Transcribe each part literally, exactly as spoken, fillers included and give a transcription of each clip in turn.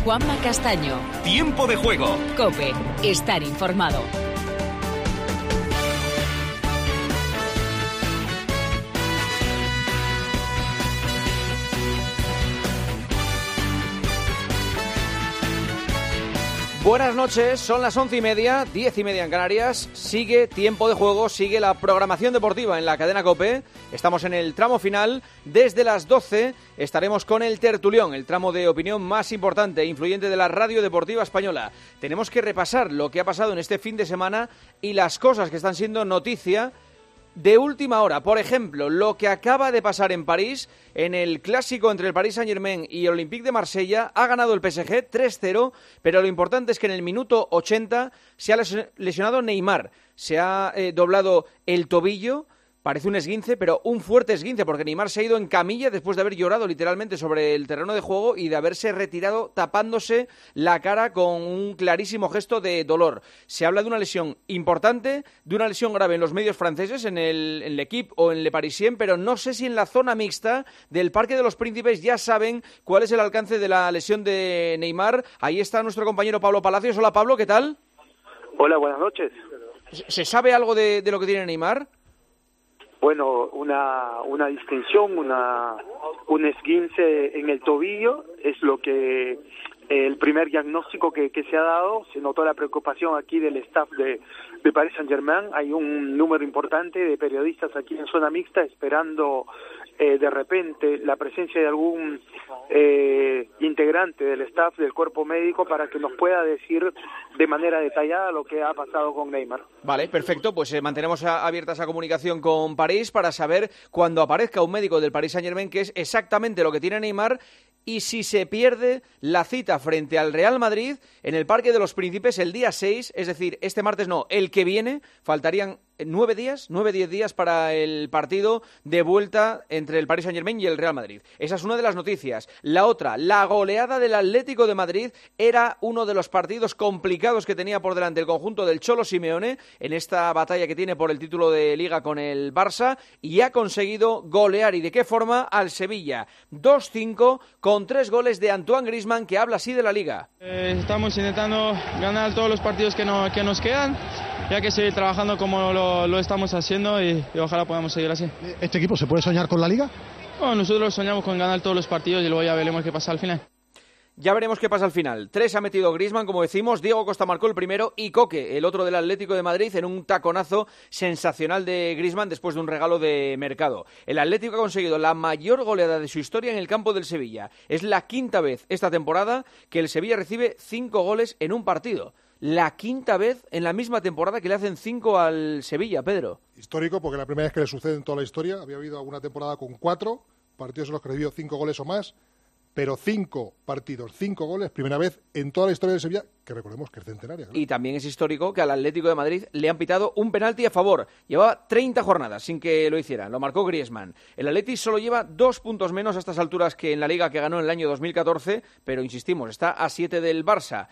Juanma Castaño. Tiempo de juego. COPE. Estar informado. Buenas noches, son las once y media, diez y media en Canarias. Sigue Tiempo de Juego, sigue la programación deportiva en la cadena COPE. Estamos en el tramo final. Desde las doce estaremos con el Tertulión, el tramo de opinión más importante e influyente de la radio deportiva española. Tenemos que repasar lo que ha pasado en este fin de semana y las cosas que están siendo noticia de última hora. Por ejemplo, lo que acaba de pasar en París, en el clásico entre el Paris Saint-Germain y el Olympique de Marsella. Ha ganado el P S G tres cero, pero lo importante es que en el minuto ochenta se ha lesionado Neymar. Se ha eh, doblado el tobillo. Parece un esguince, pero un fuerte esguince, porque Neymar se ha ido en camilla después de haber llorado literalmente sobre el terreno de juego y de haberse retirado tapándose la cara con un clarísimo gesto de dolor. Se habla de una lesión importante, de una lesión grave en los medios franceses, en el, en l'Equipe o en Le Parisien, pero no sé si en la zona mixta del Parque de los Príncipes ya saben cuál es el alcance de la lesión de Neymar. Ahí está nuestro compañero Pablo Palacios. Hola, Pablo, ¿qué tal? Hola, buenas noches. ¿Se sabe algo de, de lo que tiene Neymar? Bueno, una una distensión, una un esguince en el tobillo es lo que el primer diagnóstico que, que se ha dado. Se notó la preocupación aquí del staff de, de Paris Saint-Germain. Hay un número importante de periodistas aquí en zona mixta esperando eh, de repente la presencia de algún eh, integrante del staff del cuerpo médico para que nos pueda decir de manera detallada lo que ha pasado con Neymar. Vale, perfecto, pues eh, mantenemos a, abierta esa comunicación con París para saber cuando aparezca un médico del Paris Saint-Germain qué es exactamente lo que tiene Neymar y si se pierde la cita frente al Real Madrid en el Parque de los Príncipes el día seis, es decir, este martes no, el que viene. Faltarían nueve días, nueve, diez días para el partido de vuelta entre el Paris Saint-Germain y el Real Madrid. Esa es una de las noticias. La otra, la goleada del Atlético de Madrid era uno de los partidos complicados que tenía por delante el conjunto del Cholo Simeone en esta batalla que tiene por el título de Liga con el Barça y ha conseguido golear, ¿y de qué forma? Al Sevilla. dos cinco con tres goles de Antoine Griezmann, que habla así de la Liga. Eh, estamos intentando ganar todos los partidos que, no, que nos quedan, ya que seguir trabajando como lo, lo estamos haciendo y, y ojalá podamos seguir así. ¿Este equipo se puede soñar con la Liga? Bueno, nosotros soñamos con ganar todos los partidos y luego ya veremos qué pasa al final. Ya veremos qué pasa al final. Tres ha metido Griezmann, como decimos, Diego Costa marcó el primero y Coque, el otro del Atlético de Madrid, en un taconazo sensacional de Griezmann después de un regalo de mercado. El Atlético ha conseguido la mayor goleada de su historia en el campo del Sevilla. Es la quinta vez esta temporada que el Sevilla recibe cinco goles en un partido. La quinta vez en la misma temporada que le hacen cinco al Sevilla, Pedro. Histórico, porque la primera vez que le sucede en toda la historia. Había habido alguna temporada con cuatro partidos en los que recibió cinco goles o más. Pero cinco partidos, cinco goles, primera vez en toda la historia del Sevilla, que recordemos que es centenaria. ¿Claro? Y también es histórico que al Atlético de Madrid le han pitado un penalti a favor. Llevaba treinta jornadas sin que lo hicieran, lo marcó Griezmann. El Atleti solo lleva dos puntos menos a estas alturas que en la Liga que ganó en el año dos mil catorce, pero insistimos, está a siete del Barça.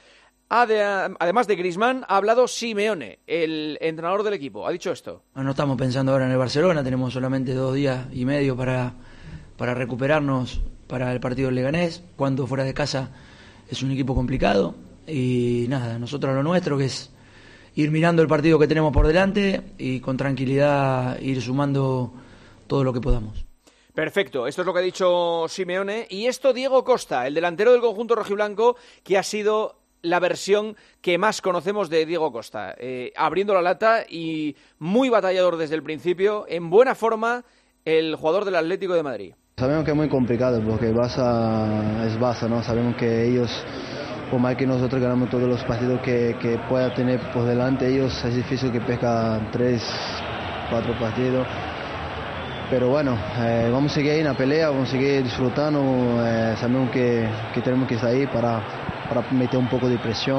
Además de Griezmann, ha hablado Simeone, el entrenador del equipo. Ha dicho esto. No estamos pensando ahora en el Barcelona, tenemos solamente dos días y medio para, para recuperarnos para el partido del Leganés. Cuando fuera de casa es un equipo complicado y nada, nosotros lo nuestro que es ir mirando el partido que tenemos por delante y con tranquilidad ir sumando todo lo que podamos. Perfecto, esto es lo que ha dicho Simeone. Y esto Diego Costa, el delantero del conjunto rojiblanco, que ha sido la versión que más conocemos de Diego Costa, eh, abriendo la lata y muy batallador desde el principio, en buena forma el jugador del Atlético de Madrid. Sabemos que es muy complicado porque Barça es Barça, ¿no? Sabemos que ellos, por más que nosotros ganamos todos los partidos que, que pueda tener por delante, ellos es difícil que pescan tres, cuatro partidos. Pero bueno, eh, vamos a seguir ahí en la pelea, vamos a seguir disfrutando, eh, sabemos que, que tenemos que estar ahí para, para meter un poco de presión.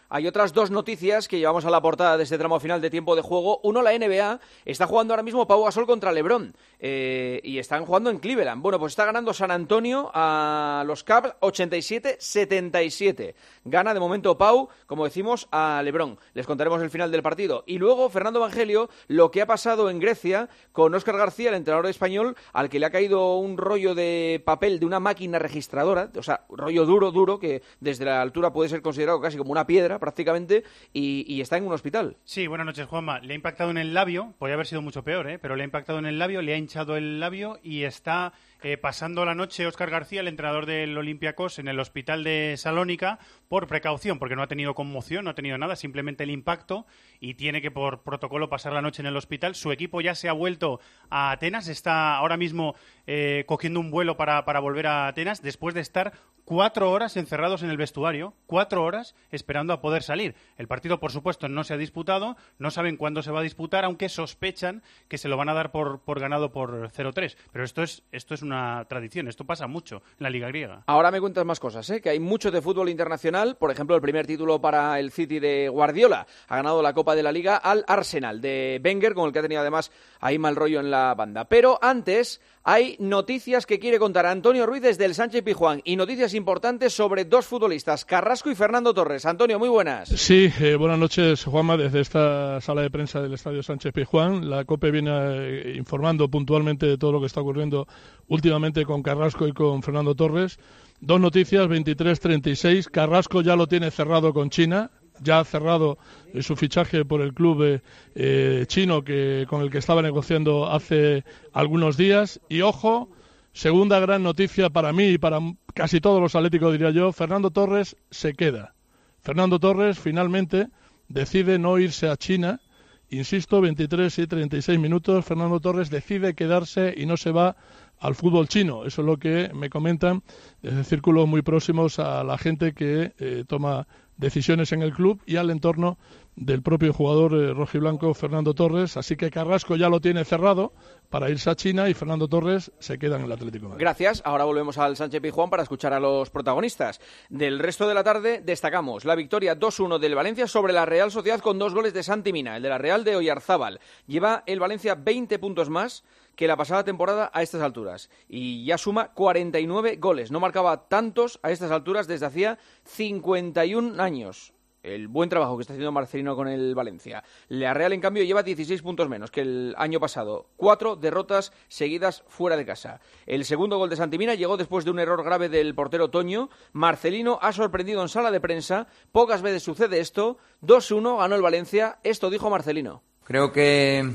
hay otras dos noticias que llevamos a la portada de este tramo final de tiempo de juego. Uno, la N B A. Está jugando ahora mismo Pau Gasol contra LeBron. Eh, y están jugando en Cleveland. Bueno, pues está ganando San Antonio a los Cavs ochenta y siete setenta y siete. Gana de momento Pau, como decimos, a LeBron. Les contaremos el final del partido. Y luego, Fernando Evangelio, lo que ha pasado en Grecia con Óscar García, el entrenador español, al que le ha caído un rollo de papel de una máquina registradora, o sea, rollo duro, duro, que desde la altura puede ser considerado casi como una piedra prácticamente, y, y está en un hospital. Sí, buenas noches, Juanma. Le ha impactado en el labio, podría haber sido mucho peor, ¿eh? Pero le ha impactado en el labio, le ha hinchado el labio y está eh, pasando la noche Óscar García, el entrenador del Olympiacos, en el hospital de Salónica por precaución, porque no ha tenido conmoción, no ha tenido nada, simplemente el impacto, y tiene que por protocolo pasar la noche en el hospital. Su equipo ya se ha vuelto a Atenas, está ahora mismo eh, cogiendo un vuelo para, para volver a Atenas después de estar cuatro horas encerrados en el vestuario, cuatro horas esperando a poder salir. El partido, por supuesto, no se ha disputado, no saben cuándo se va a disputar, aunque sospechan que se lo van a dar por, por ganado por cero tres. Pero esto es, esto es una tradición, esto pasa mucho en la Liga griega. Ahora me cuentas más cosas, ¿eh? Que hay mucho de fútbol internacional. Por ejemplo, el primer título para el City de Guardiola. Ha ganado la Copa de la Liga al Arsenal de Wenger, con el que ha tenido además ahí mal rollo en la banda. Pero antes hay noticias que quiere contar Antonio Ruiz desde el Sánchez Pizjuán, y noticias importantes sobre dos futbolistas, Carrasco y Fernando Torres. Antonio, muy buenas. Sí, eh, buenas noches, Juanma, desde esta sala de prensa del Estadio Sánchez Pizjuán. La COPE viene eh, informando puntualmente de todo lo que está ocurriendo últimamente con Carrasco y con Fernando Torres. Dos noticias, veintitrés treinta y seis. Carrasco ya lo tiene cerrado con China. Ya ha cerrado eh, su fichaje por el club eh, eh, chino que con el que estaba negociando hace algunos días. Y ojo, segunda gran noticia para mí y para casi todos los atléticos, diría yo, Fernando Torres se queda. Fernando Torres finalmente decide no irse a China. Insisto, veintitrés y treinta y seis minutos, Fernando Torres decide quedarse y no se va al fútbol chino. Eso es lo que me comentan desde círculos muy próximos a la gente que eh, toma decisiones en el club y al entorno del propio jugador eh, rojiblanco Fernando Torres. Así que Carrasco ya lo tiene cerrado para irse a China y Fernando Torres se queda en el Atlético de Madrid. Gracias. Ahora volvemos al Sánchez Pizjuán para escuchar a los protagonistas. Del resto de la tarde destacamos la victoria dos uno del Valencia sobre la Real Sociedad con dos goles de Santi Mina, el de la Real de Oyarzábal. Lleva el Valencia veinte puntos más que la pasada temporada a estas alturas y ya suma cuarenta y nueve goles. No marcaba tantos a estas alturas desde hacía cincuenta y un años. El buen trabajo que está haciendo Marcelino con el Valencia. La Real, en cambio, lleva dieciséis puntos menos que el año pasado. Cuatro derrotas seguidas fuera de casa. El segundo gol de Santi Mina llegó después de un error grave del portero Toño. Marcelino ha sorprendido en sala de prensa. Pocas veces sucede esto. dos uno ganó el Valencia. Esto dijo Marcelino. Creo que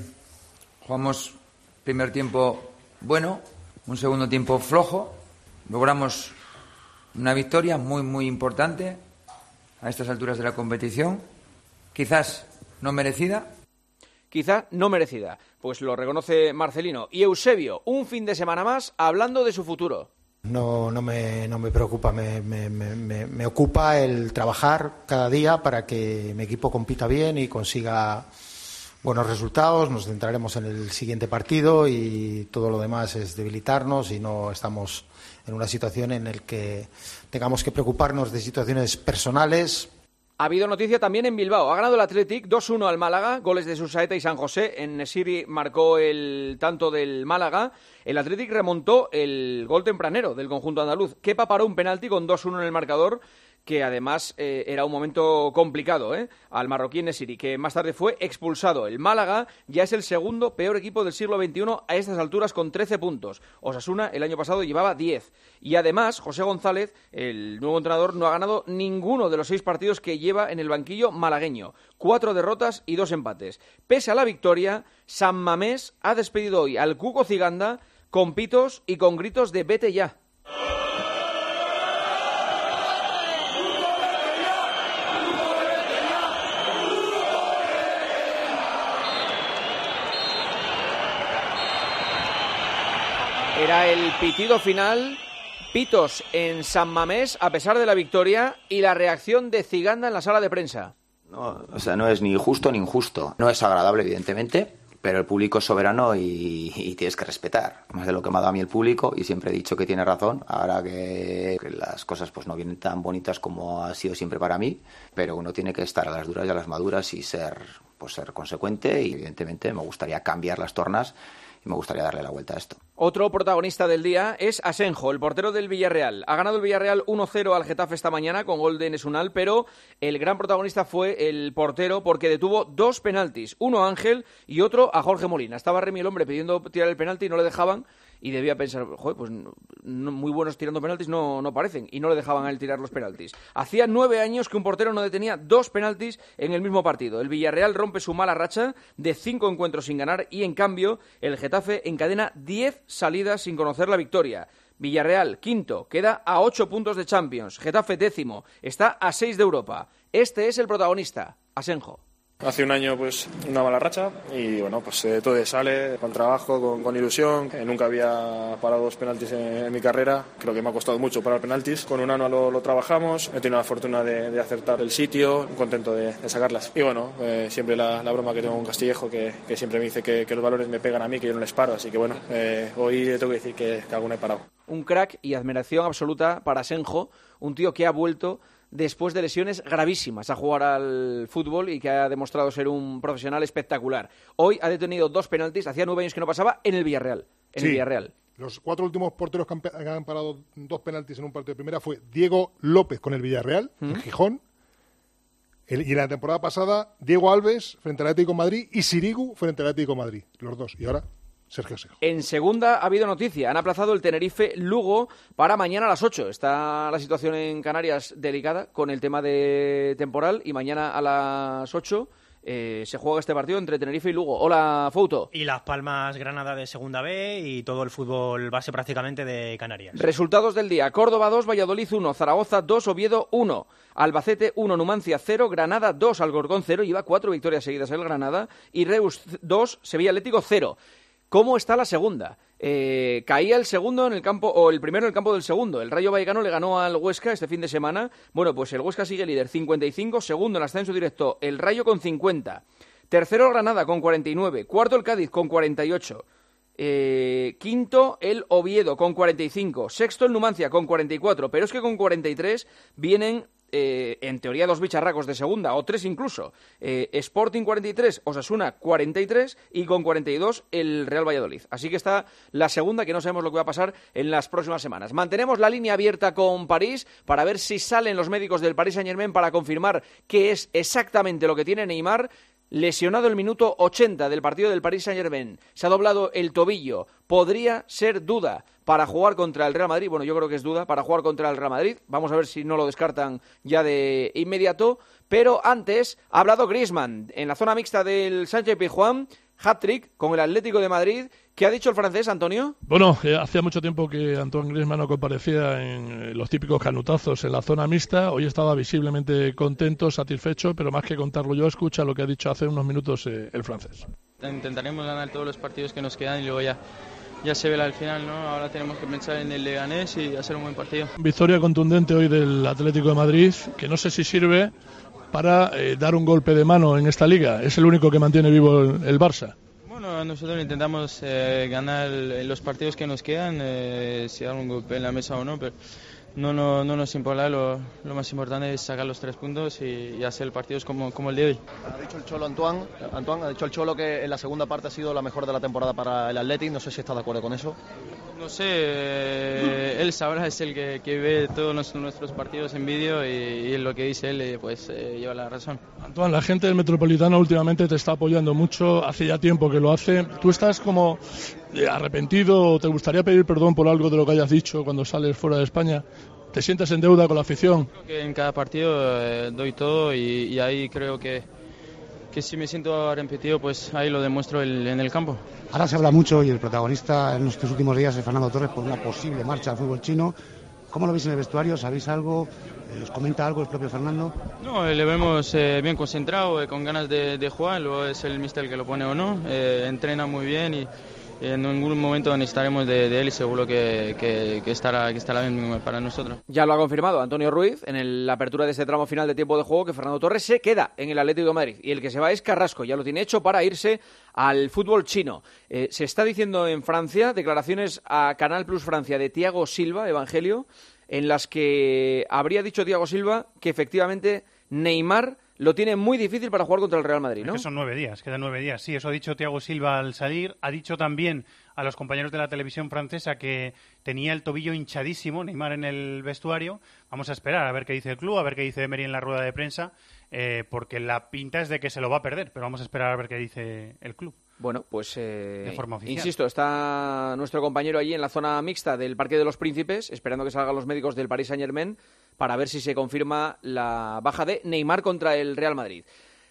jugamos primer tiempo bueno, un segundo tiempo flojo. Logramos una victoria muy, muy importante a estas alturas de la competición, quizás no merecida. Quizá no merecida, pues lo reconoce Marcelino. Y Eusebio, un fin de semana más hablando de su futuro. No, no, me, no me preocupa, me, me, me, me ocupa el trabajar cada día para que mi equipo compita bien y consiga buenos resultados. Nos centraremos en el siguiente partido y todo lo demás es debilitarnos y no estamos en una situación en la que tengamos que preocuparnos de situaciones personales. Ha habido noticia también en Bilbao. Ha ganado el Athletic dos uno al Málaga, goles de Susaeta y San José. En Nesiri marcó el tanto del Málaga. El Athletic remontó el gol tempranero del conjunto andaluz. Kepa paró un penalti con dos uno en el marcador, que además eh, era un momento complicado ¿eh? al marroquí Nesiri, que más tarde fue expulsado. El Málaga ya es el segundo peor equipo del siglo veintiuno a estas alturas con trece puntos. Osasuna el año pasado llevaba diez. Y además José González, el nuevo entrenador, no ha ganado ninguno de los seis partidos que lleva en el banquillo malagueño. Cuatro derrotas y dos empates. Pese a la victoria, San Mamés ha despedido hoy al Cuco Ciganda con pitos y con gritos de vete ya. Era el pitido final, pitos en San Mamés a pesar de la victoria y la reacción de Ciganda en la sala de prensa. No, o sea, no es ni justo ni injusto. No es agradable, evidentemente, pero el público es soberano y, y tienes que respetar, más de lo que me ha dado a mí el público, y siempre he dicho que tiene razón, ahora que, que las cosas pues no vienen tan bonitas como ha sido siempre para mí, pero uno tiene que estar a las duras y a las maduras y ser, pues ser consecuente, y evidentemente me gustaría cambiar las tornas y me gustaría darle la vuelta a esto. Otro protagonista del día es Asenjo, el portero del Villarreal. Ha ganado el Villarreal uno cero al Getafe esta mañana con gol de Enes Unal, pero el gran protagonista fue el portero porque detuvo dos penaltis, uno a Ángel y otro a Jorge Molina. Estaba Remi el hombre pidiendo tirar el penalti y no le dejaban, y debía pensar, joder, pues no, no, muy buenos tirando penaltis no, no parecen, y no le dejaban a él tirar los penaltis. Hacía nueve años que un portero no detenía dos penaltis en el mismo partido. El Villarreal rompe su mala racha de cinco encuentros sin ganar, y en cambio el Getafe encadena diez salidas sin conocer la victoria. Villarreal, quinto, queda a ocho puntos de Champions. Getafe, décimo, está a seis de Europa. Este es el protagonista, Asenjo. Hace un año pues una mala racha y bueno, pues eh, todo sale con trabajo, con, con ilusión. Eh, nunca había parado dos penaltis en, en mi carrera, creo que me ha costado mucho parar penaltis. Con un año lo, lo trabajamos, he tenido la fortuna de, de acertar el sitio, contento de, de sacarlas. Y bueno, eh, siempre la, la broma que tengo con Castillejo, que, que siempre me dice que, que los valores me pegan a mí, que yo no les paro, así que bueno, eh, hoy tengo que decir que, que alguna he parado. Un crack y admiración absoluta para Asenjo, un tío que ha vuelto después de lesiones gravísimas a jugar al fútbol y que ha demostrado ser un profesional espectacular. Hoy ha detenido dos penaltis, hacía nueve años que no pasaba, en el Villarreal. En sí, el Villarreal. Los cuatro últimos porteros que han, que han parado dos penaltis en un partido de primera fue Diego López con el Villarreal, ¿Mm? en Gijón, el, y en la temporada pasada Diego Alves frente al Atlético de Madrid y Sirigu frente al Atlético de Madrid, los dos. Y ahora Sergio Asenjo. En segunda ha habido noticia. Han aplazado el Tenerife-Lugo para mañana a las ocho. Está la situación en Canarias delicada con el tema de temporal, y mañana a las ocho eh, se juega este partido entre Tenerife y Lugo. Hola, Fouto. Y Las Palmas Granada de segunda B y todo el fútbol base prácticamente de Canarias. Resultados del día. Córdoba dos, Valladolid uno, Zaragoza dos, Oviedo uno, Albacete uno, Numancia cero, Granada dos, Alcorcón cero, lleva cuatro victorias seguidas el Granada, y Reus dos, Sevilla Atlético cero. ¿Cómo está la segunda? Eh, caía el segundo en el campo, o el primero en el campo del segundo. El Rayo Vallecano le ganó al Huesca este fin de semana. Bueno, pues el Huesca sigue líder, cincuenta y cinco. Segundo en ascenso directo, el Rayo con cincuenta. Tercero el Granada con cuarenta y nueve. Cuarto el Cádiz con cuarenta y ocho. Eh, quinto el Oviedo con cuarenta y cinco. Sexto el Numancia con cuarenta y cuatro. Pero es que con cuarenta y tres vienen... Eh, en teoría dos bicharracos de segunda, o tres incluso. eh, Sporting cuarenta y tres, Osasuna cuarenta y tres, y con cuarenta y dos el Real Valladolid. Así que está la segunda, que no sabemos lo que va a pasar en las próximas semanas. Mantenemos la línea abierta con París para ver si salen los médicos del Paris Saint-Germain para confirmar qué es exactamente lo que tiene Neymar. Lesionado el minuto ochenta del partido del Paris Saint-Germain, se ha doblado el tobillo, podría ser duda para jugar contra el Real Madrid. Bueno, yo creo que es duda para jugar contra el Real Madrid. Vamos a ver si no lo descartan ya de inmediato. Pero antes ha hablado Griezmann en la zona mixta del Sánchez-Pizjuán, hat-trick con el Atlético de Madrid. ¿Qué ha dicho el francés, Antonio? Bueno, eh, hacía mucho tiempo que Antoine Griezmann no comparecía en eh, los típicos canutazos en la zona mixta. Hoy estaba visiblemente contento, satisfecho, pero más que contarlo yo, escucha lo que ha dicho hace unos minutos eh, el francés. Intentaremos ganar todos los partidos que nos quedan y luego ya, ya se verá al final, ¿no? Ahora tenemos que pensar en el Leganés y hacer un buen partido. Victoria contundente hoy del Atlético de Madrid, que no sé si sirve para eh, dar un golpe de mano en esta liga. Es el único que mantiene vivo el, el Barça. Bueno, nosotros intentamos eh, ganar los partidos que nos quedan, eh, si hay un golpe en la mesa o no, pero no, no, no nos importa, lo, lo más importante es sacar los tres puntos y, y hacer partidos como, como el de hoy. Ha dicho el Cholo Antoine, Antoine, ha dicho el Cholo que en la segunda parte ha sido la mejor de la temporada para el Athletic, no sé si está de acuerdo con eso. No sé, eh, él sabrá, es el que, que ve todos nuestros, nuestros partidos en vídeo y, y lo que dice él pues eh, lleva la razón. Antoine, la gente del Metropolitano últimamente te está apoyando mucho, hace ya tiempo que lo hace. ¿Tú estás como arrepentido o te gustaría pedir perdón por algo de lo que hayas dicho cuando sales fuera de España? ¿Te sientes en deuda con la afición? Creo que en cada partido eh, doy todo y, y ahí creo que, que si me siento arrepentido, pues ahí lo demuestro el, en el campo. Ahora se habla mucho y el protagonista en estos últimos días es Fernando Torres por una posible marcha al fútbol chino. ¿Cómo lo veis en el vestuario? ¿Sabéis algo? ¿Os comenta algo el propio Fernando? No, le vemos eh, bien concentrado, eh, con ganas de, de jugar, luego es el míster el que lo pone o no, eh, entrena muy bien y, en ningún momento necesitaremos de, de él y seguro que, que, que, estará, que estará bien para nosotros. Ya lo ha confirmado Antonio Ruiz en el, la apertura de este tramo final de tiempo de juego, que Fernando Torres se queda en el Atlético de Madrid y el que se va es Carrasco, ya lo tiene hecho para irse al fútbol chino. Eh, se está diciendo en Francia, declaraciones a Canal Plus Francia de Thiago Silva, Evangelio, en las que habría dicho Thiago Silva que efectivamente Neymar lo tiene muy difícil para jugar contra el Real Madrid, ¿no? Es que son nueve días, quedan nueve días. Sí, eso ha dicho Thiago Silva al salir. Ha dicho también a los compañeros de la televisión francesa que tenía el tobillo hinchadísimo, Neymar, en el vestuario. Vamos a esperar a ver qué dice el club, a ver qué dice Emery en la rueda de prensa, eh, porque la pinta es de que se lo va a perder, pero vamos a esperar a ver qué dice el club. Bueno, pues eh, de forma oficial. Insisto, está nuestro compañero allí en la zona mixta del Parque de los Príncipes, esperando que salgan los médicos del Paris Saint-Germain para ver si se confirma la baja de Neymar contra el Real Madrid.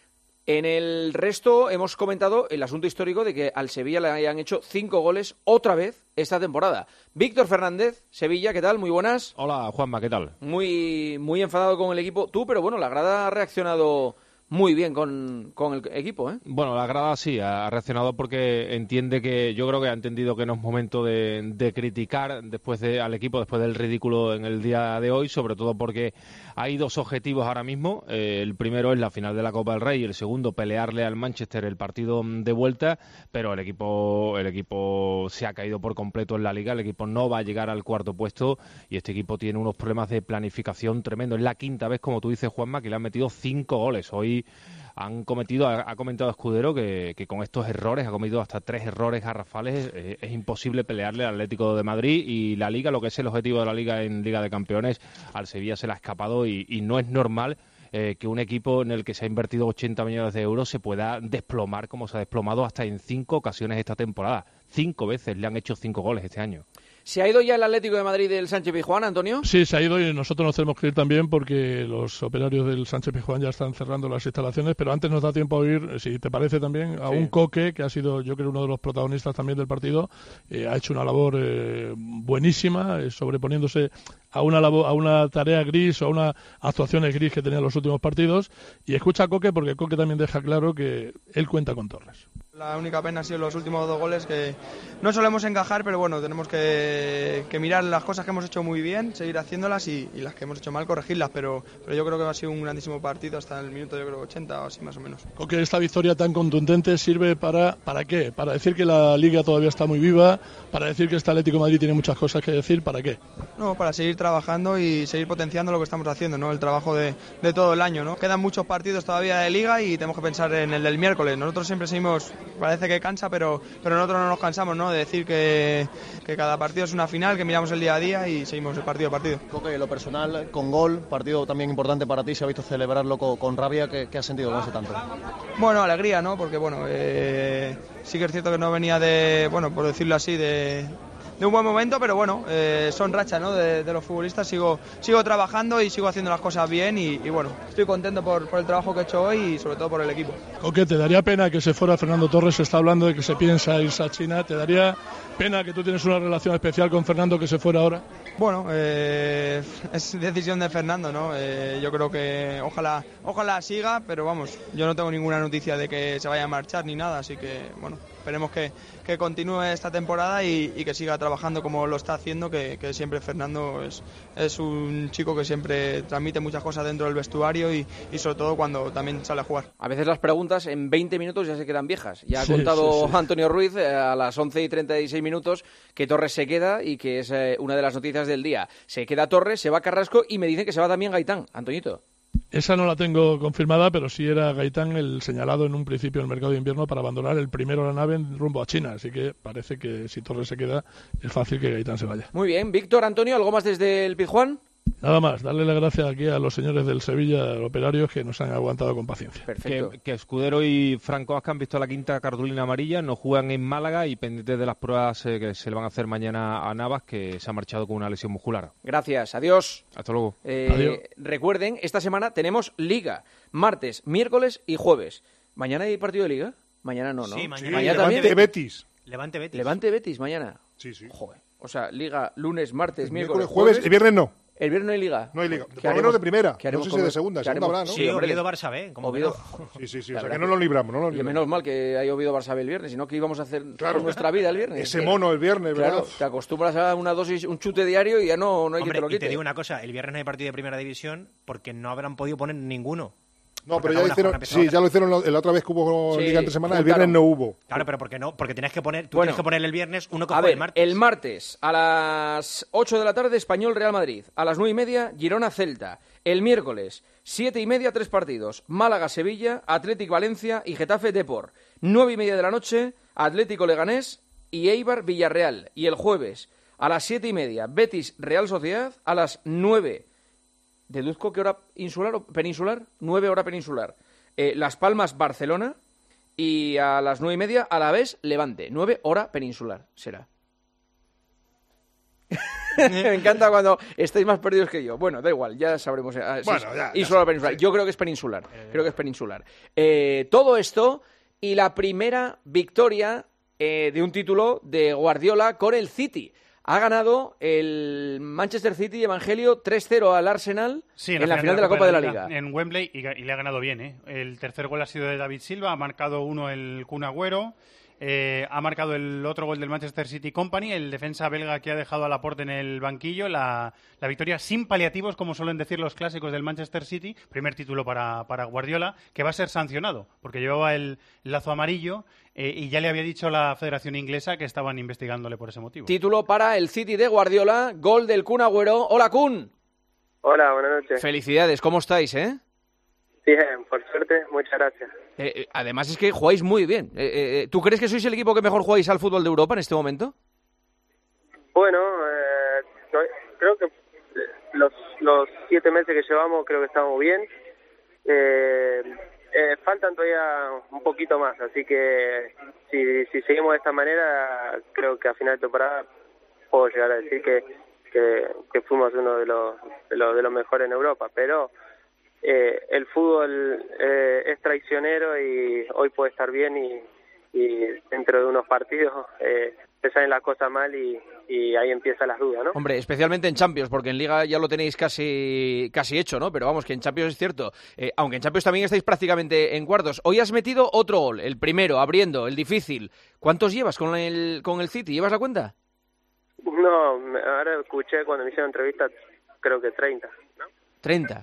En el resto hemos comentado el asunto histórico de que al Sevilla le hayan hecho cinco goles otra vez esta temporada. Víctor Fernández, Sevilla, ¿qué tal? Muy buenas. Hola, Juanma, ¿qué tal? Muy, muy enfadado con el equipo. Tú, pero bueno, la grada ha reaccionado muy bien con, con el equipo, ¿eh? Bueno, la grada sí, ha reaccionado porque entiende que, yo creo que ha entendido que no es momento de, de criticar después de, al equipo después del ridículo en el día de hoy, sobre todo porque hay dos objetivos ahora mismo. Eh, el primero es la final de la Copa del Rey y el segundo pelearle al Manchester el partido de vuelta, pero el equipo, el equipo se ha caído por completo en la Liga, el equipo no va a llegar al cuarto puesto y este equipo tiene unos problemas de planificación tremendo. Es la quinta vez, como tú dices, Juanma, que le han metido cinco goles. Hoy han cometido, ha, ha comentado Escudero que, que con estos errores, ha cometido hasta tres errores garrafales, eh, es imposible pelearle al Atlético de Madrid y la Liga, lo que es el objetivo de la Liga en Liga de Campeones, al Sevilla se le ha escapado y, y no es normal eh, que un equipo en el que se ha invertido ochenta millones de euros se pueda desplomar como se ha desplomado hasta en cinco ocasiones esta temporada. Cinco veces le han hecho cinco goles este año. ¿Se ha ido ya el Atlético de Madrid del Sánchez Pizjuán, Antonio? Sí, se ha ido y nosotros nos tenemos que ir también porque los operarios del Sánchez Pizjuán ya están cerrando las instalaciones, pero antes nos da tiempo a oír, si te parece también, a sí. un Coque, que ha sido, yo creo, uno de los protagonistas también del partido. Eh, ha hecho una labor eh, buenísima, eh, sobreponiéndose a una, labor, a una tarea gris o a unas actuaciones gris que tenían los últimos partidos. Y escucha a Coque porque Coque también deja claro que él cuenta con Torres. La única pena ha sido los últimos dos goles que no solemos encajar, pero bueno, tenemos que, que mirar las cosas que hemos hecho muy bien, seguir haciéndolas y, y las que hemos hecho mal, corregirlas, pero, pero yo creo que ha sido un grandísimo partido hasta el minuto, yo creo, ochenta o así más o menos. Coque, esta victoria tan contundente sirve para, ¿para qué? ¿Para decir que la Liga todavía está muy viva? ¿Para decir que este Atlético de Madrid tiene muchas cosas que decir? ¿Para qué? No, para seguir trabajando y seguir potenciando lo que estamos haciendo, ¿no? El trabajo de, de todo el año, ¿no? Quedan muchos partidos todavía de Liga y tenemos que pensar en el del miércoles. Nosotros siempre seguimos, parece que cansa, pero, pero nosotros no nos cansamos, ¿no? De decir que, que cada partido es una final, que miramos el día a día y seguimos el partido a partido. Coque, lo personal, con gol, partido también importante para ti, se ha visto celebrarlo con, con rabia, ¿qué, qué has sentido con ese tanto? Bueno, alegría, ¿no? Porque, bueno, eh, sí que es cierto que no venía de, bueno, por decirlo así, de... de un buen momento, pero bueno, eh, son rachas, ¿no? de, de los futbolistas, sigo sigo trabajando y sigo haciendo las cosas bien y, y bueno, estoy contento por, por el trabajo que he hecho hoy y sobre todo por el equipo. Coque, ¿te daría pena que se fuera Fernando Torres? Se está hablando de que se piensa irse a China. ¿Te daría pena que tú tienes una relación especial con Fernando que se fuera ahora? Bueno, eh, es decisión de Fernando, ¿no? Eh, yo creo que ojalá ojalá siga, pero vamos, yo no tengo ninguna noticia de que se vaya a marchar ni nada, así que bueno, esperemos que, que continúe esta temporada y, y que siga trabajando como lo está haciendo, que, que siempre Fernando es, es un chico que siempre transmite muchas cosas dentro del vestuario y, y sobre todo cuando también sale a jugar. A veces las preguntas en veinte minutos ya se quedan viejas. Ya ha sí, contado sí, sí. Antonio Ruiz eh, a las once y treinta y seis minutos que Torres se queda y que es eh, una de las noticias del día. Se queda Torres, se va Carrasco y me dicen que se va también Gaitán. Antoñito. Esa no la tengo confirmada, pero sí era Gaitán el señalado en un principio en el mercado de invierno para abandonar el primero la nave en rumbo a China. Así que parece que si Torres se queda, es fácil que Gaitán se vaya. Muy bien. Víctor, Antonio, ¿algo más desde el Pizjuán? Nada más, darle las gracias aquí a los señores del Sevilla, operarios, que nos han aguantado con paciencia. Perfecto. Que, que Escudero y Franco Azca han visto la quinta cartulina amarilla, no juegan en Málaga y pendientes de las pruebas eh, que se le van a hacer mañana a Navas, que se ha marchado con una lesión muscular. Gracias, adiós. Hasta luego. Eh, Adiós. Recuerden, esta semana tenemos Liga, martes, miércoles y jueves. ¿Mañana hay partido de Liga? Mañana no, ¿no? Sí, mañana. Sí, Mañana Levante también. Betis. Levante Betis. Levante Betis mañana. Sí, sí. Joder. O sea, Liga lunes, martes, El miércoles, miércoles, jueves, el viernes no. El viernes no hay liga. No hay liga. Por lo menos de primera. No sé si de segunda. Segunda habrá, ¿no? Sí, Oviedo-Barça B. Oviedo. Sí, sí, sí. O sea, que no nos libramos, ¿no? Nos libramos. Y menos mal que hay Oviedo-Barça B el viernes, sino que íbamos a hacer claro. nuestra vida el viernes. Ese mono el viernes, ¿verdad? Claro, te acostumbras a una dosis, un chute diario y ya no, no hay Hombre, que te lo quite. Y te digo una cosa, el viernes no hay partido de primera división porque no habrán podido poner ninguno. No, pero ya hicieron, sí, ya lo hicieron la otra vez que hubo sí, liga entre semana, el viernes no hubo. Claro, pero ¿por qué no? Porque tienes que poner, tú bueno, tienes que poner el viernes uno que a juegue ver, el martes. El martes a las ocho de la tarde Español Real Madrid, a las nueve y media Girona Celta. El miércoles siete y media tres partidos, Málaga Sevilla, Athletic Valencia y Getafe Depor. Nueve y media de la noche Atlético Leganés y Eibar Villarreal. Y el jueves a las siete y media Betis Real Sociedad, a las nueve. Deduzco que hora insular o peninsular, nueve hora peninsular. Eh, Las Palmas, Barcelona, y a las nueve y media, Alavés, Levante. Nueve hora peninsular será. Me encanta cuando estáis más perdidos que yo. Bueno, da igual, ya sabremos. Eh, bueno, si ya, insular ya o peninsular. sí. Yo creo que es peninsular. Eh... Creo que es peninsular. Eh, todo esto y la primera victoria eh, de un título de Guardiola con el City. Ha ganado el Manchester City Evangelio tres cero al Arsenal sí, en, en la final de la Copa de la Liga. En Wembley y, y le ha ganado bien. ¿eh? El tercer gol ha sido de David Silva, ha marcado uno el Kun Agüero, eh, ha marcado el otro gol del Manchester City Company, el defensa belga que ha dejado a Laporte en el banquillo. La, la victoria sin paliativos, como suelen decir los clásicos del Manchester City. Primer título para, para Guardiola, que va a ser sancionado, porque llevaba el, el lazo amarillo. Eh, y ya le había dicho la Federación Inglesa que estaban investigándole por ese motivo. Título para el City de Guardiola, gol del Kun Agüero. Hola, Kun. Hola, buenas noches. Felicidades, ¿cómo estáis, eh? Bien, por suerte, muchas gracias. Eh, eh, además es que jugáis muy bien. Eh, eh, ¿Tú crees que sois el equipo que mejor jugáis al fútbol de Europa en este momento? Bueno, eh, no, creo que los, los siete meses que llevamos creo que estamos bien. Eh... Eh, faltan todavía un poquito más, así que si, si seguimos de esta manera, creo que a final de temporada puedo llegar a decir que, que, que fuimos uno de los, de los de los mejores en Europa, pero eh, el fútbol eh, es traicionero y hoy puede estar bien y, y dentro de unos partidos eh, te salen las cosas mal y, y ahí empiezan las dudas, ¿no? Hombre, especialmente en Champions, porque en Liga ya lo tenéis casi casi hecho, ¿no? Pero vamos, que en Champions es cierto. Eh, aunque en Champions también estáis prácticamente en cuartos. Hoy has metido otro gol, el primero, abriendo, el difícil. ¿Cuántos llevas con el con el City? ¿Llevas la cuenta? No, ahora escuché cuando me hicieron entrevista, creo que treinta, ¿no? ¿treinta?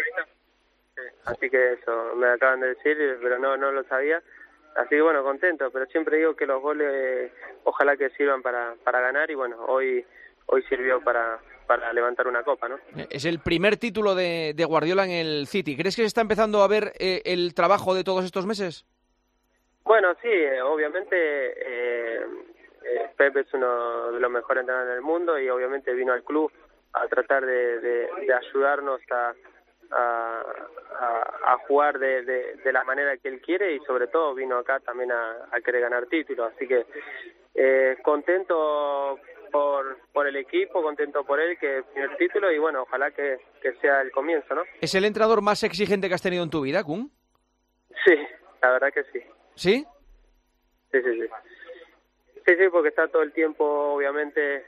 Sí, así que eso, me acaban de decir, pero no, no lo sabía. Así que bueno, contento, pero siempre digo que los goles ojalá que sirvan para, para ganar y bueno, hoy hoy sirvió para, para levantar una copa, ¿no? Es el primer título de, de Guardiola en el City. ¿Crees que se está empezando a ver eh, el trabajo de todos estos meses? Bueno, sí, obviamente eh, eh, Pep es uno de los mejores entrenadores del mundo y obviamente vino al club a tratar de, de, de ayudarnos a A, a, a jugar de, de, de la manera que él quiere y sobre todo vino acá también a, a querer ganar títulos, así que eh, contento por, por el equipo, contento por él que es el primer título y bueno, ojalá que, que sea el comienzo, ¿no? ¿Es el entrenador más exigente que has tenido en tu vida, Kun? Sí, la verdad que sí. ¿Sí? Sí, sí, sí. Sí, sí, porque está todo el tiempo obviamente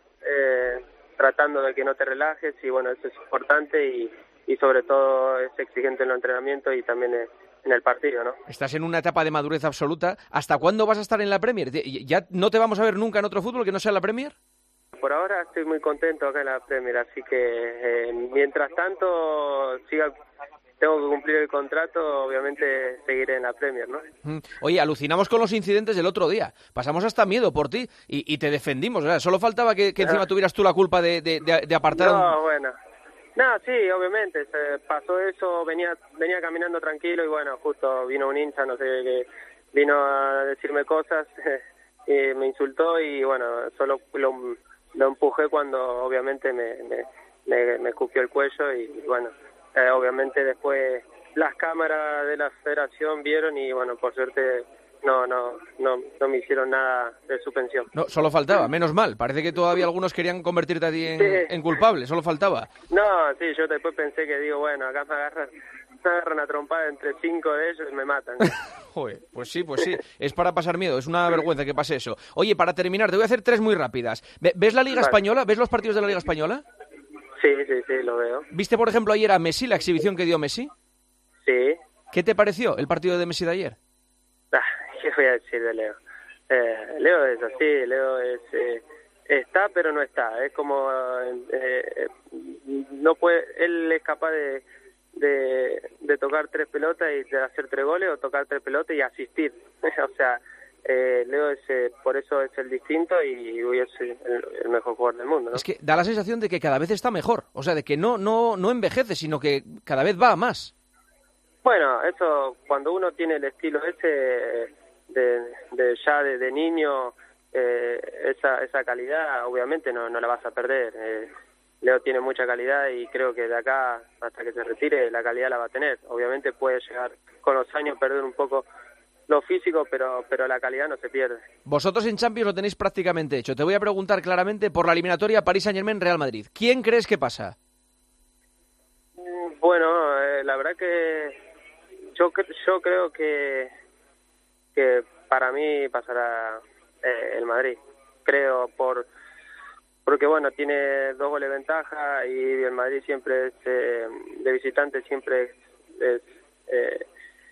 eh, tratando de que no te relajes y bueno, eso es importante y y sobre todo es exigente en los entrenamientos y también en el partido, ¿no? Estás en una etapa de madurez absoluta. ¿Hasta cuándo vas a estar en la Premier? ¿Ya no te vamos a ver nunca en otro fútbol que no sea en la Premier? Por ahora estoy muy contento acá en la Premier, así que eh, mientras tanto siga, tengo que cumplir el contrato, obviamente seguiré en la Premier, ¿no? Oye, alucinamos con los incidentes del otro día. Pasamos hasta miedo por ti y, y te defendimos. O sea, solo faltaba que, que encima tuvieras tú la culpa de, de, de, de apartar no, a un... bueno. No, sí, obviamente, se pasó eso, venía venía caminando tranquilo y bueno, justo vino un hincha, no sé, que vino a decirme cosas y me insultó y bueno, solo lo, lo empujé cuando obviamente me, me, me, me escupió el cuello y bueno, eh, obviamente después las cámaras de la federación vieron y bueno, por suerte no no no no me hicieron nada de suspensión. No, solo faltaba, menos mal. Parece que todavía algunos querían convertirte a ti en, sí. en culpable, solo faltaba. No, sí, yo después pensé que digo, bueno, acá me agarran, me agarran a trompada entre cinco de ellos y me matan. Joder, pues sí, pues sí, es para pasar miedo, es una vergüenza que pase eso. Oye, para terminar, te voy a hacer tres muy rápidas. ¿Ves la Liga Vale. Española? ¿Ves los partidos de la Liga Española? Sí, sí, sí, lo veo. ¿Viste, por ejemplo, ayer a Messi, la exhibición que dio Messi? Sí. ¿Qué te pareció el partido de Messi de ayer? Ah, ¿qué voy a decir de Leo? Eh, Leo es así, Leo es eh, está pero no está. Es como eh, no puede, él es capaz de, de de tocar tres pelotas y de hacer tres goles, o tocar tres pelotas y asistir. O sea, eh, Leo es eh, por eso es el distinto y hoy es el, el mejor jugador del mundo, ¿no? Es que da la sensación de que cada vez está mejor, o sea, de que no no no envejece, sino que cada vez va a más. Bueno, eso cuando uno tiene el estilo ese de, de ya de, de niño, eh, esa esa calidad obviamente no no la vas a perder. Eh, Leo tiene mucha calidad y creo que de acá hasta que se retire la calidad la va a tener. Obviamente puede llegar con los años perder un poco lo físico, pero pero la calidad no se pierde. Vosotros en Champions lo tenéis prácticamente hecho. Te voy a preguntar claramente por la eliminatoria París Saint-Germain-Real Madrid. ¿Quién crees que pasa? Bueno, eh, la verdad que yo yo creo que que para mí pasará eh, el Madrid. Creo por porque bueno, tiene dos goles de ventaja y el Madrid siempre es eh, de visitante, siempre es, es eh,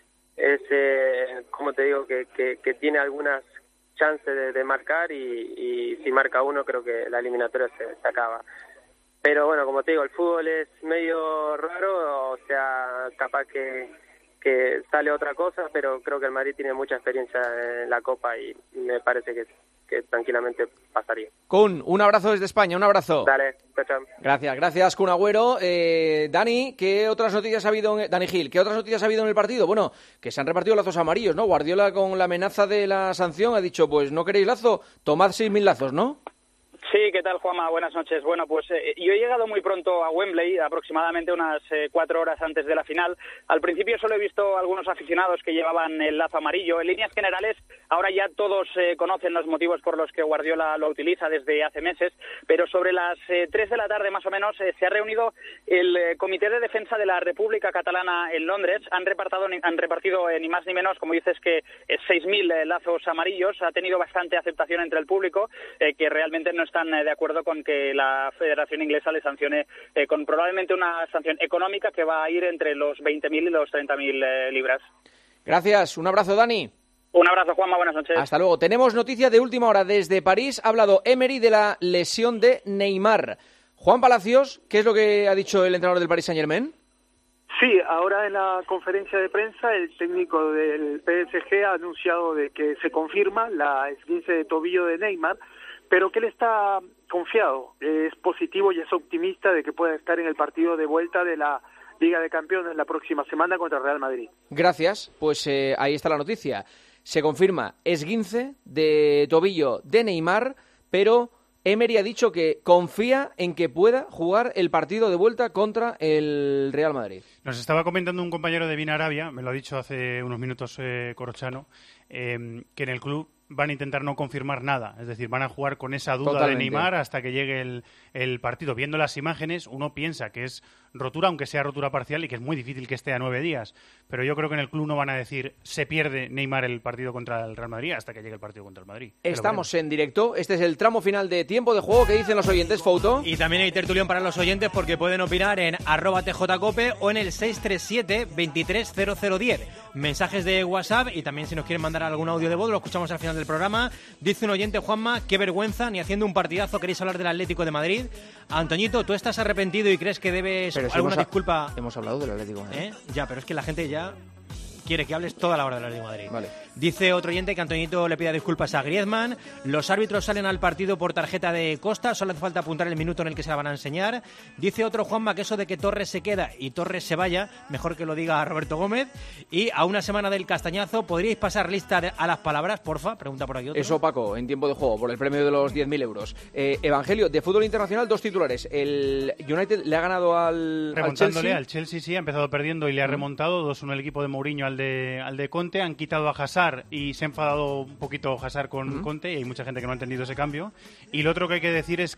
es, eh, como te digo, que, que, que tiene algunas chances de, de marcar y, y si marca uno creo que la eliminatoria se, se acaba. Pero bueno, como te digo, el fútbol es medio raro, o sea, capaz que, que sale otra cosa, pero creo que el Madrid tiene mucha experiencia en la Copa y me parece que, que tranquilamente pasaría. Kun, un abrazo desde España, un abrazo. Dale, chao, chao. Gracias, gracias Kun Agüero. Eh, Dani, ¿qué otras noticias ha habido en, Dani Gil, ¿qué otras noticias ha habido en el partido? Bueno, que se han repartido lazos amarillos, ¿no? Guardiola con la amenaza de la sanción ha dicho, pues no queréis lazo, tomad seis mil lazos, ¿no? Sí, ¿qué tal, Juanma? Buenas noches. Bueno, pues eh, yo he llegado muy pronto a Wembley, aproximadamente unas eh, cuatro horas antes de la final. Al principio solo he visto algunos aficionados que llevaban el lazo amarillo. En líneas generales, ahora ya todos eh, conocen los motivos por los que Guardiola lo utiliza desde hace meses, pero sobre las eh, tres de la tarde más o menos eh, se ha reunido el eh, Comité de Defensa de la República Catalana en Londres. Han repartido, han repartido eh, ni más ni menos, como dices, que eh, seis mil eh, lazos amarillos. Ha tenido bastante aceptación entre el público, eh, que realmente no están de acuerdo con que la Federación Inglesa le sancione eh, con probablemente una sanción económica que va a ir entre los veinte mil y los treinta mil eh, libras. Gracias, un abrazo, Dani. Un abrazo, Juanma, buenas noches. Hasta luego. Tenemos noticia de última hora desde París. Ha hablado Emery de la lesión de Neymar. Juan Palacios, ¿qué es lo que ha dicho el entrenador del Paris Saint-Germain? Sí, ahora en la conferencia de prensa el técnico del P S G ha anunciado de que se confirma la esguince de tobillo de Neymar, pero que él está confiado, es positivo y es optimista de que pueda estar en el partido de vuelta de la Liga de Campeones la próxima semana contra el Real Madrid. Gracias, pues eh, ahí está la noticia. Se confirma esguince de tobillo de Neymar, pero Emery ha dicho que confía en que pueda jugar el partido de vuelta contra el Real Madrid. Nos estaba comentando un compañero de Vina Arabia, me lo ha dicho hace unos minutos eh, Corochano, eh, que en el club van a intentar no confirmar nada, es decir, van a jugar con esa duda Totalmente. de Neymar hasta que llegue el, el partido. Viendo las imágenes, uno piensa que es rotura, aunque sea rotura parcial, y que es muy difícil que esté a nueve días. Pero yo creo que en el club no van a decir se pierde Neymar el partido contra el Real Madrid hasta que llegue el partido contra el Madrid. Estamos en directo, este es el tramo final de tiempo de juego que dicen los oyentes, Fouto. Y también hay tertulión para los oyentes porque pueden opinar en arroba tjcope o en el seis tres siete, veintitrés cero cero diez. Mensajes de WhatsApp y también si nos quieren mandar algún audio de voz lo escuchamos al final del programa. Dice un oyente, Juanma, qué vergüenza, ni haciendo un partidazo queréis hablar del Atlético de Madrid. Antoñito, ¿tú estás arrepentido y crees que debes pero si alguna hemos disculpa? Ha, hemos hablado del Atlético de Madrid. ¿Eh? Ya, pero es que la gente ya quiere que hables toda la hora del Atlético de Madrid. Vale. Dice otro oyente que Antoñito le pida disculpas a Griezmann. Los árbitros salen al partido por tarjeta de Costa, solo hace falta apuntar el minuto en el que se la van a enseñar. Dice otro Juanma que eso de que Torres se queda y Torres se vaya, mejor que lo diga Roberto Gómez. Y a una semana del castañazo, ¿podríais pasar lista de, a las palabras, porfa? Pregunta por aquí otro. Eso, Paco, en tiempo de juego, por el premio de los diez mil euros. Eh, Evangelio, de fútbol internacional, dos titulares. El United le ha ganado al, Remontándole al Chelsea. al Chelsea, sí, ha empezado perdiendo y le ha mm. remontado. dos uno el equipo de Mourinho al de, al de Conte. Han quitado a Hazard y se ha enfadado un poquito Hazard con mm. Conte y hay mucha gente que no ha entendido ese cambio. Y lo otro que hay que decir es que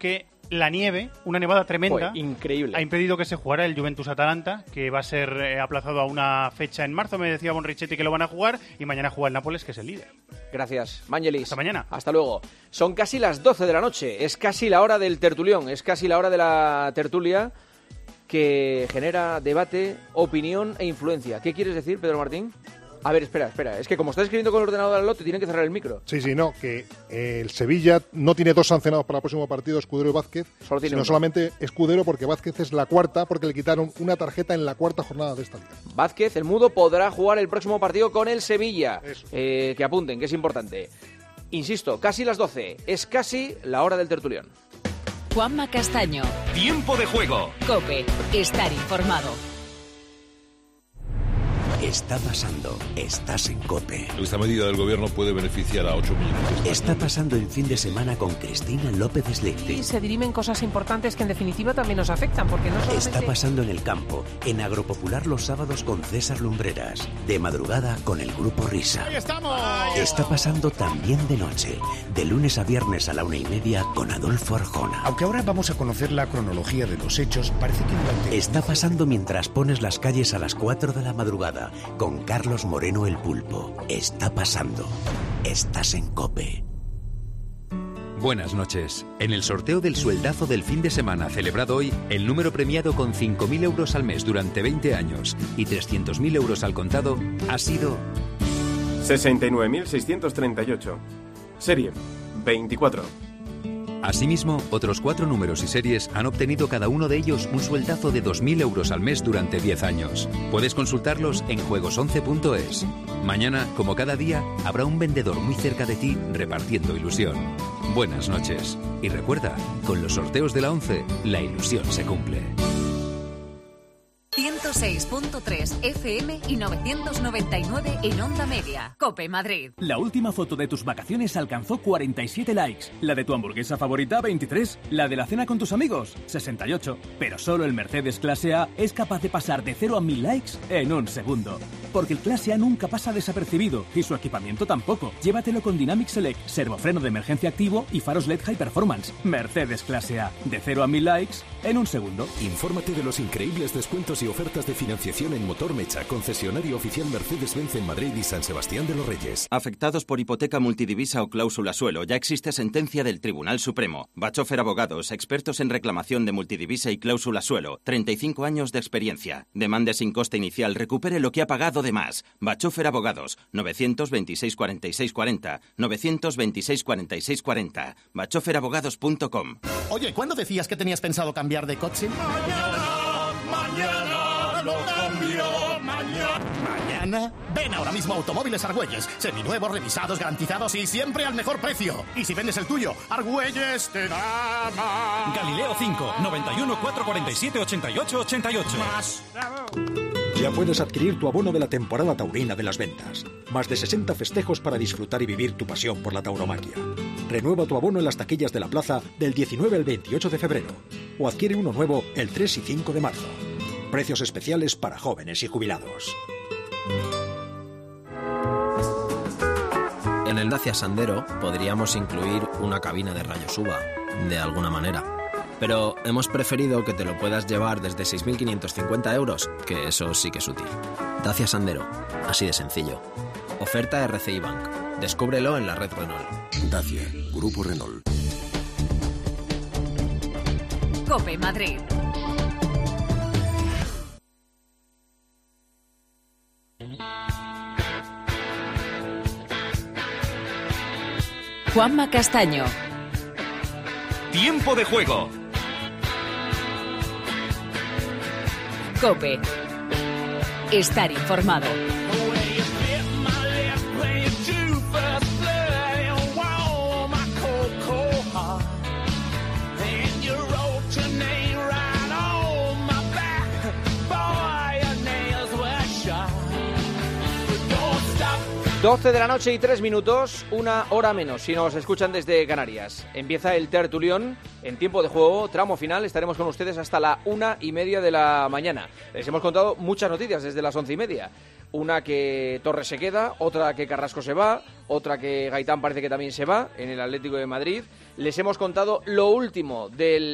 la nieve, una nevada tremenda. Fue increíble. Ha impedido que se jugara el Juventus-Atalanta, que va a ser eh, aplazado a una fecha en marzo. Me decía Bonrichetti que lo van a jugar y mañana juega el Nápoles, que es el líder. Gracias, Vangelis. Hasta mañana. Hasta luego. Son casi las doce de la noche. Es casi la hora del tertulión. Es casi la hora de la tertulia que genera debate, opinión e influencia. ¿Qué quieres decir, Pedro Martín? A ver, espera, espera. Es que como estás escribiendo con el ordenador al lote, tienen que cerrar el micro. Sí, sí, no, que eh, el Sevilla no tiene dos sancionados para el próximo partido, Escudero y Vázquez, Solo tiene sino uno. solamente Escudero, porque Vázquez es la cuarta, porque le quitaron una tarjeta en la cuarta jornada de esta liga. Vázquez, el mudo, podrá jugar el próximo partido con el Sevilla. Eh, que apunten, que es importante. Insisto, casi las doce. Es casi la hora del tertulión. Juanma Castaño. Tiempo de juego. COPE. Estar informado. Está pasando. Estás en COPE. Esta medida del gobierno puede beneficiar a ocho millones de españoles. Está pasando el fin de semana con Cristina López Slichting. Y se dirimen cosas importantes que en definitiva también nos afectan, porque no solamente... Está pasando en el campo, en Agropopular los sábados con César Lumbreras. De madrugada con el Grupo Risa. ¡Ahí estamos! Está pasando también de noche, de lunes a viernes a la una y media con Adolfo Arjona. Aunque ahora vamos a conocer la cronología de los hechos, parece que durante... Está pasando mientras pones las calles a las cuatro de la madrugada con Carlos Moreno el Pulpo. Está pasando. Estás en COPE. Buenas noches. En el sorteo del sueldazo del fin de semana celebrado hoy, el número premiado con cinco mil euros al mes durante veinte años y trescientos mil euros al contado ha sido... sesenta y nueve mil seiscientos treinta y ocho. Serie veinticuatro. Asimismo, otros cuatro números y series han obtenido cada uno de ellos un sueldazo de dos mil euros al mes durante diez años. Puedes consultarlos en juegos once punto es. Mañana, como cada día, habrá un vendedor muy cerca de ti repartiendo ilusión. Buenas noches. Y recuerda, con los sorteos de la once, la ilusión se cumple. ciento seis punto tres F M y novecientos noventa y nueve en Onda Media. COPE Madrid. La última foto de tus vacaciones alcanzó cuarenta y siete likes. La de tu hamburguesa favorita, veintitrés. La de la cena con tus amigos, sesenta y ocho. Pero solo el Mercedes Clase A es capaz de pasar de cero a mil likes en un segundo. Porque el Clase A nunca pasa desapercibido y su equipamiento tampoco. Llévatelo con Dynamic Select, servofreno de emergencia activo y faros L E D High Performance. Mercedes Clase A. De cero a mil likes en un segundo. Infórmate de los increíbles descuentos y ofertas de financiación en Motor Mecha, concesionario oficial Mercedes-Benz en Madrid y San Sebastián de los Reyes. Afectados por hipoteca multidivisa o cláusula suelo, ya existe sentencia del Tribunal Supremo. Bachofer Abogados, expertos en reclamación de multidivisa y cláusula suelo. treinta y cinco años de experiencia. Demande sin coste inicial, recupere lo que ha pagado de más. Bachofer Abogados, novecientos veintiséis cuarenta y seis cuarenta, novecientos veintiséis cuarenta y seis cuarenta. bachofer abogados punto com. Oye, ¿cuándo decías que tenías pensado cambiar de coche? Mañana, mañana, lo cambio, mañana. ¿Mañana? Ven ahora mismo a Automóviles Argüelles. Seminuevos, revisados, garantizados y siempre al mejor precio. Y si vendes el tuyo, Argüelles te da más. Galileo cinco, noventa y uno, cuatrocientos cuarenta y siete, ochenta y ocho, ochenta y ocho. Más. Ya puedes adquirir tu abono de la temporada taurina de las ventas. Más de sesenta festejos para disfrutar y vivir tu pasión por la tauromaquia. Renueva tu abono en las taquillas de la plaza del diecinueve al veintiocho de febrero. O adquiere uno nuevo el tres y cinco de marzo. Precios especiales para jóvenes y jubilados. En el Dacia Sandero podríamos incluir una cabina de rayos U V A, de alguna manera. Pero hemos preferido que te lo puedas llevar desde seis mil quinientos cincuenta euros, que eso sí que es útil. Dacia Sandero, así de sencillo. Oferta R C I Bank. Descúbrelo en la red Renault. Dacia, Grupo Renault. COPE Madrid. Juanma Castaño. Tiempo de juego. COPE. Estar informado. doce de la noche y tres minutos, una hora menos, si nos escuchan desde Canarias. Empieza el tertulión en tiempo de juego, tramo final. Estaremos con ustedes hasta la una y media de la mañana. Les hemos contado muchas noticias desde las once y media. Una que Torres se queda, otra que Carrasco se va, otra que Gaitán parece que también se va en el Atlético de Madrid. Les hemos contado lo último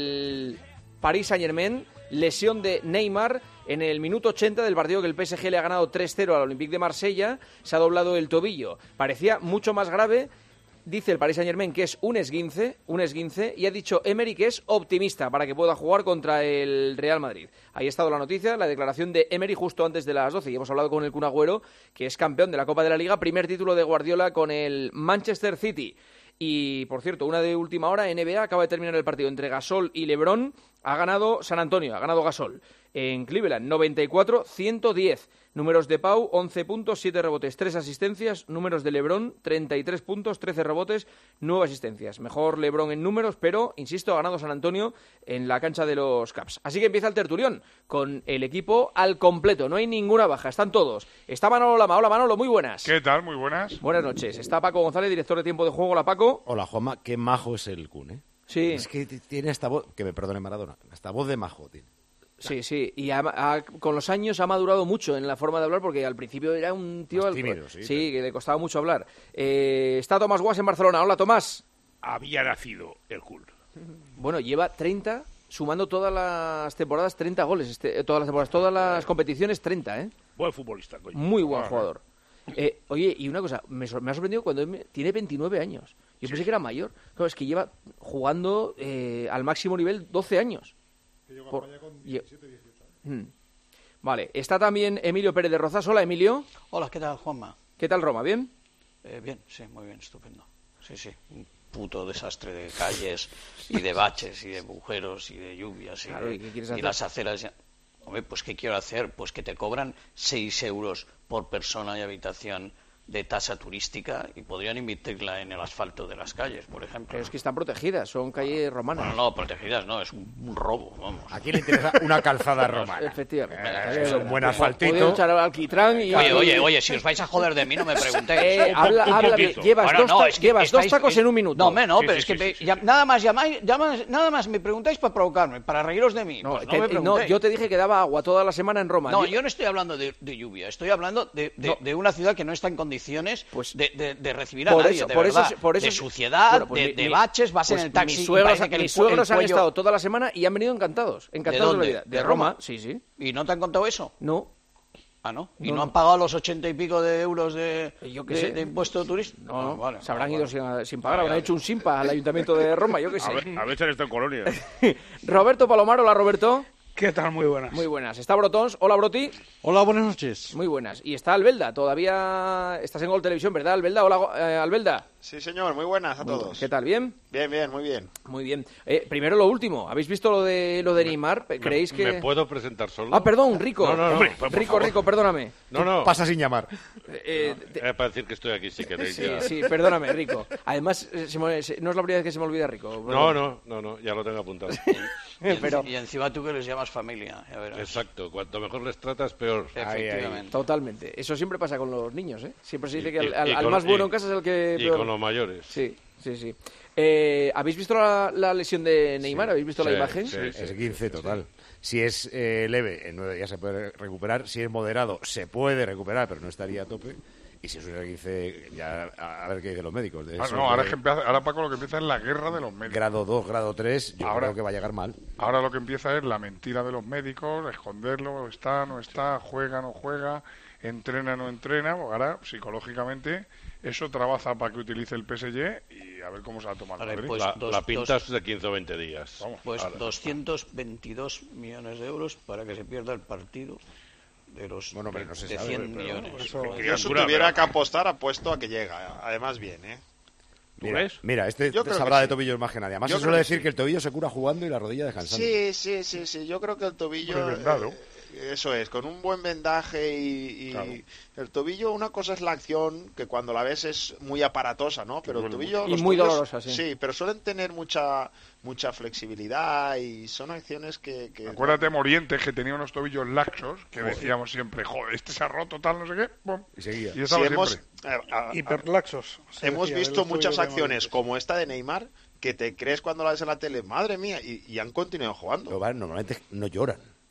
del Paris Saint-Germain, lesión de Neymar en el minuto ochenta del partido que el P S G le ha ganado tres cero al Olympique de Marsella. Se ha doblado el tobillo, parecía mucho más grave. Dice el Paris Saint-Germain que es un esguince, un esguince, y ha dicho Emery que es optimista para que pueda jugar contra el Real Madrid. Ahí ha estado la noticia, la declaración de Emery justo antes de las doce. Y hemos hablado con el Kun Agüero, que es campeón de la Copa de la Liga, primer título de Guardiola con el Manchester City. Y, por cierto, una de última hora, N B A acaba de terminar el partido entre Gasol y LeBron. Ha ganado San Antonio, ha ganado Gasol. En Cleveland, noventa y cuatro a ciento diez. Números de Pau, once puntos, siete rebotes, tres asistencias. Números de LeBron, treinta y tres puntos, trece rebotes, nueve asistencias. Mejor LeBron en números, pero, insisto, ha ganado San Antonio en la cancha de los Caps. Así que empieza el tertulión con el equipo al completo. No hay ninguna baja, están todos. Está Manolo Lama. Hola, Manolo, muy buenas. ¿Qué tal? Muy buenas. Buenas noches. Está Paco González, director de Tiempo de Juego. Hola, Paco. Hola, Juanma. Qué majo es el Kun, ¿eh? Sí. Es que tiene esta voz, que me perdone Maradona, esta voz de majo tiene. Sí, sí, y ha, ha, con los años ha madurado mucho en la forma de hablar, porque al principio era un tío... Más tímido, sí, sí, que le costaba mucho hablar. Eh, está Tomás Guas en Barcelona. Hola, Tomás. Había nacido el Kun. Bueno, lleva treinta, sumando todas las temporadas, treinta goles. Este, todas las temporadas, todas las competiciones, treinta, ¿eh? Buen futbolista, coño. Muy buen jugador. Eh, oye, y una cosa, me, me ha sorprendido cuando él me, tiene veintinueve años. Yo pensé que era mayor. Claro, es que lleva jugando eh, al máximo nivel doce años. Que llegó Por... a España con diecisiete, dieciocho. Hmm. Vale, está también Emilio Pérez de Rozas. Hola, Emilio. Hola, ¿qué tal, Juanma? ¿Qué tal, Roma? ¿Bien? Eh, bien, sí, muy bien, estupendo. Sí, sí, un puto desastre de calles y de baches y de agujeros y de lluvias y, claro, de, ¿y qué quieres y hacer? las aceras. Hombre, pues ¿qué quiero hacer? Pues que te cobran seis euros por persona y habitación de tasa turística y podrían invertirla en el asfalto de las calles, por ejemplo. Pero es que están protegidas, son calles romanas. Bueno, no, protegidas no, es un, un robo, vamos. ¿A quién le interesa una calzada romana? Efectivamente. Eh, es un buen Podría asfaltito. echar al alquitrán y... Oye, oye, oye, si os vais a joder de mí, no me preguntéis. Eh, habla, Un habla poquito. llevas, Bueno, dos, no, ta- es que llevas estáis- dos tacos es- en un minuto. No, me, no, Sí, pero sí, es que sí, me- sí, ya- sí. nada más llamáis, llamas- nada más me preguntáis para provocarme, para reíros de mí. No, Pues no te- me no, preguntéis. yo te dije que daba agua toda la semana en Roma. No, Yo- yo no estoy hablando de, de lluvia, estoy hablando de, de- No. de una ciudad que no está en condiciones de, de- de recibir a por nadie, eso, de por eso, verdad. por eso de es- suciedad, Bueno, pues de, mi- de mi- baches, vas pues en el taxi mis y suegros, parece que el mis cu- el suegros han cuello- estado toda la semana y han venido encantados. ¿De Encantados de, dónde? la vida. De, ¿De Roma, Roma? sí, sí. ¿Y no te han contado eso? No. Ah, ¿no? ¿Y No, no, no. han pagado los ochenta y pico de euros de, Yo qué de, sé. de impuesto turístico? No, no. Ah, vale, se habrán vale, ido vale. sin, sin pagar, habrán hecho un simpa al Ayuntamiento de Roma, yo qué sé. A ver, a ver si han estado en Colonia. Roberto Palomar, hola Roberto. ¿Qué tal? Muy buenas. Muy buenas. Está Brotons, hola Broti. Hola, buenas noches. Muy buenas. Y está Albelda, todavía estás en Gol Televisión, ¿verdad Albelda? Hola eh, Albelda. Sí, señor, muy buenas a Muy todos. buenas. ¿Qué tal? ¿Bien? Bien, bien, muy bien. Muy bien. Eh, primero lo último, ¿habéis visto lo de lo de Neymar? ¿Creéis que...? ¿Me puedo presentar solo? Ah, perdón, Rico. No, no, no. Hombre, por Rico, favor. Rico, perdóname. No, no. Pasa sin llamar. Eh, Eh, para decir que estoy aquí si queréis. Sí, ya. sí, perdóname, Rico. Además, eh, se me- se- no es la primera vez que se me olvida Rico. No, no, no, no, ya lo tengo apuntado. Y, en- Pero- y encima tú que les llamas familia, ya verás. Exacto, cuanto mejor les tratas, peor. Efectivamente. Totalmente. Eso siempre pasa con los niños, ¿eh? Siempre se dice que Y- al, al- y al con- más bueno y- en casa es el que... Y peor. con los mayores. Sí, sí, sí. Eh, ¿Habéis visto la, la lesión de Neymar? ¿Habéis visto la Sí, imagen? sí, es quince total. Si es eh, leve, en nueve días se puede recuperar. Si es moderado, se puede recuperar, pero no estaría a tope. Y si es un quince, ya a, a ver qué dicen los médicos. De Ah, eso, no, ahora, de es que empieza, ahora Paco lo que empieza es la guerra de los médicos. grado dos, grado tres, yo Ahora- creo que va a llegar mal. Ahora lo que empieza es la mentira de los médicos, esconderlo, está, no está, juega, no juega, entrena, no entrena. Porque ahora, psicológicamente, eso trabaja para que utilice el P S G y a ver cómo se va a tomar Vale, Madrid. pues La, dos- la pinta dos- es de quince o veinte días. Vamos, Pues Ahora. doscientos veintidós millones de euros para que se pierda el partido de los Bueno, pero no se de sabe, cien pero- millones. Eso- Yo si tuviera que apostar, apuesto a que llega. Además, bien, ¿eh? Mira, ves? mira, este Yo creo sabrá que de sí. tobillos más que nadie. Además, Yo se creo suele que decir sí. que el tobillo se cura jugando y la rodilla descansando. Sí, sí, sí, sí. Yo creo que el tobillo... Hombre, vendado. eh, eso es, con un buen vendaje y, y Claro. el tobillo, una cosa es la acción, que cuando la ves es muy aparatosa, ¿no? Pero el duele tobillo... Y los muy tobillos- dolorosa, sí. pero suelen tener mucha mucha flexibilidad y son acciones que... que Acuérdate, Morientes, que tenía unos tobillos laxos, que decíamos siempre, joder, este se ha roto, tal, no sé qué. Pum. Y seguía. Y estaba Sí, hemos, siempre. eh, a- a- Hiperlaxos. se hemos decía, de visto los muchas tobillos de acciones Madrid. como esta de Neymar que te crees cuando la ves en la tele, madre mía, y, y han continuado jugando. Pero, vale, normalmente no lloran.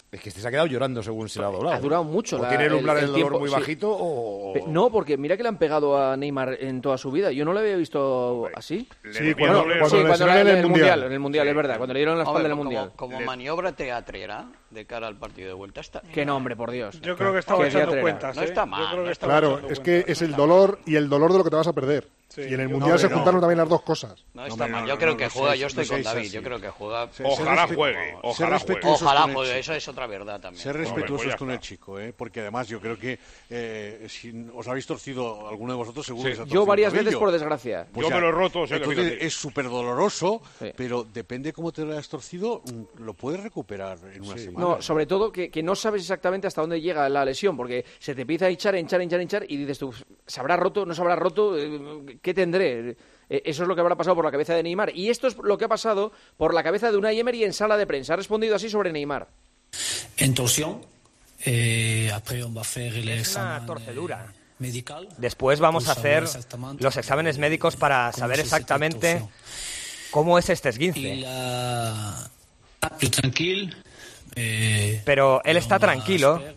Es que este se ha quedado llorando según se le ha doblado. Ha durado mucho. O la, tiene el umbral el, del el dolor tiempo, muy sí. bajito o... Pe- No, porque mira que le han pegado a Neymar en toda su vida. Yo no lo había visto así. Sí, Bueno, cuando, sí, cuando cuando le era en en el el Mundial. Mundial, en el Mundial, Sí. es verdad. Cuando le dieron la espalda en el Hombre, Mundial. como, como maniobra teatrera de cara al partido de vuelta está. Qué nombre, por Dios. Yo creo que estaba Qué echando teatrera. cuentas. No ¿eh? está mal, Yo creo que no estaba Claro, echando es que cuentas. es el dolor y el dolor de lo que te vas a perder. Sí. Y en el Yo Mundial creo se que juntaron no. también las dos cosas. No está Hombre, mal. no, Yo no, creo no, que no juega. seáis- Yo estoy no con seáis David. así. Yo creo que juega. Se- Ojalá ser juegue, respetu- ojalá ser juegue. respetuosos Ojalá con el juegue. chico. Eso es otra verdad también. Ser Hombre, respetuosos pues ya con el está. chico, ¿eh? Porque además yo creo que eh, si os habéis torcido, alguno de vosotros seguro Sí. que se ha Yo torcido varias el veces, tobillo. por desgracia. Pues Yo ya, me lo he roto, o sea que entonces fíjate. es súper doloroso, Sí. pero depende cómo te lo hayas torcido, mm, lo puedes recuperar en una semana. No, sobre todo que, que no sabes exactamente hasta dónde llega la lesión, porque se te empieza a hinchar, hinchar, hinchar, hinchar, y dices tú, ¿se habrá roto? ¿No se habrá roto? Eh, ¿Qué tendré? Eh, Eso es lo que habrá pasado por la cabeza de Neymar. Y esto es lo que ha pasado por la cabeza de Unai Emery en sala de prensa. Ha respondido así sobre Neymar. En torsión. Eh, après on va faire el Es examen, una torcedura. eh, medical. Después vamos a Pour saber hacer exactamente los exámenes médicos para cómo saber es esta exactamente torsión. cómo es este Y esguince. la... plus tranquille. eh, Pero él está on va tranquilo hacer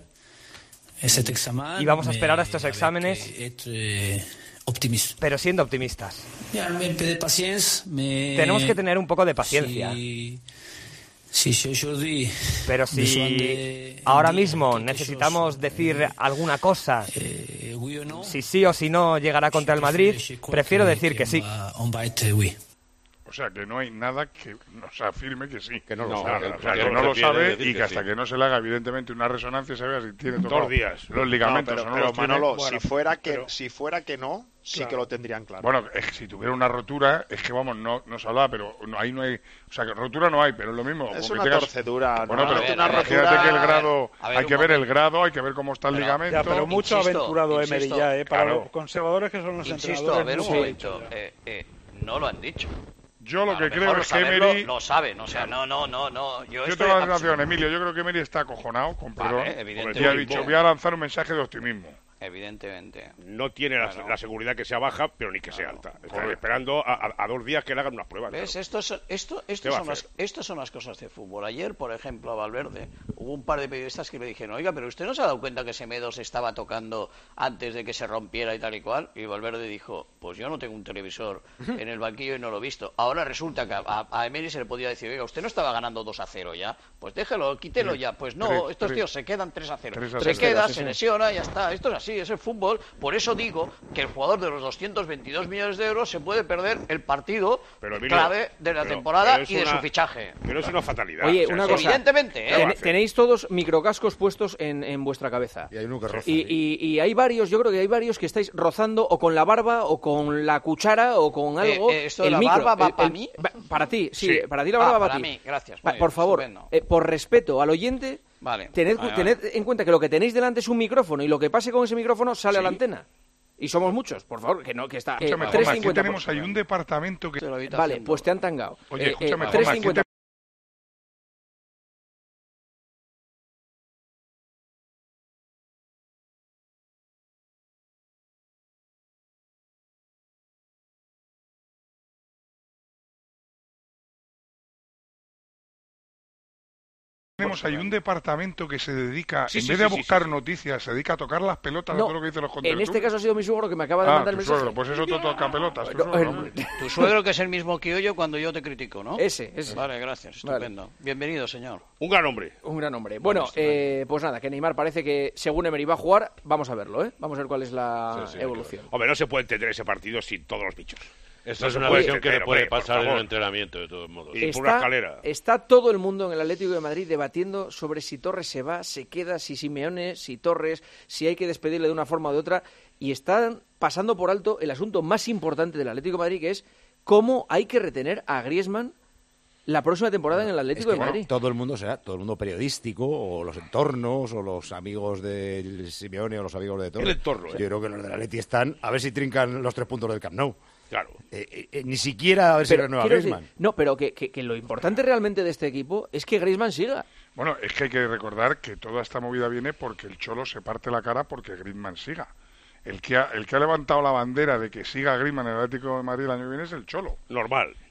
este examen, y vamos a esperar a mais estos avec, exámenes, eh, être, eh, optimiste. pero siendo optimistas. Bien, un peu de paciencia, mais Tenemos que tener un poco de paciencia. Si, si, si aujourd'hui Pero besoin si de ahora dire mismo quelque necesitamos chose, decir alguna cosa, eh, oui o no, si sí o si no llegará contra el Madrid, prefiero decir que sí. on va être oui. O sea, que no hay nada que nos afirme que sí. Que no lo O sabe. sea, que- o sea, que que no no lo prefiere sabe decir y que que hasta sí. que no se le haga evidentemente una resonancia se vea si tiene tocado Dos días. los ligamentos No, o pero, no pero los tiene. Manolo, Bueno, si fuera que pero- si fuera que no, sí Claro. que lo tendrían claro. Bueno, es que si tuviera una rotura, es que vamos, no, no se hablaba, pero no, ahí no hay. O sea, que rotura no hay, pero es lo mismo. Es con que una tengas- torcedura, Bueno, ¿no? pero A ver, una imagínate rotura- que el grado. a ver, hay un que ver el momento. grado, hay que ver cómo está el Pero- ligamento. Ya, pero mucho Insisto, aventurado Emery insisto, ya, ¿eh? Para claro. los conservadores que son los Insisto, a entrenadores. ver un mucho momento. mucho ya. eh, eh, no lo han dicho. Yo lo A que mejor creo lo es que saberlo, Emery. lo saben, o sea, no, no, no, no. Yo, Yo estoy tengo la absolut- sensación, Emilio, yo creo que Emery está acojonado, con Vale, perdón. porque evidentemente. ya ha dicho, voy a lanzar un mensaje de optimismo. Evidentemente. No tiene la, Claro. la seguridad que sea baja, pero ni que sea alta. Están Correcto. esperando a, a- a dos días que le hagan unas pruebas. ¿Ves? claro. Estos, son- esto, ¿Qué estos, va a son las, hacer? estas son las cosas de fútbol. Ayer, por ejemplo, a Valverde, hubo un par de periodistas que le dijeron, oiga, pero usted no se ha dado cuenta que Semedo se estaba tocando antes de que se rompiera y tal y cual. Y Valverde dijo, pues yo no tengo un televisor en el banquillo y no lo he visto. Ahora resulta que a, a, a Emery se le podía decir, oiga, usted no estaba ganando dos a cero ya. Pues déjelo, quítelo ya. Pues no, Tres- estos tres- tíos se quedan tres a cero. tres a Se cero, queda, sí, se sí. lesiona, ya está. Esto es así, es el fútbol. Por eso digo que el jugador de los doscientos veintidós millones de euros se puede perder el partido Pero, Emilio, clave de la pero- temporada pero es y de una- su fichaje. Pero es una fatalidad. Oye, O sea, una eso- cosa. Evidentemente, ¿eh? ¿Qué va a Ten- hacer? tenéis todos microcascos puestos en, en vuestra cabeza. Y hay uno que roza. Y, ¿eh? y- y hay varios, yo creo que hay varios que estáis rozando o con la barba o con la cuchara o con algo. Eh, eh, ¿esto de el la micro. barba va El- pa' el- mí? va- Para ti, sí, Sí. para ti la barba Ah, va para a ti. mí, gracias, Va, muy por bien, favor, estupendo. eh, por respeto al oyente, Vale. tened, Vale, tened vale. en cuenta que lo que tenéis delante es un micrófono y lo que pase con ese micrófono sale a Sí. la antena. Y somos muchos, por favor, que no, que está. eh, Escúchame, tres Juanma, aquí cincuenta tenemos ahí un departamento que. De la habitación. Vale, pues te han tangado. Oye, Eh, eh, escúchame, tres Juanma, aquí cincuenta. Tenemos ahí un departamento que se dedica, Sí, en sí, vez sí, de sí, buscar sí. noticias, se dedica a tocar las pelotas No, a todo lo que dicen los en contertulios. este caso ha sido mi suegro que me acaba de Ah, mandar el tu mensaje. suegro, pues eso todo toca pelotas. tu No, suegro, el- hombre. Tu suegro, que es el mismo que yo cuando yo te critico, ¿no? Ese, ese. Vale, gracias, Vale. estupendo. Bienvenido, señor. Un gran hombre. Un gran hombre. Bueno, eh, pues nada, que Neymar parece que según Emery va a jugar, vamos a verlo, ¿eh? Vamos a ver cuál es la Sí, sí, evolución. Hombre, no se puede entender ese partido sin todos los bichos. Esto No es se una puede lesión que le entender, puede hombre, por pasar en favor. un entrenamiento, de todos modos. Y por una Está, escalera. está todo el mundo en el Atlético de Madrid debatiendo sobre si Torres se va, se queda, si Simeone, si Torres, si hay que despedirle de una forma o de otra, y están pasando por alto el asunto más importante del Atlético de Madrid, que es cómo hay que retener a Griezmann la próxima temporada en el Es Atlético que de Madrid. todo el mundo será, todo el mundo periodístico, o los entornos, o los amigos de Simeone, o los amigos de Torres. El entorno, ¿eh? Yo creo que los del Atleti están a ver si trincan los tres puntos del Camp Nou. Claro. Eh, eh, eh, ni siquiera a ver si Pero, renueva quiero decir, Griezmann. no, pero que, que- que lo importante realmente de este equipo es que Griezmann siga. Bueno, es que hay que recordar que toda esta movida viene porque el Cholo se parte la cara porque Griezmann siga. El que ha, el que ha levantado la bandera de que siga Griezmann en el Atlético de Madrid el año que viene es el Cholo. Normal.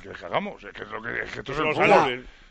que hagamos. Es que, es lo que, es que esto es Eso el lo fútbol. sabe.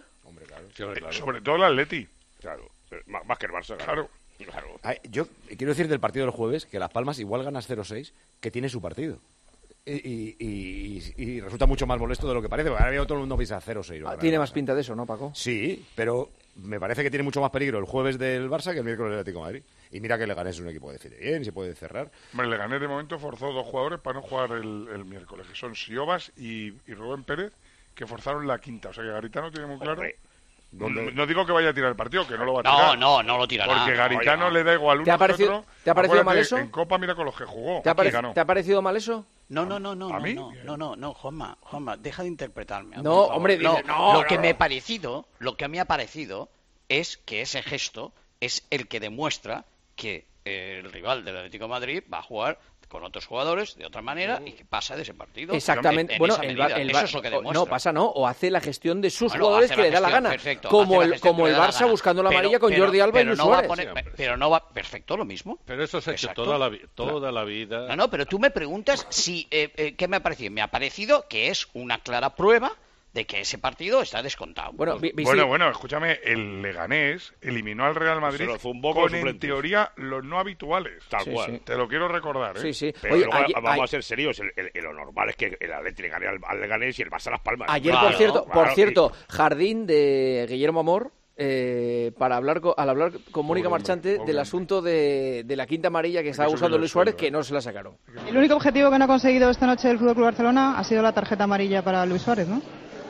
¿Sevilla? Hombre, claro. Sí, claro. Sobre todo el Atleti. Claro. Más que el Barça. Claro. Claro. Ay, yo quiero decir del partido del jueves que Las Palmas igual ganas cero seis que tiene su partido. Y, y, y, y resulta mucho más molesto de lo que parece, porque ahora todo el mundo piensa cero seis. Ah, tiene más pinta de eso, ¿no, Paco? Sí, pero me parece que tiene mucho más peligro el jueves del Barça que el miércoles del Atlético de Madrid. Y mira que Leganés es un equipo que defiende bien, se puede cerrar. Hombre, Leganés de momento forzó dos jugadores para no jugar el, el miércoles, que son Siobas y, y Rubén Pérez, que forzaron la quinta. O sea que Garitano tiene muy claro... No, no digo que vaya a tirar el partido, que no lo va a tirar. No, no, no lo tirará. Porque Garitano Oye, le da igual uno ¿Te ha parecido, que otro. ¿te ha parecido mal eso? En Copa mira con los que jugó. ¿Te ha, parec ¿Te ha parecido mal eso? No, no, no, no, ¿A mí? no, no, no, no, Juanma, Juanma, deja de interpretarme. No, por favor. hombre, no, dile, no, lo no, que no. me ha parecido, lo que me ha parecido es que ese gesto es el que demuestra que eh, el rival del Atlético de Madrid va a jugar con otros jugadores de otra manera y que pasa de ese partido. Exactamente. En, en bueno, esa el, medida. el, Eso es lo que demuestra. No, pasa no, o hace la gestión de sus Bueno, jugadores hace que la le da la gestión, gana. perfecto, como hace el, la gestión como que el le da la Barça gana. buscando la Pero- amarilla con pero- Jordi Alba y pero Luis no va a Suárez. poner- Pero no va... Perfecto, lo mismo. Pero eso se ha hecho Exacto. toda la, vi- toda la vida. No, no, pero tú me preguntas si eh, eh, ¿qué me ha parecido? Me ha parecido que es una clara prueba de que ese partido está descontado. Bueno, vi- vi- Bueno, sí. bueno, escúchame, el Leganés eliminó al Real Madrid Se lo zumbó con con, en suplentes. teoría, los no habituales. Tal Sí, cual. sí. Te lo quiero recordar, ¿eh? Sí, sí. Pero Oye, luego, ayer- vamos ay- a ser serios, el, el- el- lo normal es que el Atlético le gane al, al Leganés y el Barça a Las Palmas. Ayer, Claro, por cierto, claro, por y- cierto, jardín de Guillermo Amor, eh, para hablar co- al hablar con Mónica Pobre hombre, Marchante pobre del hombre. asunto de, de la quinta amarilla que estaba subirle usando el Luis Suárez, sueldo, que ¿eh? no se la sacaron. El único objetivo que no ha conseguido esta noche el Fútbol Club Barcelona ha sido la tarjeta amarilla para Luis Suárez, ¿no?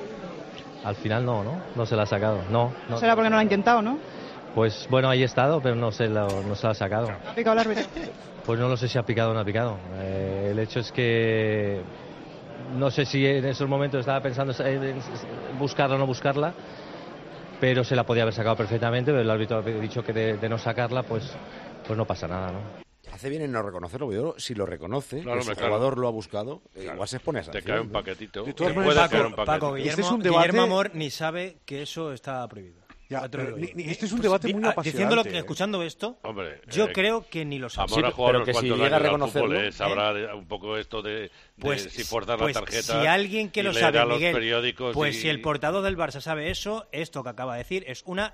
Al final no, ¿no? No se la ha sacado, no. no. Será porque no lo ha intentado, ¿no? Pues bueno, ahí he estado, pero no se, lo, no se la ha sacado. Ha picado el árbitro. Pues no lo sé si ha picado o no ha picado. Eh, el hecho es que no sé si en esos momentos estaba pensando en buscarla o no buscarla, pero se la podía haber sacado perfectamente, pero el árbitro ha dicho que de, de no sacarla, pues, pues no pasa nada, ¿no? Hace bien en no reconocerlo, porque yo, si lo reconoce, Claro, que su me claro. jugador lo ha buscado, eh, Claro. igual se expone a Te sanción, cae un ¿no? paquetito. De todas Te maneras, puede caer Paco, un paquete. Paco, Guillermo, Este es un debate- Guillermo Amor ni sabe que eso está prohibido. Ya, Ya te lo pero digo ni- yo. ni- este es un Pues, debate di- muy ah, apasionante, Diciéndolo, que- ¿eh? escuchando esto, Hombre, yo eh, creo que ni lo sabe. Amor ha Sí, jugado pero unos que si cuantos llega a años al reconocerlo, fútbol, ¿eh? ¿eh? Sabrá de- un poco esto de, de Pues, si forzar pues, la tarjeta. si alguien que y lo leer sabe, a los Miguel, periódicos pues y- si el portador del Barça sabe eso, esto que acaba de decir es una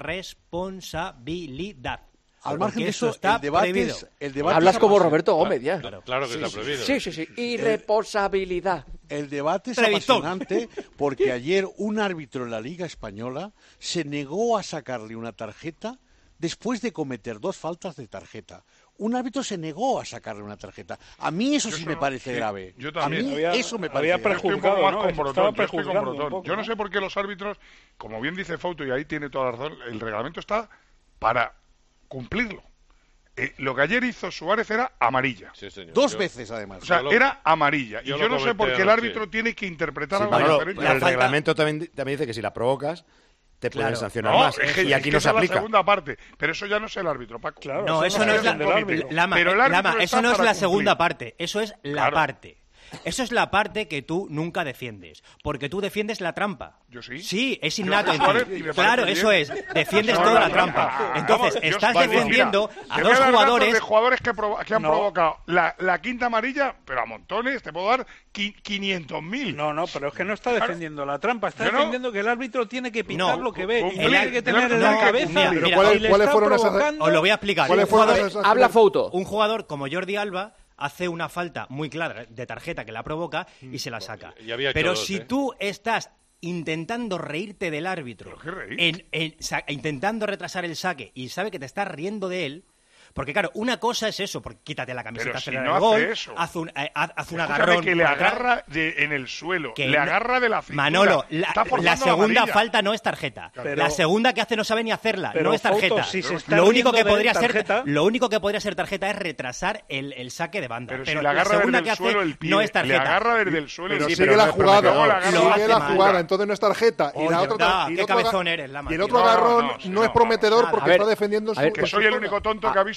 irresponsabilidad. Al margen Porque de eso, está el debate prohibido. es- el debate Hablas es como apasionante. Roberto Gómez, ya. Claro, claro que Sí, está sí, prohibido. Sí, sí, sí. Irresponsabilidad. El debate es Revistón. apasionante porque ayer un árbitro en la Liga Española se negó a sacarle una tarjeta después de cometer dos faltas de tarjeta. Un árbitro se negó a sacarle una tarjeta. A mí eso Yo sí eso me no- parece sí, grave. yo a también. mí Había- eso me había parece grave. Yo estoy un poco prejuzgado, más ¿no? con Estaba Brotón, yo estoy con prejuzgando un Brotón. poco, Yo no ¿no? sé por qué los árbitros, como bien dice Fauto, y ahí tiene toda la razón, el reglamento está para cumplirlo. Eh, lo que ayer hizo Suárez era amarilla. Sí, señor. Dos Yo- veces, además. O sea, Yo lo- era amarilla. yo y lo yo no sé comenté por qué el anoche. árbitro tiene que interpretar Sí, algo Manolo, diferente. pero el falta- reglamento también, también dice que si la provocas, te pueden Claro. sancionar No, más. es que, y es aquí que no se esa es la aplica. segunda parte. Pero eso ya no es el árbitro, Paco. Claro, No, eso no es la, el comité. Lama, Pero el eh, árbitro Lama, está eso no es para la cumplir. segunda parte, eso es la Claro. parte. Eso es la parte que tú nunca defiendes, porque tú defiendes la trampa. Yo sí. Sí, es Yo innato soy en Suárez ti. y me Claro, parece eso bien. es, defiendes No, toda no, la trampa. no, no. Entonces, Vamos, yo- estás vale, defendiendo mira, a te dos voy dar datos jugadores... de jugadores que, provo- que han No. provocado la, la quinta amarilla, pero a montones, te puedo dar qui- quinientos mil. No, no, pero es que no está defendiendo la trampa, está Yo no- defendiendo que el árbitro tiene que pitar No, lo que ve y cumplir. que tiene que tener No, en la no, cabeza. mira, y mira, ¿cuáles- le cuáles está fueron esas- provocando- Os lo voy a explicar. ¿Cuáles Un fueron jugador- esas- Habla Fouto. Un jugador como Jordi Alba hace una falta muy clara de tarjeta que la provoca y se la saca. Y había hecho Pero dos, si ¿eh? tú estás intentando reírte del árbitro, ¿Pero qué reír? en, en- sa- intentando retrasar el saque y sabe que te estás riendo de él, porque claro, una cosa es eso, porque quítate la camiseta, Pero si acelera no el hace gol, eso. haz un, eh, haz, haz un Escúchame, agarrón que le por atrás. agarra de, en el suelo, Que le no- agarra de la cintura. Manolo, la, Está forzando la segunda amarilla. falta no es tarjeta. Pero- la segunda que hace no sabe ni hacerla, pero, no es tarjeta. Fouto, si se está lo único que riendo de podría tarjeta- ser lo único que podría ser tarjeta es retrasar el, el saque de banda. Pero, Pero si le la agarra segunda desde que el hace suelo el pie, no es tarjeta. le agarra desde el suelo Pero el pie. sigue pero la no es jugada, prometedor. Luego la agarra sigue de la cintura. jugada, entonces no es tarjeta. Y Oye, la otra, da, y el qué otro, cabezón eres, Lama, y el tío. otro No, no, agarrón no, no, sí, no, es prometedor no. porque A ver, está defendiendo a ver, su Que soy el único tonto que ha visto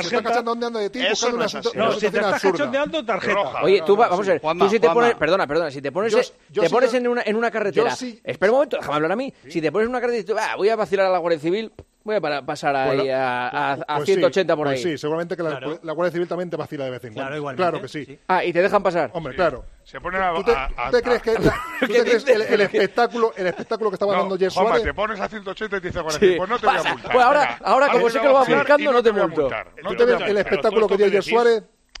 tarjeta. cachondeando de ti, Eso buscando no una, es así. una No, si te situación estás absurda. cachondeando, tarjeta. Roja. Oye, tú, no, va- no, vamos sí. a ver, Juanma, tú si te Juanma. pones, perdona, perdona, si te pones, Yo- eh, yo te sí pones que- en una en una carretera, yo sí- espera un momento, déjame hablar a mí, si te pones en una carretera y dices, "Ah, voy a vacilar a la Guardia Civil, voy a para- pasar Pues ahí la- a, a, a pues ciento sí, ochenta por ahí". pues sí, seguramente que la, Claro. la Guardia Civil también te vacila de vez en cuando. Claro, igualmente, Claro que sí. sí. Ah, y te dejan pasar. Hombre, claro. Se ponen a... ¿Tú te, a- a- tú te crees que, la- tú te crees el, el espectáculo el espectáculo que estaba No, dando Jess Juanma, Suárez? te pones a ciento ochenta y te dice Sí. cuarenta, pues no te voy Pasa. a multar. Pues ahora- Venga, ahora, como ahora sé te que lo voy a vas multar buscando, y no te voy a multo. multar. No ¿Tú te te voy a ves el multar. espectáculo que dio todo Jess esto que Suárez?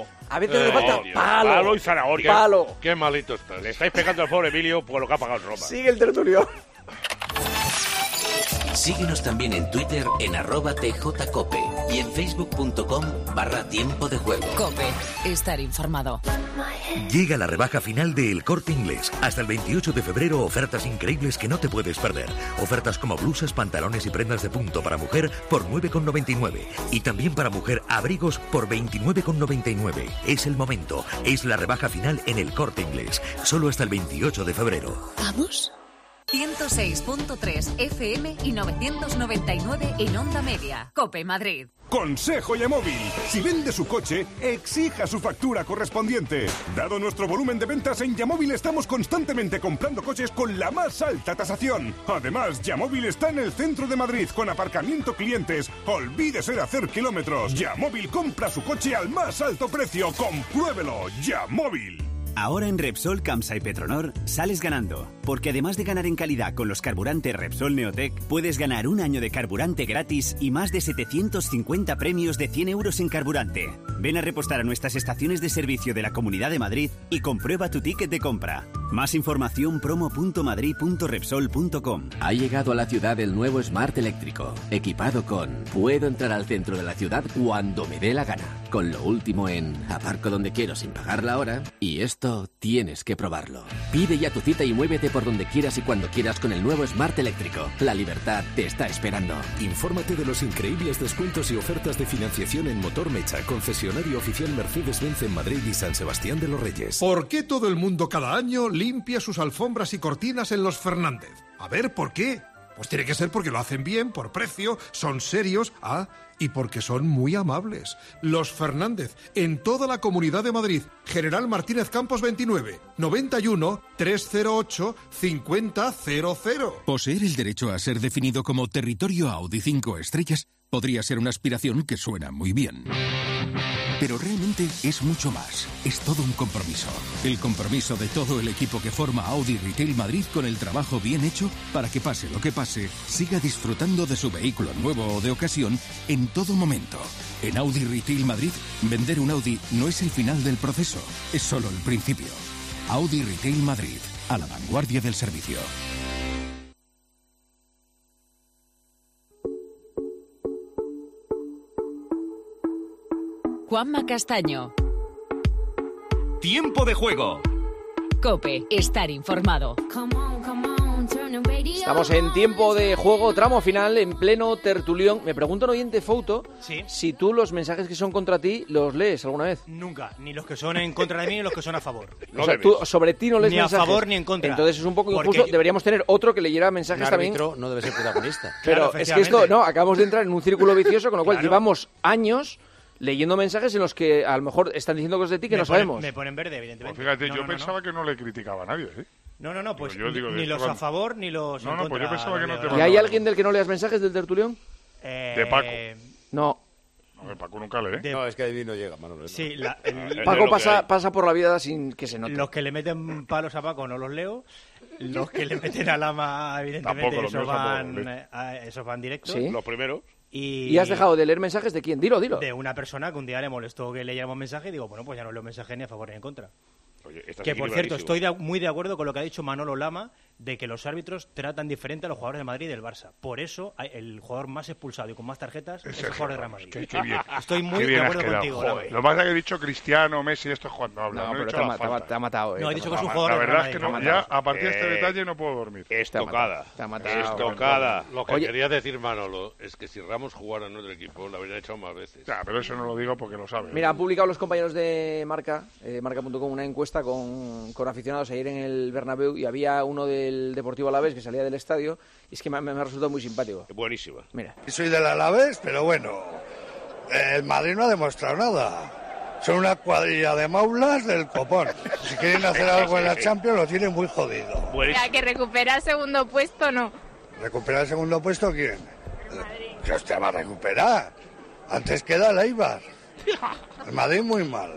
palo. A veces le falta Dios. palo. Palo y zanahoria. Palo. Qué malito estás. Le estáis pegando al pobre Emilio por lo que ha pagado en Roma. Sigue el tertulio. Síguenos también en Twitter en arroba tjcope y en facebook.com barra tiempo de juego. Cope, estar informado. Llega la rebaja final de El Corte Inglés. Hasta el veintiocho de febrero, ofertas increíbles que no te puedes perder. Ofertas como blusas, pantalones y prendas de punto para mujer por nueve con noventa y nueve. Y también para mujer abrigos por veintinueve con noventa y nueve. Es el momento. Es la rebaja final en El Corte Inglés. Solo hasta el veintiocho de febrero. ¿Vamos? ciento seis punto tres F M y novecientos noventa y nueve en Onda Media. COPE Madrid. Consejo Yamóvil. Si vende su coche, exija su factura correspondiente. Dado nuestro volumen de ventas en Yamóvil, estamos constantemente comprando coches con la más alta tasación. Además, Yamóvil está en el centro de Madrid con aparcamiento clientes. Olvídese de hacer kilómetros. Yamóvil compra su coche al más alto precio. Compruébelo. Yamóvil. Ahora en Repsol, Camsa y Petronor sales ganando, porque además de ganar en calidad con los carburantes Repsol Neotec, puedes ganar un año de carburante gratis y más de setecientos cincuenta premios de cien euros en carburante. Ven a repostar a nuestras estaciones de servicio de la Comunidad de Madrid y comprueba tu ticket de compra. Más información promo punto madrid punto repsol punto com. Ha llegado a la ciudad el nuevo Smart eléctrico, equipado con puedo entrar al centro de la ciudad cuando me dé la gana, con lo último en aparco donde quiero sin pagar la hora, y esto tienes que probarlo. Pide ya tu cita y muévete por donde quieras y cuando quieras con el nuevo Smart eléctrico. La libertad te está esperando. Infórmate de los increíbles descuentos y ofertas de financiación en Motor Mecha, concesionario oficial Mercedes-Benz en Madrid y San Sebastián de los Reyes. ¿Por qué todo el mundo cada año limpia sus alfombras y cortinas en los Fernández? A ver, ¿por qué? Pues tiene que ser porque lo hacen bien, por precio, son serios, ah, y porque son muy amables. Los Fernández, en toda la Comunidad de Madrid. General Martínez Campos veintinueve, noventa y uno, trescientos ocho, cincuenta cero cero. Poseer el derecho a ser definido como territorio Audi cinco estrellas podría ser una aspiración que suena muy bien. Pero realmente es mucho más. Es todo un compromiso. El compromiso de todo el equipo que forma Audi Retail Madrid con el trabajo bien hecho para que pase lo que pase, siga disfrutando de su vehículo nuevo o de ocasión en todo momento. En Audi Retail Madrid, vender un Audi no es el final del proceso, es solo el principio. Audi Retail Madrid, a la vanguardia del servicio. Juanma Castaño. Tiempo de juego. COPE, estar informado. Estamos en tiempo de juego, tramo final, en pleno tertulión. Me pregunta un oyente, Fouto, ¿Sí? si tú los mensajes que son contra ti los lees alguna vez. Nunca, ni los que son en contra de mí ni los que son a favor. O sea, tú sobre ti no lees ni mensajes. Ni a favor ni en contra. Entonces es un poco Porque injusto. yo... Deberíamos tener otro que leyera mensajes un también. árbitro no debe ser protagonista. Pero Claro, es que esto, no, acabamos de entrar en un círculo vicioso, con lo cual Claro. llevamos años leyendo mensajes en los que a lo mejor están diciendo cosas de ti que me no ponen, sabemos. Me ponen verde, evidentemente. Pues fíjate, no, yo no, no, pensaba no. que no le criticaba a nadie, ¿eh? No, no, no, pues Digo, yo digo, ni de los esto a favor ni los No, en no, contra. pues yo pensaba que no te ¿Y hay alguien del que no leas mensajes del tertulión? Eh... De Paco. No. A ver, Paco nunca lee. De- No, es que ahí no llega, Manolo. Sí, la- el- Paco lo que pasa, hay. pasa por la vida sin que se note. Los que le meten palos a Paco no los leo. Los que le meten a Lama, evidentemente, Tampoco, los esos míos tampoco van, los leo. eh, a- esos van directos. ¿Sí? Los primeros. Y... ¿Y has dejado de leer mensajes de quién? Dilo, dilo. De una persona que un día le molestó que leyéramos mensaje y digo, bueno, pues ya no leo mensaje ni a favor ni en contra. Oye, estás Que por cierto, equilibradísimo. estoy de- muy de acuerdo con lo que ha dicho Manolo Lama de que los árbitros tratan diferente a los jugadores de Madrid y del Barça. Por eso hay- el jugador más expulsado y con más tarjetas es el jugador de Real Madrid. Qué, qué bien. Estoy muy Qué bien de has acuerdo quedado, contigo, joder. Lama. Lo que pasa es que he dicho Cristiano, Messi, esto es cuando habla. No, No, he pero dicho te ha, la ma- te ha ma- falta. te ha matado. eh, No, he te ha dicho que es matado. un jugador La de verdad Real es que Madrid. no, Te ha ya matado. a partir de este Eh, detalle no puedo dormir. Estocada. Te ha matado. Estocada. Lo que Oye. quería decir Manolo es que si Ramos jugara en otro equipo, lo habrían echado más veces. Ya, pero eso no lo digo porque lo sabe. Mira, han publicado los compañeros de Marca, eh, marca punto com, una encuesta con, con aficionados ayer en el Bernabéu y había uno del Deportivo Alavés que salía del estadio y es que me, me ha resultado muy simpático. Buenísima. Mira. Soy del Alavés, pero bueno, el Madrid no ha demostrado nada. Son una cuadrilla de maulas del copón. Si quieren hacer algo en la Champions lo tienen muy jodido. Ya que recupera el segundo puesto, no. ¿Recuperar el segundo puesto quién? ¿Qué hostia va a recuperar? Antes queda el Eibar. El Madrid muy mal.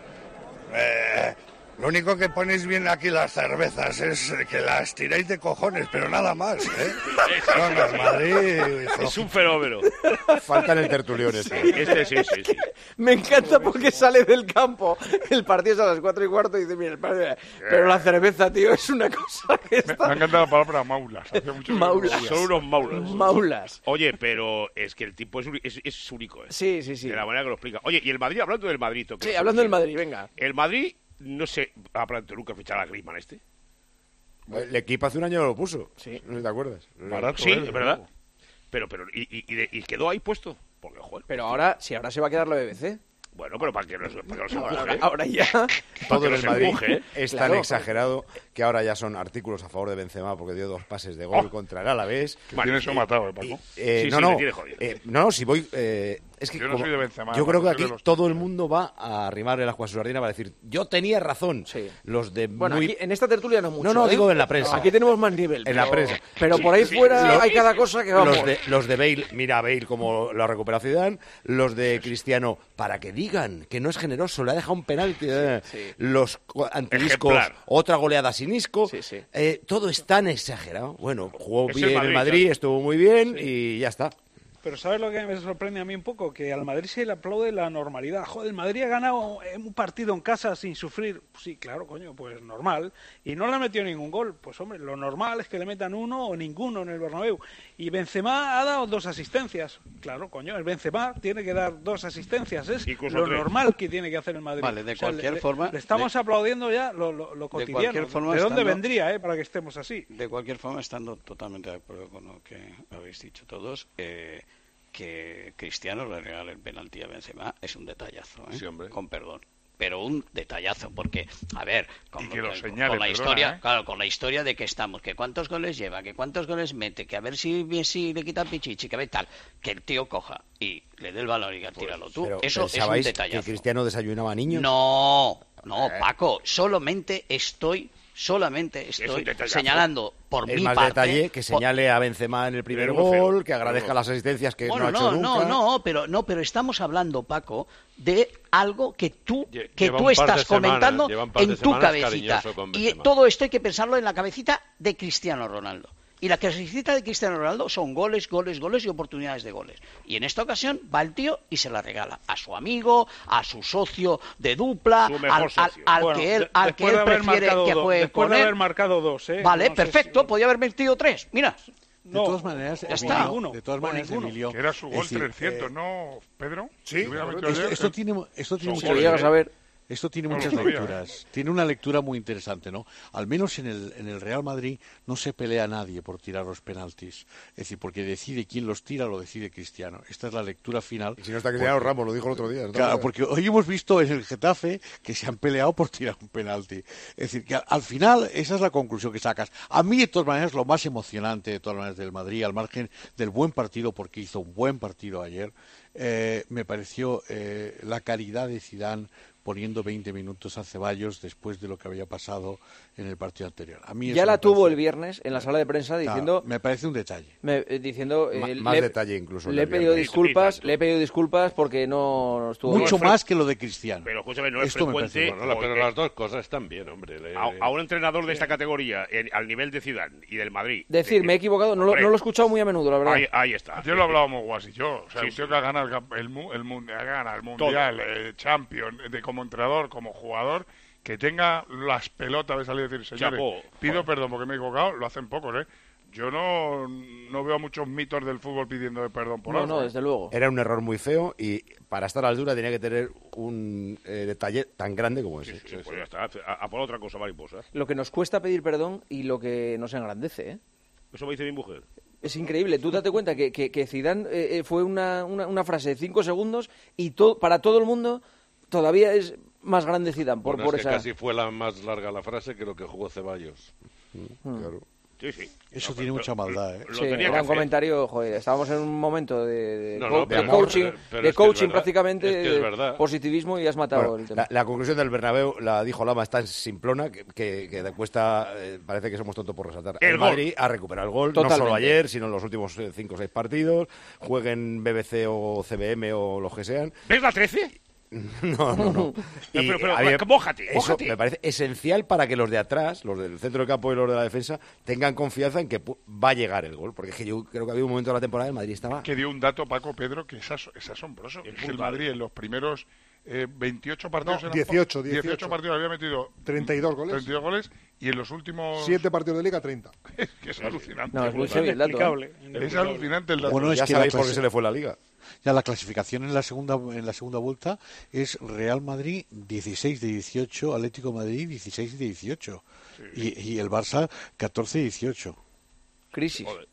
Eh, lo único que ponéis bien aquí las cervezas es que las tiráis de cojones, pero nada más, ¿eh? No, no, el Madrid... Es un fenómeno. Falta en el tertulión este. Este sí, sí, sí. Me encanta porque sale del campo, el partido es a las cuatro y cuarto y dice, mira, el partido- pero la cerveza, tío, es una cosa que Me, está... me ha encantado la palabra maulas. Hace mucho que no Maulas. lo decía. Son unos maulas. Maulas. Oye, pero es que el tipo es, uni- es, es único, ¿eh? Sí, sí, sí. De la manera que lo explica. Oye, y el Madrid, hablando del Madrid... ¿tú qué? Sí, hablando del Madrid, venga. El Madrid, no sé, ha planteado nunca fichar a Griezmann este. El equipo hace un año lo puso. Sí. ¿No te acuerdas? Barato, Sí, ¿eh? es verdad. Pero, pero, y, y, y de- y quedó ahí puesto. Porque, joder. Pero ahora, sí, ahora se va a quedar la B B C. Bueno, pero para que los, para que los empuje. Ahora, ahora ya. Todo en el Madrid empuje, es claro. tan exagerado que ahora ya son artículos a favor de Benzema porque dio dos pases de gol Oh. contra el Alavés. Que tiene eso matado, ¿eh, Paco? Eh, Sí, no, sí, no, le tiene jodido. eh, no, no, si voy... eh, es que Yo no como- soy de Benzema, yo creo que soy aquí de los todo el mundo va a arrimarle las cosas a su sardina para decir, yo tenía razón. Sí. Los de Bueno, muy... aquí, en esta tertulia no mucho. No, no, ¿eh? digo en la prensa. Aquí tenemos más nivel. En la pero- prensa. Pero Sí, por ahí sí, fuera sí. hay cada cosa que vamos. Los de, los de Bale, mira a Bale como lo ha recuperado Zidane. Los de Cristiano, para que digan que no es generoso, le ha dejado un penalti. eh. sí. Los co- anti-Iscos, Ejemplar. otra goleada sin Isco. Sí, sí. Eh, todo es tan exagerado. Bueno, jugó Es el bien el Madrid, Madrid, claro. estuvo muy bien y ya está. Pero ¿sabes lo que me sorprende a mí un poco? Que al Madrid se le aplaude la normalidad. Joder, el Madrid ha ganado un partido en casa sin sufrir. Sí, claro, coño, pues normal. Y no le ha metido ningún gol. Pues hombre, lo normal es que le metan uno o ninguno en el Bernabéu. Y Benzema ha dado dos asistencias. Claro, coño, el Benzema tiene que dar dos asistencias. Es Incluso lo tres. normal que tiene que hacer el Madrid. Vale, de O sea, cualquier le- forma- Le estamos de- aplaudiendo ya lo, lo, lo cotidiano. cualquier forma, ¿De dónde estando- vendría, eh, para que estemos así? De cualquier forma, estando totalmente de acuerdo con lo que habéis dicho todos, eh, que Cristiano le regale el penalti a Benzema es un detallazo, ¿eh? Sí, hombre. Con perdón. Pero un detallazo, porque, a ver, con, Y que lo con- señale, con la perdona, historia, ¿eh? claro, con la historia de que estamos, que cuántos goles lleva, que cuántos goles mete, que a ver si Messi le quita el pichichi, que ve tal, que el tío coja y le dé el balón y que tíralo tú. Pero, Eso es un ¿pensabais detallazo. que Cristiano desayunaba niños? No, no, Eh. Paco, solamente estoy, solamente Es estoy un detallazo. señalando por Es mi más parte. detalle que por- señale a Benzema en el primer Pero uno cero, gol, que agradezca pero- las asistencias que Bueno, no ha no, hecho no, nunca. no, pero no, pero estamos hablando, Paco, de algo que tú, Lle- que lleva tú un par de estás semanas, comentando lleva un par de en tu semanas cabecita. cariñoso con Y Benzema. todo esto hay que pensarlo en la cabecita de Cristiano Ronaldo. Y la cabecita de Cristiano Ronaldo son goles, goles, goles y oportunidades de goles. Y en esta ocasión va el tío y se la regala a su amigo, a su socio de dupla, Su mejor al, al- socio. al Bueno, que él, de- al que después él de haber prefiere marcado que dos- juegue después con de él. haber marcado dos, ¿eh? Vale, No sé perfecto, si- podía haber metido tres. Mira. No, de todas maneras, ya Emilio, está. Ninguno. de todas O maneras, ninguno. Emilio, Que era su es gol decir, trescientos, eh, ¿no, Pedro? sí, Si hubiera correcto. metido esto, ayer, esto eh, tiene, esto tiene Son Si muchas lo llegas a ver. Esto tiene No lo muchas sabía, lecturas. Tiene una lectura muy interesante, ¿no? Al menos en el, en el Real Madrid no se pelea nadie por tirar los penaltis. Es decir, porque decide quién los tira, lo decide Cristiano. Esta es la lectura final. Y si no está Cristiano Ramos, lo dijo el otro día. ¿no? Claro, porque hoy hemos visto en el Getafe que se han peleado por tirar un penalti. Es decir, que al, al final esa es la conclusión que sacas. A mí, de todas maneras, lo más emocionante de todas maneras del Madrid, al margen del buen partido, porque hizo un buen partido ayer, eh, me pareció eh, la caridad de Zidane poniendo veinte minutos a Ceballos después de lo que había pasado en el partido anterior. A mí Ya eso la me tuvo parece- el viernes en la sala de prensa diciendo... Claro, me parece un detalle. Me- eh, diciendo Ma- eh, más le- detalle incluso. Le he el pedido viernes. disculpas, Y tanto. le he pedido disculpas porque no no estuvo Mucho bien. más que lo de Cristiano. Pero escúchame, no es Esto me frecuente. parece Bueno, la- pero porque las dos cosas están bien, hombre. Le- a, a un entrenador de esta categoría, en- al nivel de Zidane y del Madrid. Decir, eh, me he equivocado, no lo, hombre, no lo he escuchado muy a menudo, la verdad. Ahí, ahí está. Ayer lo hablábamos Guas y yo. O sea, Sí, un tío sí. que ha ganado el, cap- el, mu- el mundial, gana el mundial, eh, champion, de como entrenador, como jugador, que tenga las pelotas de salir a decir, señores, Chapó. pido Joder. perdón porque me he equivocado, lo hacen pocos, ¿eh? Yo no, no veo muchos mitos del fútbol pidiendo perdón por No, algo. no, ¿eh? desde luego. Era un error muy feo y para estar a la altura tenía que tener un eh, detalle tan grande como ese. Sí, pues ya está. A, a por otra cosa, mariposa. Lo que nos cuesta pedir perdón y lo que nos engrandece, ¿eh? Eso me dice mi mujer. Es increíble. Tú date cuenta que, que, que Zidane eh, eh, fue una, una, una frase de cinco segundos y to- para todo el mundo todavía es más grande Zidane por, Bueno, por es que esa... casi fue la más larga la frase que lo que jugó Ceballos. Mm. Claro. Sí, sí. Eso No, tiene pero- mucha maldad, ¿eh? Lo Sí, tenía que era un hacer. comentario, joder, estábamos en un momento de, de, No, co- no, de de amor, coaching, pero- pero de es que es coaching verdad. prácticamente, Es que es de verdad. positivismo y has matado Bueno, el tema. la, la conclusión del Bernabéu la dijo Lama, es tan simplona que, que, que cuesta, eh, parece que somos tontos por resaltar. El El gol. Madrid ha recuperado el gol, Totalmente. no solo ayer, sino en los últimos eh, cinco o seis partidos, jueguen B B C o C B M o los que sean. ¿Ves la trece? No, no, no. No, Y pero- pero, a mí me- mójate, eso mójate. me parece esencial para que los de atrás, los del centro del campo y los de la defensa, tengan confianza en que pu- va a llegar el gol. Porque es que yo creo que había un momento de la temporada en Madrid estaba... Que dio un dato, Paco Pedro, que es, aso- es asombroso. Es Es que el brutal. Madrid en los primeros eh, veintiocho partidos... No, eran- dieciocho, dieciocho dieciocho. partidos había metido treinta y dos goles. treinta y dos goles y en los últimos... Siete partidos de Liga, treinta. que es alucinante. No, es muy brutal. heavy el dato, ¿eh? Inexplicable. Es Inexplicable. alucinante el dato. Bueno, es ya que sabéis la por qué clase- se le fue la Liga. Ya la clasificación en la segunda en la segunda vuelta es Real Madrid dieciséis de dieciocho, Atlético de Madrid dieciséis de dieciocho y, y el Barça catorce de dieciocho. Crisis. Joder, no,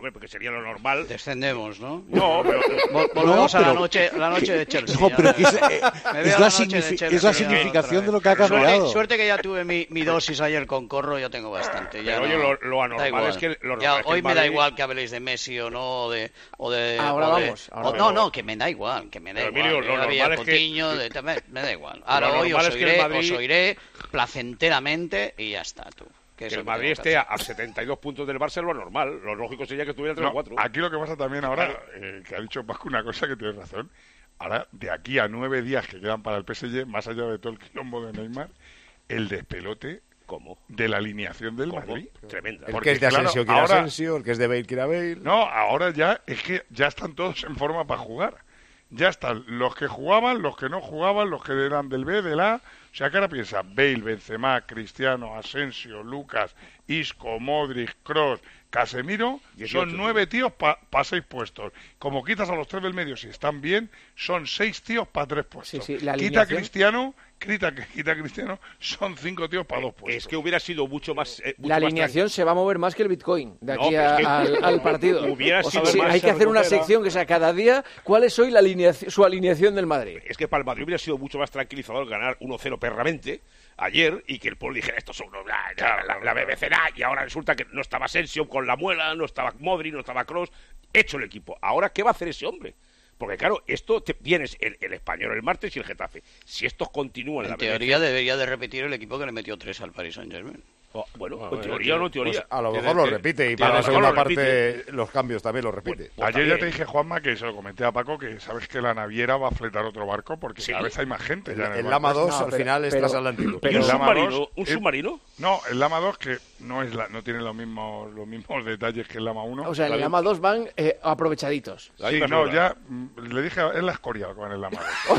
hombre, porque sería lo normal. Descendemos, ¿no? No, pero... Vol- volvemos no, a la pero- noche, la noche de Chelsea. No, ya pero me que es, veo. eh, Me es veo la, la noche de signifi- Chelsea es la ya significación otra de lo que ha vez. cambiado. Suerte, suerte que ya tuve mi, mi dosis ayer con Corro, ya tengo bastante. Ya Pero, oye, no- lo- lo da anormal igual. es que- lo normal Ya, es que hoy el me da Madrid- igual que habléis de Messi o no, o de... O de Ahora o de- vamos, o- ahora no, vamos. no, que me da igual, que me da Pero, igual. Emilio, que lo yo había normal es que- Coutinho, de- me, me da igual. Ahora Lo hoy normal os es que el oiré, Madrid- os oiré placenteramente y ya está, tú. Que Que el eso que Madrid tengo que esté a, hacer. a setenta y dos puntos del Barça es lo normal. Lo lógico sería que estuviera entre los No, cuatro. aquí lo que pasa también ahora, eh, que ha dicho Paco una cosa que tiene razón. Ahora, de aquí a nueve días que quedan para el P S G, más allá de todo el quilombo de Neymar, el despelote ¿Cómo? de la alineación del ¿Cómo? Madrid. Tremenda. El Porque, que es de claro, Asensio quiere ahora- Asensio, el que es de Bale quiere Bale. No, ahora ya es que ya están todos en forma para jugar. Ya están los que jugaban, los que no jugaban, los que eran del B, del A. O sea, que ahora piensa Bale, Benzema, Cristiano, Asensio, Lucas, Isco, Modric, Kroos, Casemiro. dieciocho, Son nueve tíos para seis puestos. Como quitas a los tres del medio, si están bien, son seis tíos para tres puestos. Sí, sí, la Quita a alineación- Cristiano, quita, quita a Cristiano, son cinco tíos para dos puestos. Es que hubiera sido mucho más... eh, mucho La más alineación se va a mover más que el Bitcoin de No, aquí pero a- es que- al, al partido. Hubiera O sea, sido sí, más- hay se que hacer una recupera. sección que sea cada día cuál es hoy la alineación, su alineación del Madrid. Es que para el Madrid hubiera sido mucho más tranquilizador ganar uno cero perramente ayer y que el pueblo dijera estos son unos, la, la, la, la B B C da, y ahora resulta que no estaba Asensio con la muela, no estaba Modric, no estaba Kroos, hecho el equipo. Ahora, ¿qué va a hacer ese hombre? Porque claro, esto te, tienes el, el Español el martes y el Getafe. Si estos continúan En la teoría B B C, debería de repetir el equipo que le metió tres al Paris Saint-Germain. oh, bueno, Ah, en bueno, teoría o no en teoría. Pues a lo Tiene- mejor lo tiene- repite y tiene- para la a lo segunda mejor lo parte los cambios también los repite. Pues Ayer ya también. te dije, Juanma, que se lo comenté a Paco, que sabes que la naviera va a fletar otro barco porque Sí. cada vez hay más gente ya en el El barco. Lama dos No, al pero- final es pero- transatlántico. ¿Y un el Lama submarino? dos ¿Un es- submarino? No, el Lama dos que no es la, no tiene los mismos los mismos detalles que el Lama uno. O sea, en el la- Lama dos van eh, aprovechaditos. Ahí Sí, me no, sobra. ya mm, le dije, es la escoria con el Lama dos.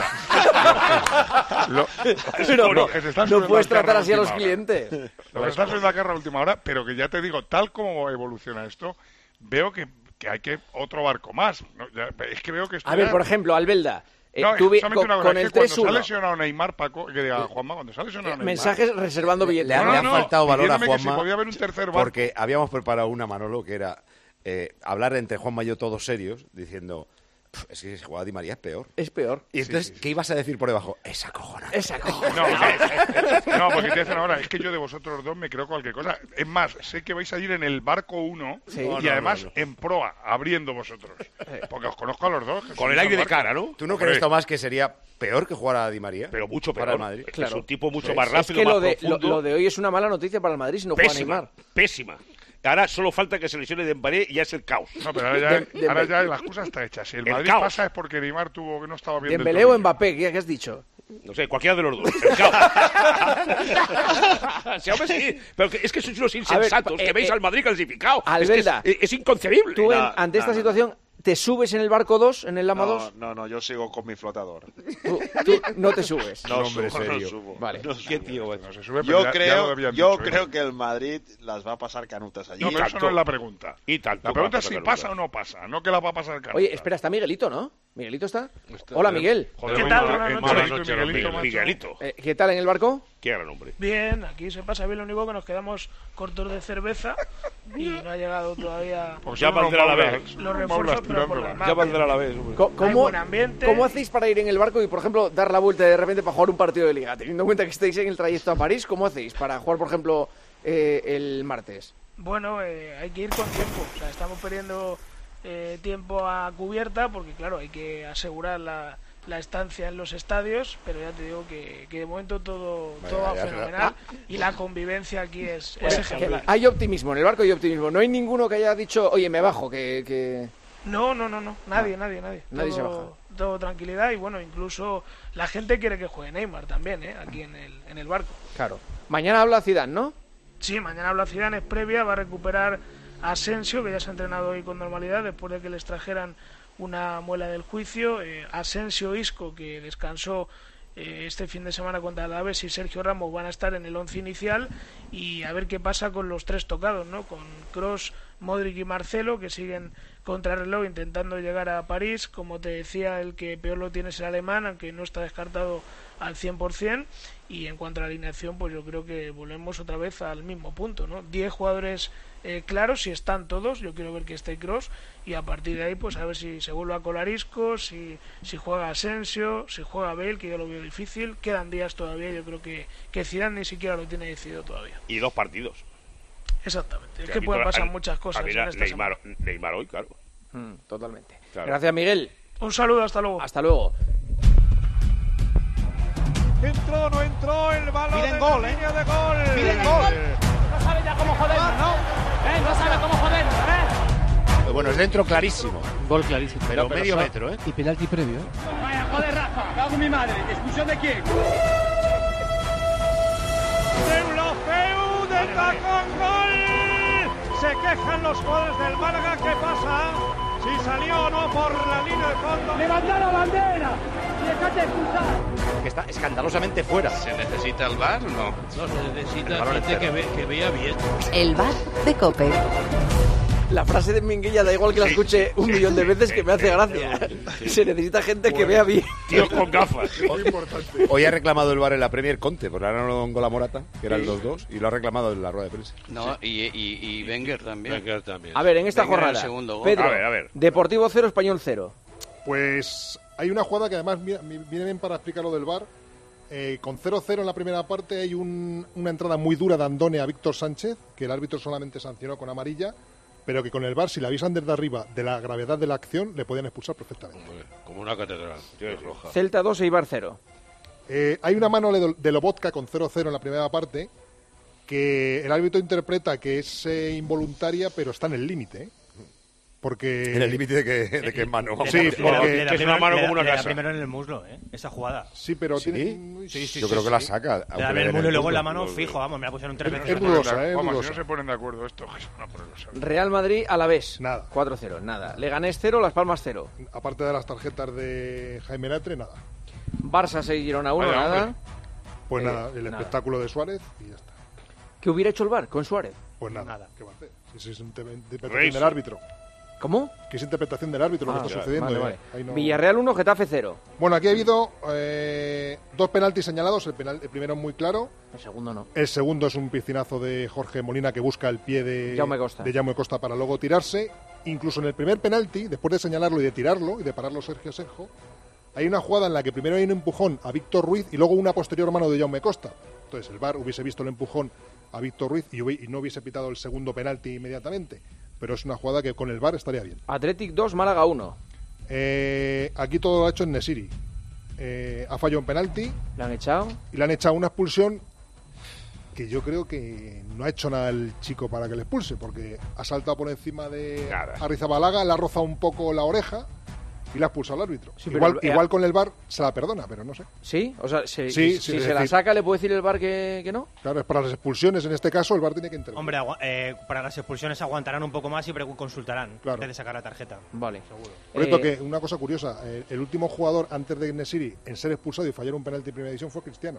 Lo- Pero lo que se están no subiendo puedes al carro tratar a así a los última hora. clientes. Lo que se está subiendo a carro a última hora, pero que ya te digo, tal como evoluciona esto, veo que, que hay que otro barco más. ¿no? Ya- es que veo que esto A ver, ya- por ejemplo, Albelda. eh, No, tú vi- solamente con, una cosa, con es el que tres cuando se ha uno. lesionado Neymar, Paco, que diga Juanma, cuando se ha lesionado Neymar... Mensajes reservando billetes. Le, ha- No, le no, ha no, faltado valor a pidiéndome que si Juanma podía haber un tercer barco. porque habíamos preparado una, Manolo, que era eh, hablar entre Juanma y yo todos serios, diciendo, "Pf, es que si juega Di María es peor". Es peor. Y entonces, ¿qué ibas a decir por debajo? Es acojonante. Es acojonante. No, no, no, porque te dicen ahora, es que yo de vosotros dos me creo cualquier cosa. Es más, sé que vais a ir en el barco uno Sí. y No, no, además no, no. en proa, abriendo vosotros. Porque os conozco a los dos. que Con sois el aire un de barco. cara, ¿no? ¿Tú no Hombre. crees, Tomás, que sería peor que jugar a Di María? Pero mucho para peor. el Madrid. Es que Claro. es un tipo mucho Es- más rápido, es que más lo de, lo, profundo. lo de hoy es una mala noticia para el Madrid si no juega Pésima, Neymar. pésima. Ahora solo falta que se lesione Dembélé y ya es el caos. No, pero ahora ya, Dem- Dembélé. ahora ya la excusa está hecha. Si el, El Madrid caos. pasa es porque Neymar tuvo que no estaba bien del Dembélé o tobillo. Mbappé, ¿qué, qué has dicho? No sé, cualquiera de los dos. El caos. Sí, hombre, sí. Pero que- es que sois unos insensatos A ver, que eh, veis eh, al Madrid clasificado. Es, que Albelda. es, es inconcebible. Tú, en- No, ante esta no, no. situación, ¿te subes en el barco dos, en el Lama No, dos? no, no, yo sigo con mi flotador. Tú, tú no te subes. No Un hombre subo, serio. no subo. Vale. No subo. ¿Qué tío? No se sube, pero Yo ya- ya lo creo, habían yo dicho, ¿eh? creo que el Madrid las va a pasar canutas allí. No, Y pero eso tanto. no es la pregunta. Y tanto. La pregunta es va a si pasar pasa nunca. o no pasa, no que la va a pasar Carlos. Oye, espera, está Miguelito, ¿no? ¿Miguelito está? Hola, Miguel. Joder, ¿Qué entre- tal? Buenas entre noches. Miguelito y Buenas noches, Miguelito, Miguel- macho. Miguelito. Eh, ¿Qué tal en el barco? Qué gran hombre. Bien, aquí se pasa bien, lo único que nos quedamos cortos de cerveza y no ha llegado todavía Pues Ya son unos valdrá la maulas- vez. son los unos refuerzos, maulas pero por lo tirándola. demás, Ya valdrá la vez. hombre. Co- Hay ¿Cómo, buen ambiente. ¿Cómo hacéis para ir en el barco y, por ejemplo, dar la vuelta de repente para jugar un partido de liga? Teniendo en cuenta que estáis en el trayecto a París, ¿cómo hacéis para jugar, por ejemplo, eh, el martes? Bueno, eh, hay que ir con tiempo. O sea, estamos perdiendo eh, tiempo a cubierta porque, claro, hay que asegurar la, la estancia en los estadios, pero ya te digo que, que de momento todo, Vaya, todo va ya, fenomenal y la convivencia aquí es, es Que ejemplar. hay optimismo, en el barco hay optimismo. No hay ninguno que haya dicho, oye, me bajo, que... que... No, no, no, no, nadie, nadie, nadie. Nadie todo, se baja. todo tranquilidad y bueno, incluso la gente quiere que juegue Neymar también, ¿eh? Aquí en el, en el barco. Claro. Mañana habla Zidane, ¿no? Sí, mañana habla Zidane, es previa, va a recuperar a Asensio, que ya se ha entrenado hoy con normalidad después de que les trajeran una muela del juicio. Eh, Asensio, Isco, que descansó eh, este fin de semana contra el Alavés, y Sergio Ramos van a estar en el once inicial y a ver qué pasa con los tres tocados, ¿no? Con Kroos, Modric y Marcelo, que siguen contrarreloj intentando llegar a París. Como te decía, el que peor lo tiene es el alemán, aunque no está descartado al cien por ciento. Y en cuanto a la alineación, pues yo creo que volvemos otra vez al mismo punto, ¿no? diez jugadores eh, claros, si están todos, yo quiero ver que esté Kroos, y a partir de ahí pues a ver si se vuelve a colar Isco, si, si juega Asensio, si juega Bale, que yo lo veo difícil. Quedan días todavía, yo creo que, que Zidane ni siquiera lo tiene decidido todavía. Y dos partidos. Exactamente, es que pueden pasar muchas cosas. Mira, en esta Neymar, Neymar hoy, claro. Mm, totalmente. Claro. Gracias, Miguel. Un saludo, hasta luego. Hasta luego. Entró, no entró el balón. Piden en gol, la ¿eh? línea de gol. Piden gol. No sabe ya cómo jodernos, ¿no? ¿Eh? No sabe cómo jodernos, ¿eh? Bueno, es dentro clarísimo. Gol clarísimo. Pero, pero medio so- metro, ¿eh? Y penalti previo, ¿eh? Vaya, joder, Rafa. Cago en mi madre. ¿Expulsión de quién? Deulofeu de tacón, gol. Se quejan los jugadores del Málaga. ¿Qué pasa? Si salió o no por la línea de fondo. ¡Levanta la bandera! ¡Y déjate expulsar! Que está escandalosamente fuera. ¿Se necesita el V A R o no? No, se El necesita balón gente que, entero. ve- que vea bien. El bar de COPE. La frase de Minguella da igual que la escuche un millón de veces, que me hace gracia. Se necesita gente que vea bien. Tíos con gafas. Muy importante. Hoy ha reclamado el V A R en la Premier Conte, porque ahora no gol a Morata, que era el dos dos, y lo ha reclamado en la rueda de prensa. No, y, y, y Wenger también. Wenger también. A ver, en esta Wenger el jornada, segundo gol. Pedro, A ver, a ver. Deportivo cero, Español cero. Pues hay una jugada que además mi- mi- viene bien para explicar lo del V A R. Eh, con cero cero en la primera parte hay un- una entrada muy dura de Andone a Víctor Sánchez, que el árbitro solamente sancionó con amarilla, pero que con el V A R, si le avisan desde arriba de la gravedad de la acción, le podían expulsar perfectamente. Hombre, como una catedral. Tienes roja. Celta dos, Eibar cero. Eh, hay una mano de de Lobotka con cero cero en la primera parte, que el árbitro interpreta que es eh, involuntaria, pero está en el límite, ¿eh? Porque... En el límite de que, de que es mano. Sí, Le da- porque- le da que es una primero- mano le da- como una le da casa. primero en el muslo, ¿eh? Esa jugada. Sí, pero ¿Sí? tiene... Sí, sí, Yo sí, creo que la sí. saca. Le aunque da en le el den muslo y luego en la punto. mano fijo, vamos, me la pusieron tres veces. es dudosa, ¿eh? Vamos, si dudosa. no se ponen de acuerdo esto, que se van a poner los árbitros. Real Madrid, Alavés. Nada. cuatro cero, nada. Leganés cero, Las Palmas cero. Aparte de las tarjetas de Jaime Latre, nada. Barça seis, Girona uno, Vaya, nada. hombre. Pues Eh, nada, el nada. espectáculo de Suárez y ya está. ¿Qué hubiera hecho el V A R con Suárez? Pues nada, Nada. ¿qué va a hacer? Si esa es inter- interpretación Reis. del árbitro. ¿Cómo? Que es interpretación del árbitro lo Ah, que está ya, sucediendo. vale, ¿eh? vale. Ahí no- Villarreal uno, Getafe cero. Bueno, aquí ha habido eh, dos penaltis señalados. El, penal, el primero es muy claro. El segundo no. El segundo es un piscinazo de Jorge Molina que busca el pie de Jaume Costa. de Jaume Costa para luego tirarse. Incluso en el primer penalti, después de señalarlo y de tirarlo y de pararlo Sergio Senjo, hay una jugada en la que primero hay un empujón a Víctor Ruiz y luego una posterior mano de Jaume Costa. Entonces el V A R hubiese visto el empujón a Víctor Ruiz y, hubi- y no hubiese pitado el segundo penalti inmediatamente. Pero es una jugada que con el V A R estaría bien. Athletic dos, Málaga uno. Eh, aquí todo lo ha hecho en Nesiri. Eh, ha fallado un penalti Le han echado. y le han echado una expulsión que yo creo que no ha hecho nada el chico para que le expulse, porque ha saltado por encima de Nada. Arrizabalaga, le ha rozado un poco la oreja y le ha expulsado al árbitro. Sí, pero igual, el- igual con el V A R se la perdona, pero no sé. ¿Sí? O sea, se- Sí, si sí, se es la decir- saca, ¿le puede decir el V A R que, que no? Claro, es para las expulsiones, en este caso el V A R tiene que intervenir. Hombre, agua- eh, para las expulsiones aguantarán un poco más y pre- consultarán Claro. antes de sacar la tarjeta. Vale. Seguro. Por cierto, Eh, que una cosa curiosa, eh, el último jugador antes de Nesiri en ser expulsado y fallar un penalti en primera división fue Cristiano.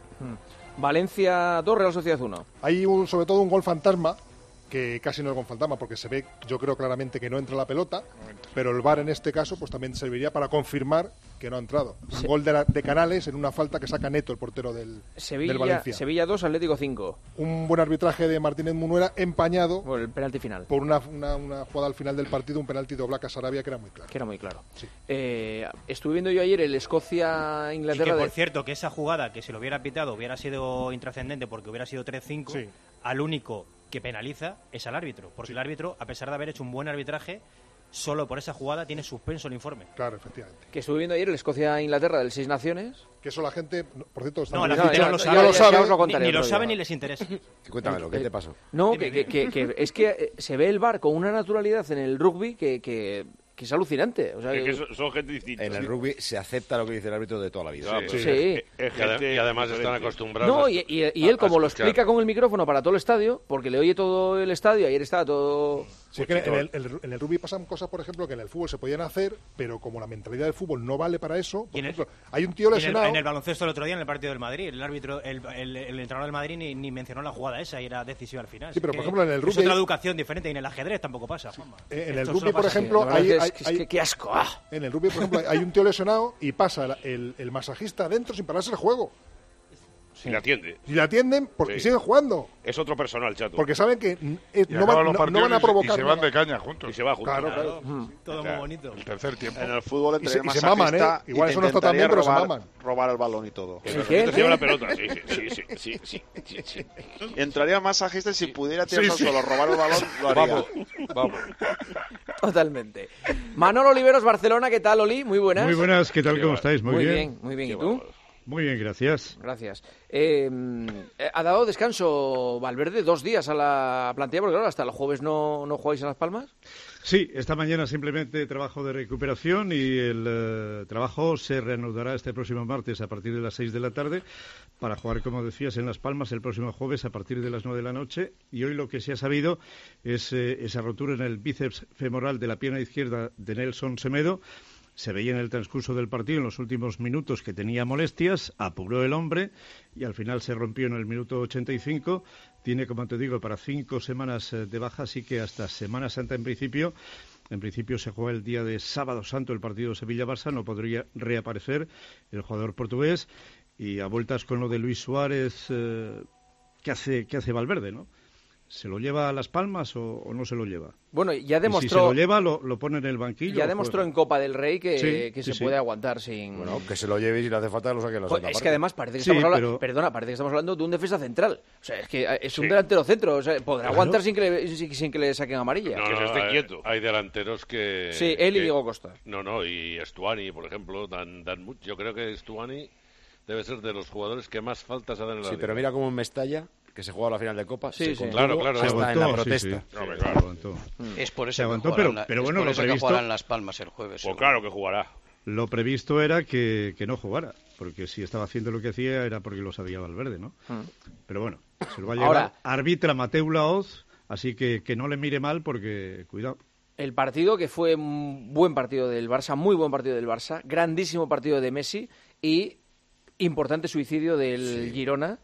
Valencia dos, Real Sociedad uno. Hay un- sobre todo un gol fantasma, que casi no es gol fantasma, porque se ve, yo creo claramente que no entra la pelota, pero el V A R en este caso pues también serviría para confirmar que no ha entrado. Un Se- gol de, la- de Canales en una falta que saca Neto, el portero del, del Sevilla, Valencia. Sevilla dos, Atlético cinco. Un buen arbitraje de Martínez Munuera, empañado Por el penalti final. por una, una, una jugada al final del partido, un penalti de Oblak a Sarabia que era muy claro. Que era muy claro. Sí. Eh, estuve viendo yo ayer el Y que, Escocia-Inglaterra. por de- cierto, que esa jugada, que si lo hubiera pitado hubiera sido intrascendente porque hubiera sido tres cinco, Sí. al único que penaliza es al árbitro. Porque el árbitro, a pesar de haber hecho un buen arbitraje, solo por esa jugada tiene suspenso el informe. Claro, efectivamente. Que estuve viendo ayer el Escocia-Inglaterra del Seis Naciones. Que eso la gente, no, por cierto, está No, muy la bien gente dicho, no lo ya sabe. lo ya- sabe. ya os lo Ni, contaré ni otro lo día. sabe ni les interesa. Cuéntamelo, ¿qué te pasó? No, Dime, que, que- que- que es que eh, se ve el V A R con una naturalidad en el rugby que, que, que es alucinante. O sea, Es que que- son, son gente distinta. En el rugby se acepta lo que dice el árbitro de toda la vida. Ah, pues Sí. es- Sí. es Y, ade- gente y además están diferente. acostumbrados. No, a- y, y- y a- él como a lo escuchar. explica con el micrófono para todo el estadio, porque le oye todo el estadio, ayer estaba todo Sí, es que en el, el, en el rugby pasan cosas, por ejemplo, que en el fútbol se podían hacer, pero como la mentalidad del fútbol no vale para eso, por ejemplo, el, hay un tío lesionado... En el, en el baloncesto el otro día, en el partido del Madrid, el árbitro, el, el, el entrenador del Madrid ni, ni mencionó la jugada esa y era decisiva al final. Sí, pero que por ejemplo en el rugby... Es otra educación diferente y en el ajedrez tampoco pasa. Sí. En, en el rugby, por ejemplo, hay, hay, es que, ¡qué asco! ¡Ah! En el rugby, por ejemplo, hay un tío lesionado y pasa el, el, el masajista adentro sin pararse el juego. Si la atiende. Si la atienden, porque sí. siguen jugando. Es otro personal, chato. Porque saben que es, no, van, no, no van a provocar. Y se van de caña juntos. Y se va juntos. Claro, claro. Mm. Todo o sea, muy bonito. El tercer tiempo. En el fútbol entre y se, el y se maman, ¿eh? Igual eso no está tan bien, pero robar, se maman. Robar el balón y todo. ¿Sí? ¿Qué? Se lleva la pelota, sí, sí, sí, sí, sí, sí, sí, sí. Entraría masajista y si pudiera tirar sí, sí. solo robar el balón, lo haría. Vamos, vamos. Totalmente. Manolo Oliveros, Barcelona, ¿qué tal, Oli? Muy buenas. Muy buenas, ¿qué tal? ¿Cómo estáis? Muy, muy bien. bien. Muy bien, ¿y tú? Muy bien, gracias. Gracias. Eh, ¿Ha dado descanso Valverde dos días a la plantilla? Porque claro, hasta el jueves no, no jugáis en Las Palmas. Sí, esta mañana simplemente trabajo de recuperación y el eh, trabajo se reanudará este próximo martes a partir de las seis de la tarde para jugar, como decías, en Las Palmas el próximo jueves a partir de las nueve de la noche. Y hoy lo que se ha sabido es eh, esa rotura en el bíceps femoral de la pierna izquierda de Nelson Semedo. Se veía en el transcurso del partido, en los últimos minutos, que tenía molestias, apuró el hombre y al final se rompió en el minuto ochenta y cinco. Tiene, como te digo, para cinco semanas de baja, así que hasta Semana Santa en principio. En principio se juega el día de Sábado Santo el partido Sevilla-Barça, no podría reaparecer el jugador portugués. Y a vueltas con lo de Luis Suárez, eh, ¿qué hace, qué hace Valverde, no? ¿Se lo lleva a Las Palmas o, o no se lo lleva? Bueno, ya demostró... Y si se lo lleva, lo, lo pone en el banquillo. Ya demostró en Copa del Rey que, sí, que sí, se sí. puede aguantar sin... Bueno, que se lo lleve y si le hace falta lo saque la pues segunda Es parte. que además parece que Sí, estamos hablando... pero... Perdona, parece que estamos hablando de un defensa central. O sea, es que es un Sí. delantero centro. O sea, podrá Claro. aguantar sin que, le, sin, sin que le saquen amarilla. No, Que se esté hay, quieto. hay delanteros que... Sí, él y que- Diego Costa. No, no, y Stuani, por ejemplo, dan, dan mucho. Yo creo que Stuani debe ser de los jugadores que más faltas dan en la Sí, liga. pero mira cómo en Mestalla, que se jugaba la final de Copa, Sí, se sí. contuvo Claro, claro. hasta Se en la aguantó, protesta. sí, sí. No, hombre, Se claro. aguantó. Es por eso Se que aguantó, jugarán pero- la- pero es bueno, por lo eso que previsto- jugarán Las Palmas el jueves. Pues seguro. claro que jugará. Lo previsto era que, que no jugara, porque si estaba haciendo lo que hacía era porque lo sabía Valverde, ¿no? Pero bueno, se lo va a llevar. Ahora- Arbitra Mateu Laoz, así que que no le mire mal porque, cuidado. El partido que fue un buen partido del Barça, muy buen partido del Barça, grandísimo partido de Messi y importante suicidio del Girona,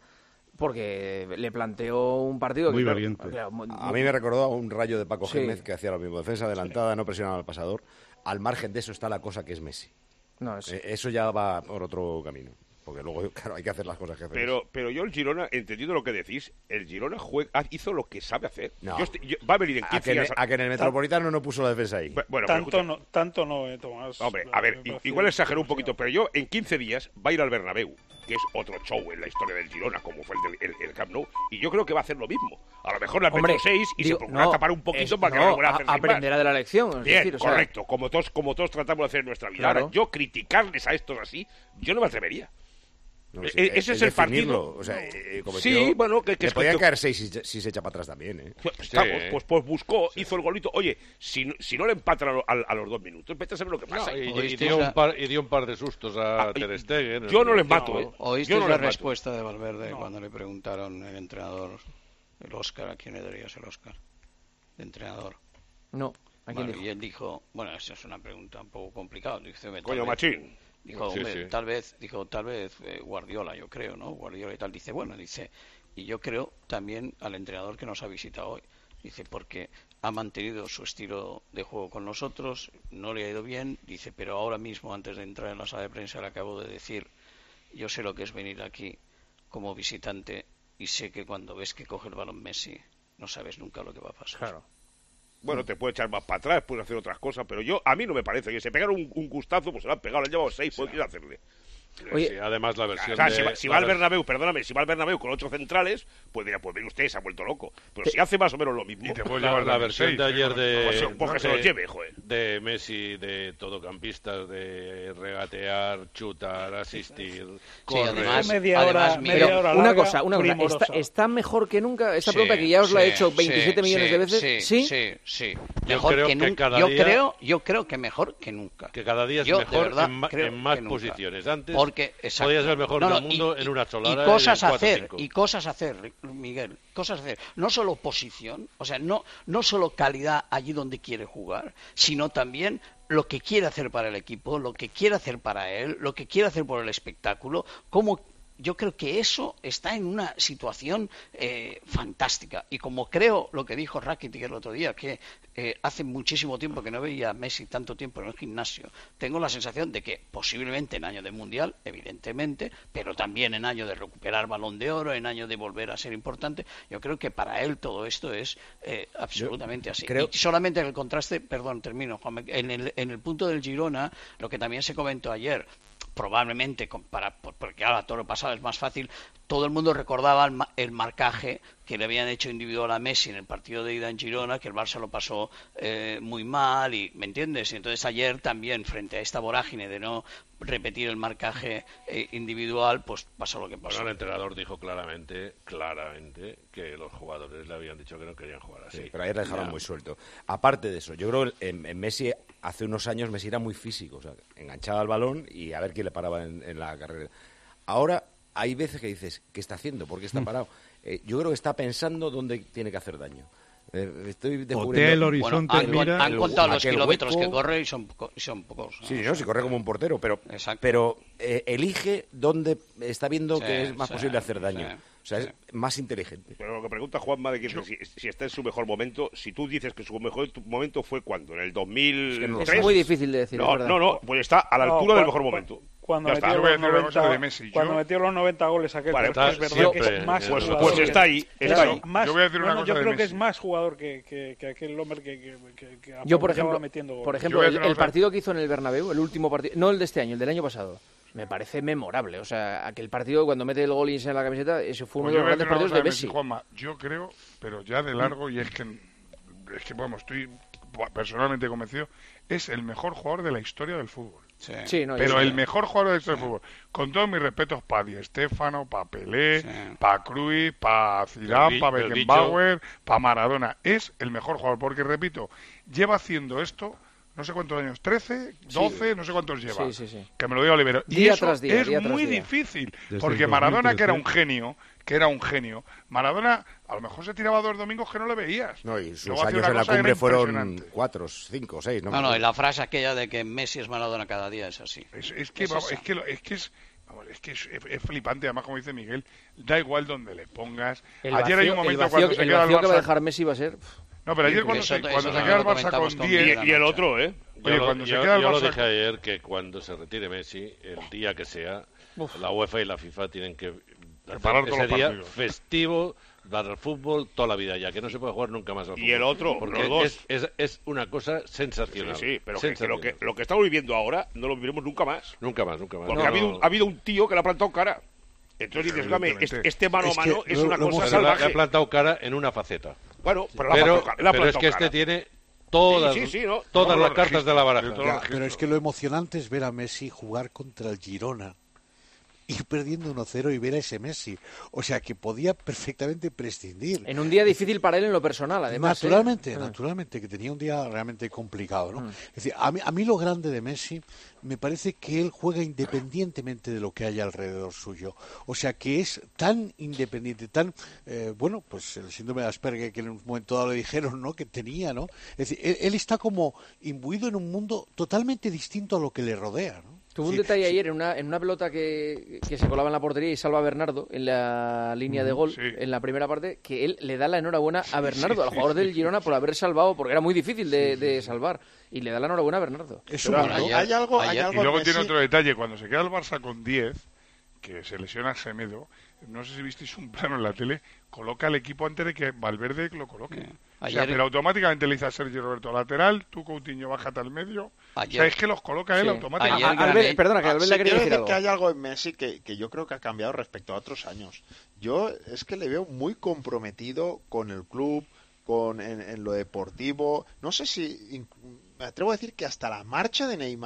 porque le planteó un partido Muy que... claro, valiente. claro, muy- A mí me recordó a un rayo de Paco Sí. Gémez que hacía lo mismo. Defensa adelantada, no presionaba al pasador. Al margen de eso está la cosa que es Messi. No, es- Eh, eso ya va por otro camino. Porque luego, claro, hay que hacer las cosas que hacer. Pero, pero yo el Girona, entendiendo lo que decís, el Girona juega, ah, hizo lo que sabe hacer. No. Yo estoy- yo- va a venir en a, quince que en, días. a que en el Metropolitano no puso la defensa ahí. Bu- Bueno, pero Tanto escucha, no, tanto no, eh, Tomás. hombre, a ver, Me i- parece igual exageró un demasiado. poquito, pero yo en quince días va a ir al Bernabéu, que es otro show en la historia del Girona, como fue el, del, el, el Camp Nou, y yo creo que va a hacer lo mismo. A lo mejor le han Hombre, metido seis y digo, se procura no, tapar un poquito es- para que no, no vuelva a hacer a- seis más. aprenderá de la lección. Es Bien, decir, o sea, correcto, como todos, como todos tratamos de hacer en nuestra vida. Claro. Ahora, yo criticarles a estos así, yo no me atrevería. No, E- sí, ese es el definirlo. partido. O sea, eh, cometió- Sí, bueno, que, que le es podían que- caer seis si, si se echa para atrás también, ¿eh? Pues, Sí, claro, ¿eh? pues, pues buscó, hizo el golito. Oye, si, no- si no le empatan a, lo- a- a los dos minutos, vete a saber lo que pasa. No, y, y ¿Oísteis dio la- un par, y dio un par de sustos a Ah, Ter Stegen. yo no les No, mato, ¿eh? ¿Oíste Yo no la les mato. respuesta de Valverde cuando le preguntaron el entrenador, el Oscar, ¿a quién le darías el Oscar? De entrenador. No, ¿a quién Bueno, dijo? y él dijo, bueno, esa es una pregunta un poco complicada. Dice, tal Coño, vez- machín. Dijo, Sí, hombre, sí. tal vez, dijo, tal vez eh, Guardiola, yo creo, ¿no? Guardiola y tal. Dice, bueno, dice, y yo creo también al entrenador que nos ha visitado hoy. Dice, porque ha mantenido su estilo de juego con nosotros, no le ha ido bien. Dice, pero ahora mismo, antes de entrar en la sala de prensa, le acabo de decir, yo sé lo que es venir aquí como visitante y sé que cuando ves que coge el balón Messi, no sabes nunca lo que va a pasar. Claro. Bueno, te puede echar más para atrás, puede hacer otras cosas, pero yo, a mí no me parece que se pegaron un, un gustazo, pues se lo han pegado, le han llevado seis, puede ir a hacerle. Oye, Sí, además la O versión sea, de... si va, si la va al vers- Bernabéu, perdóname, si va al Bernabéu con ocho centrales, pues dirá, pues ven usted, se ha vuelto loco. Pero si hace más o menos lo mismo. Y te puede la, llevar la también versión seis, de ayer ¿eh? de, Pues, pues que se de- los lleve, joder. de Messi, de todocampistas, de regatear, chutar, asistir, correr. además- media además, hora, mira, media Pero hora una larga, cosa, una cosa, primorosa. ¿está, está mejor que nunca? Esta Sí, pregunta que ya os la he sí, hecho veintisiete sí, millones sí, de veces. Sí, ¿Sí? sí, sí. Yo Mejor creo que que nunca. cada Yo día- creo, yo creo que mejor que nunca. Que cada día es Yo, de mejor verdad, en, ma- creo en más que nunca. posiciones. Antes Porque, exacto. Podía ser el mejor No, no, del mundo y, en una sola y hora cosas y en a hacer, cuatro, y cosas a hacer, Miguel, cosas a hacer. No solo posición, o sea, no, no solo calidad allí donde quiere jugar, sino también lo que quiere hacer para el equipo, lo que quiere hacer para él, lo que quiere hacer por el espectáculo, cómo. Yo creo que eso está en una situación eh, fantástica. Y como creo lo que dijo Rakitic el otro día, que eh, hace muchísimo tiempo que no veía a Messi tanto tiempo en el gimnasio, tengo la sensación de que posiblemente en año de Mundial, evidentemente, pero también en año de recuperar Balón de Oro, en año de volver a ser importante, yo creo que para él todo esto es eh, absolutamente así. creo- Y solamente en el contraste, perdón, termino, Juanma, en el, en el punto del Girona, lo que también se comentó ayer, probablemente con- para, por- porque ahora todo lo pasado es más fácil, todo el mundo recordaba el, ma- el marcaje que le habían hecho individual a Messi en el partido de ida en Girona, que el Barça lo pasó eh, muy mal, y ¿me entiendes? Y entonces ayer también, frente a esta vorágine de no repetir el marcaje eh, individual, pues pasó lo que pasó. Bueno, el entrenador dijo claramente, claramente, que los jugadores le habían dicho que no querían jugar así. Sí, pero ayer le dejaron Ya. muy suelto. Aparte de eso, yo creo que en, en Messi, hace unos años, Messi era muy físico. O sea, enganchaba el balón y a ver quién le paraba en, en la carrera. Ahora, hay veces que dices, ¿qué está haciendo? ¿Por qué está parado? Eh, yo creo que está pensando dónde tiene que hacer daño. Eh, estoy descubriendo... Botea el horizonte, Bueno, han, mira... han contado los aquel kilómetros hueco. que corre y son, poco- y son pocos. ¿no? Sí, no, si corre como un portero, pero, Exacto. pero eh, elige dónde está viendo Sí, que es más sí, posible hacer daño. sí, o sea, es más inteligente. Pero lo que pregunta Juanma de que si, si está en su mejor momento, si tú dices que su mejor momento fue cuando, en el dos mil tres. Es muy difícil de decir, No, es verdad. no, no, pues está a la No, altura del cua- mejor cua- momento. Cuando Ya metió, está. los Yo voy a decir una cosa noventa, de Messi. cuando Yo- metió los noventa goles aquel, Vale, pero es pues verdad que siempre, es más pues- jugador pues que- está ahí, está Claro, ahí. más- Yo voy a decir una no, no, cosa yo de creo que es Messi. más jugador que, que, que aquel hombre que, que, que, que Yo, por aprovechaba ejemplo, metiendo goles. por Yo ejemplo voy a el, decir una el cosa- partido que hizo en el Bernabéu, el último partido, no el de este año, el del año pasado, me parece memorable. O sea, aquel partido cuando mete el gol y enseña la camiseta, ese fue uno Pues de yo los voy a grandes decir una partidos cosa de Messi. Juanma. Yo creo, pero ya de largo, y es que, es que bueno, estoy personalmente convencido, es el mejor jugador de la historia del fútbol. Sí, no, yo pero sí. el mejor jugador de la historia del fútbol. Con todos mis respetos para Di Stéfano, para Pelé, para Cruyff, para Zidane, Del para Bi- del Beckenbauer, para Maradona. Es el mejor jugador, porque repito, lleva haciendo esto no sé cuántos años, trece, doce, Sí. no sé cuántos lleva. Sí, sí, sí. Que me lo diga Olivero. Y Día eso tras día, es día tras muy día. difícil, Desde porque el Maradona, que era un dos mil trece. genio, que era un genio, Maradona a lo mejor se tiraba dos domingos que no le veías. No, y sus Luego hacía años una en la cosa que cumbre era fueron impresionante. cuatro, cinco, seis. No, No, me no, y acuerdo. la frase aquella de que Messi es Maradona cada día es así. Es, es que, Es vamos, esa. es que, lo- es que es, vamos, es que es, es flipante, además, como dice Miguel, da igual donde le pongas. El ayer vacío, hay un el momento vacío cuando que- se el queda el vacío que va a Barça... dejar Messi va a ser... No, pero ayer Sí, cuando eso- se, eso cuando se también queda el lo Barça comentamos con con diez... Miguel Y el otro, ¿eh? Yo, Oye, lo, cuando se yo- queda el yo lo Barça- dije ayer que cuando se retire Messi, el día que sea, la UEFA y la FIFA tienen que hacer parar todos ese los día partidos. festivo para el fútbol toda la vida ya, que no se puede jugar nunca más al Y el fútbol. otro, porque los dos. Es, es, es una cosa sensacional. Sí, sí, pero que, que lo, Sensacional. que lo que estamos viviendo ahora no lo viviremos nunca más. Nunca más, nunca más. Porque No, ha, habido, no. un- ha habido un tío que le ha plantado cara. Entonces dices, "Óigame, este, Evidentemente. este mano Es a que mano es lo- una lo cosa hemos- Pero le ha- le salvaje. ha plantado cara en una faceta. Bueno, pero, le ha Pero, plantado cara, le ha pero es plantado que este cara. tiene todas, Sí, sí, sí, ¿no? todas Todos las los cartas registros, de la baraja. de todos Ya, los pero es registros. que lo emocionante es ver a Messi jugar contra el Girona, ir perdiendo uno cero y ver a ese Messi. O sea, que podía perfectamente prescindir. En un día difícil para él en lo personal, además. ¿eh? Naturalmente, Ah. naturalmente, que tenía un día realmente complicado, ¿no? Mm. Es decir, a mí, a mí lo grande de Messi me parece que él juega independientemente de lo que haya alrededor suyo. O sea, que es tan independiente, tan, eh, bueno, pues el síndrome de Asperger que en un momento dado le dijeron, ¿no?, que tenía, ¿no? Es decir, él, él está como imbuido en un mundo totalmente distinto a lo que le rodea, ¿no? Tuvo un Sí, detalle sí. ayer en una, en una pelota que, que se colaba en la portería y salva a Bernardo en la línea de gol, sí. en la primera parte, que él le da la enhorabuena a Bernardo, Sí, al sí, jugador sí, del Girona, por haber salvado, porque era muy difícil de, de salvar, y le da la enhorabuena a Bernardo. Es Pero un hay, ayer- hay algo, hay ayer- algo Y en luego Messi- tiene otro detalle, cuando se queda el Barça con diez, que se lesiona Semedo, no sé si visteis un plano en la tele, coloca al equipo antes de que Valverde lo coloque. Sí. O sea, Ayer- pero automáticamente le dice a Sergio Roberto lateral, tú Coutinho bájate al medio. Ayer- O sea, es que los coloca él Sí. automáticamente. Ayer- A- Albert- Granell- perdona, que Ah, Albert sí, le quería quiero decir decir algo. que hay algo en Messi que, que yo creo que ha cambiado respecto a otros años. Yo es que le veo muy comprometido con el club, con en, en lo deportivo. No sé si, in- me atrevo a decir que hasta la marcha de Neymar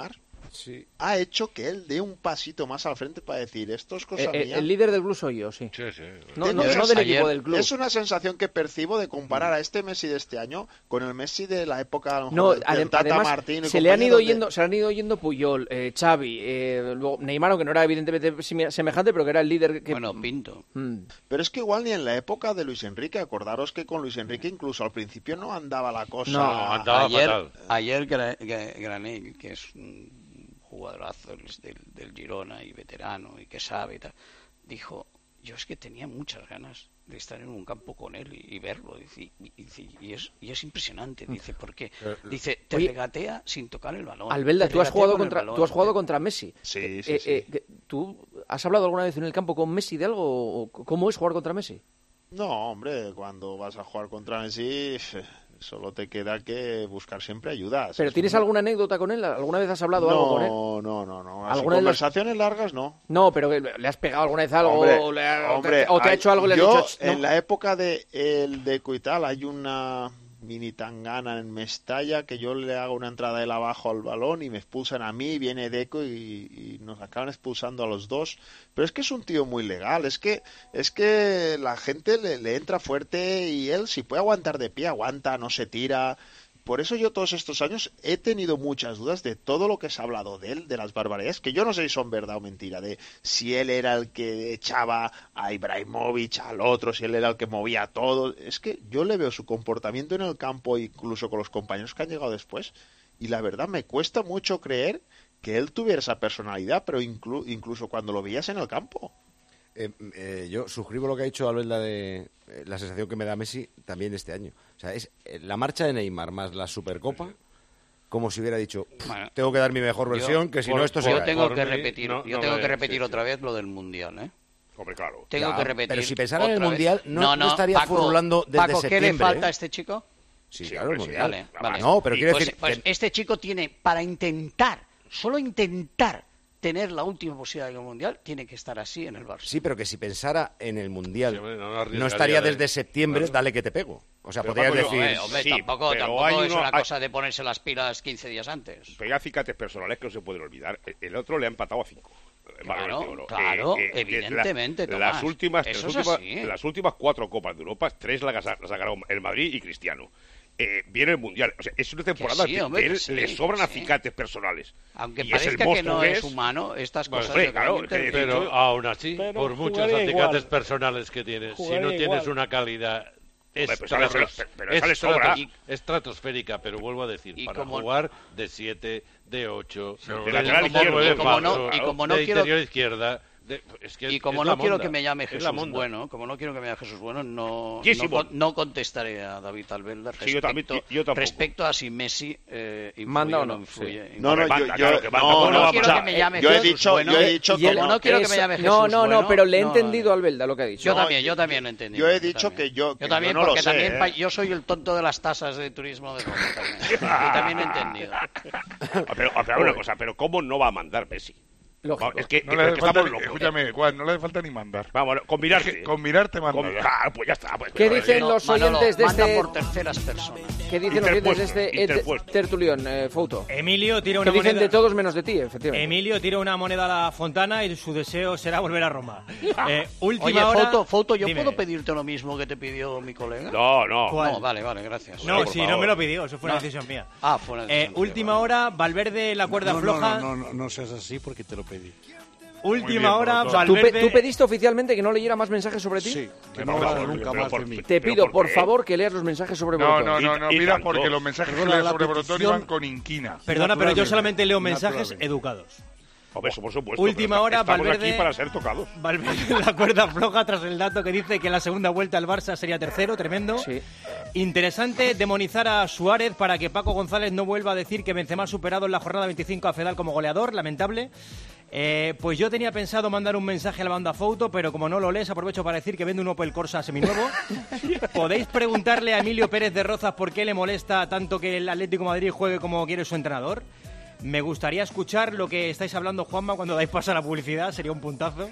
sí. ha hecho que él dé un pasito más al frente para decir, esto es cosa eh, mía. El líder del club soy yo, sí. Sí, sí. No, no, no del equipo del club. Es una sensación que percibo de comparar a este Messi de este año con el Messi de la época a lo mejor, no, del, adem del Tata además, Martino y se le han ido de... yendo, se le han ido yendo Puyol, eh, Xavi, eh, luego Neymar, aunque no era evidentemente semejante, pero que era el líder que... Bueno, Pinto. Mm. Pero es que igual ni en la época de Luis Enrique, acordaros que con Luis Enrique incluso al principio no andaba la cosa. No, andaba ayer, fatal. ayer Gra Gra Granell, que es un jugadorazo del, del Girona y veterano y que sabe y tal, dijo, yo es que tenía muchas ganas de estar en un campo con él y, y verlo, dice, y, y, y, es, y es impresionante, dice, porque dice, te Oye, regatea sin tocar el balón. Albelda, tú has jugado contra balón, tú has jugado contra Messi. Sí, sí, eh, sí. eh, ¿Tú has hablado alguna vez en el campo con Messi de algo? ¿O ¿Cómo es jugar contra Messi? No, hombre, cuando vas a jugar contra Messi solo te queda que buscar siempre ayudas. ¿Pero tienes muy... alguna anécdota con él? ¿Alguna vez has hablado no, algo con él? No, no, no, no. ¿Alguna conversaciones las... largas no. No, pero ¿le has pegado alguna vez algo? Hombre, o, le ha... hombre, o te ha hay... hecho algo y le has yo, dicho... ¿no? En la época de el Deco y tal, hay una mini tangana en Mestalla que yo le hago una entrada de abajo al balón y me expulsan a mí, viene Deco y, y nos acaban expulsando a los dos. Pero es que es un tío muy legal, es que es que la gente le, le entra fuerte y él si puede aguantar de pie, aguanta, no se tira. Por eso yo todos estos años he tenido muchas dudas de todo lo que se ha hablado de él, de las barbaridades, que yo no sé si son verdad o mentira, de si él era el que echaba a Ibrahimovic, al otro, si él era el que movía todo. Es que yo le veo su comportamiento en el campo, incluso con los compañeros que han llegado después, y la verdad me cuesta mucho creer que él tuviera esa personalidad, pero inclu incluso cuando lo veías en el campo. Eh, eh, yo suscribo lo que ha dicho Albelda de eh, la sensación que me da Messi también este año. O sea, es eh, la marcha de Neymar más la Supercopa, como si hubiera dicho, bueno, tengo que dar mi mejor versión, yo, que si por, no esto se Yo cae. tengo Por que mí, repetir, no, yo no tengo me, que repetir sí, otra sí. vez lo del Mundial, ¿eh? Hombre, claro. Tengo ya, que repetir. Pero si pensara en el vez. Mundial, no, no, no, no estaría Paco, furulando desde Paco, septiembre. ¿qué le falta ¿eh? a este chico? Sí, sí claro, el Mundial. Vale, vale. No, pero quiero pues, decir... Pues que... este chico tiene, para intentar, solo intentar tener la última posibilidad del Mundial, tiene que estar así en el Barça. Sí, pero que si pensara en el Mundial, sí, hombre, no, no estaría de... desde septiembre, claro. dale que te pego. O sea, Pero podrías Paco, decir... Hombre, hombre, sí, tampoco, pero tampoco hay es uno- una hay- cosa de ponerse las pilas quince días antes. Pero hay acicates personales que no se pueden olvidar. El- El otro le ha empatado a cinco. Claro, Balones de oro. claro, que evidentemente, la- Tomás. las últimas, Eso las, es últimas así. las últimas cuatro copas de Europa, tres las las sacaron el Madrid y Cristiano. Eh, viene el Mundial. O sea, es una temporada sí, que, hombre, que que él sí, le que sobran sí. acicates personales. Aunque Y es el parezca que monstruo no que es es. humano, estas Bueno, cosas... hombre, yo claro, creo que que- intervienen. Pero aún así, Pero por muchos jugaría acicates igual. personales que tienes, si Jugaría no tienes igual. una calidad Hombre, pero sale- estratos- pero- pero esa le sobra. estratos- estratosférica, pero vuelvo a decir, Y para como- jugar de siete, de ocho, Pero de de lateral como izquierdo, nueve y como no- falso, y como no de quiero- interior izquierda. de- es que Y es- como es no la quiero monda, que me llame es la Jesús monda. Bueno, como no quiero que me llame Jesús Bueno, no, ¿Quién no, Simón? con- no contestaré a David Albelda Sí, yo también- respecto, yo tampoco. respecto a si Messi eh, influye Manda o o no no, influye. sí. No, no, Hombre, yo, manda, yo- claro que manda, no, ¿cómo no, no va a quiero pasar? que me llame yo he Jesús dicho, Bueno, yo he dicho Y él- que como no quiero que eso- me llame No, Jesús no, no, Bueno, pero le he no, entendido no. a Albelda lo que ha dicho. Yo No, también, yo- yo también lo he entendido. yo he dicho que yo- que Yo también, yo no lo porque sé, también ¿eh? pa- yo soy el tonto de las tasas de turismo del mundo también. Y también he entendido. Ah, Pero, ah, pero una cosa, pero ¿cómo no va a mandar Messi? Lógico. Va, Es que, No que- le que hace falta, estamos ni- locos. escúchame, Juan, no le hace falta ni mandar. Vamos, con mirarte. Es que con mirarte manda. Con- ya. Ah, pues ya está. Pues, ¿Qué pues, dicen eh, los Manolo, oyentes de manda este... por terceras personas. ¿Qué dicen los oyentes de Interpuesto, este eh, interpuesto. tertulión, eh, Fouto? Emilio tira Que una dicen moneda... de todos menos de ti, efectivamente. Emilio tira una moneda a la Fontana y su deseo será volver a Roma. Eh, última Oye, hora... Foto, Foto, ¿yo Dime. puedo pedirte lo mismo que te pidió mi colega? No, no. ¿Cuál? No, vale, vale, gracias. No, por si no favor. me lo pidió, eso fue una No. decisión mía. Ah, fue una Eh, decisión tuya, última vale. hora, Valverde, la cuerda No, no, floja. no, no, no, no seas así porque te lo pedí. Última bien, hora, Boroto. ¿Tú, pe- Valverde... tú pediste oficialmente que no leyera más mensajes sobre ti? Sí, que Pero no por hablas favor, nunca pero más por- de mí. Te ¿Pero pido, por por qué? favor, que leas los mensajes sobre No, Boroto. no, no, no, Y- y mira, tanto. porque los mensajes que Perdona, leen la sobre Brotón petición- iban con inquina. Perdona, pero yo Naturalmente, solamente leo mensajes naturalmente. educados. Hombre, eso por supuesto. Última pero hora, estamos Valverde- aquí para ser tocados. Valverde la cuerda floja tras el dato que dice que en la segunda vuelta el Barça sería tercero, tremendo. Sí. Interesante demonizar a Suárez para que Paco González no vuelva a decir que Benzema ha superado en la jornada veinticinco a Fedal como goleador, lamentable. Eh, pues yo tenía pensado mandar un mensaje a la banda Fouto, pero como no lo lees, aprovecho para decir que vende un Opel Corsa seminuevo. Podéis preguntarle a Emilio Pérez de Rozas por qué le molesta tanto que el Atlético de Madrid juegue como quiere su entrenador. Me gustaría escuchar lo que estáis hablando, Juanma, cuando dais paso a la publicidad, sería un puntazo.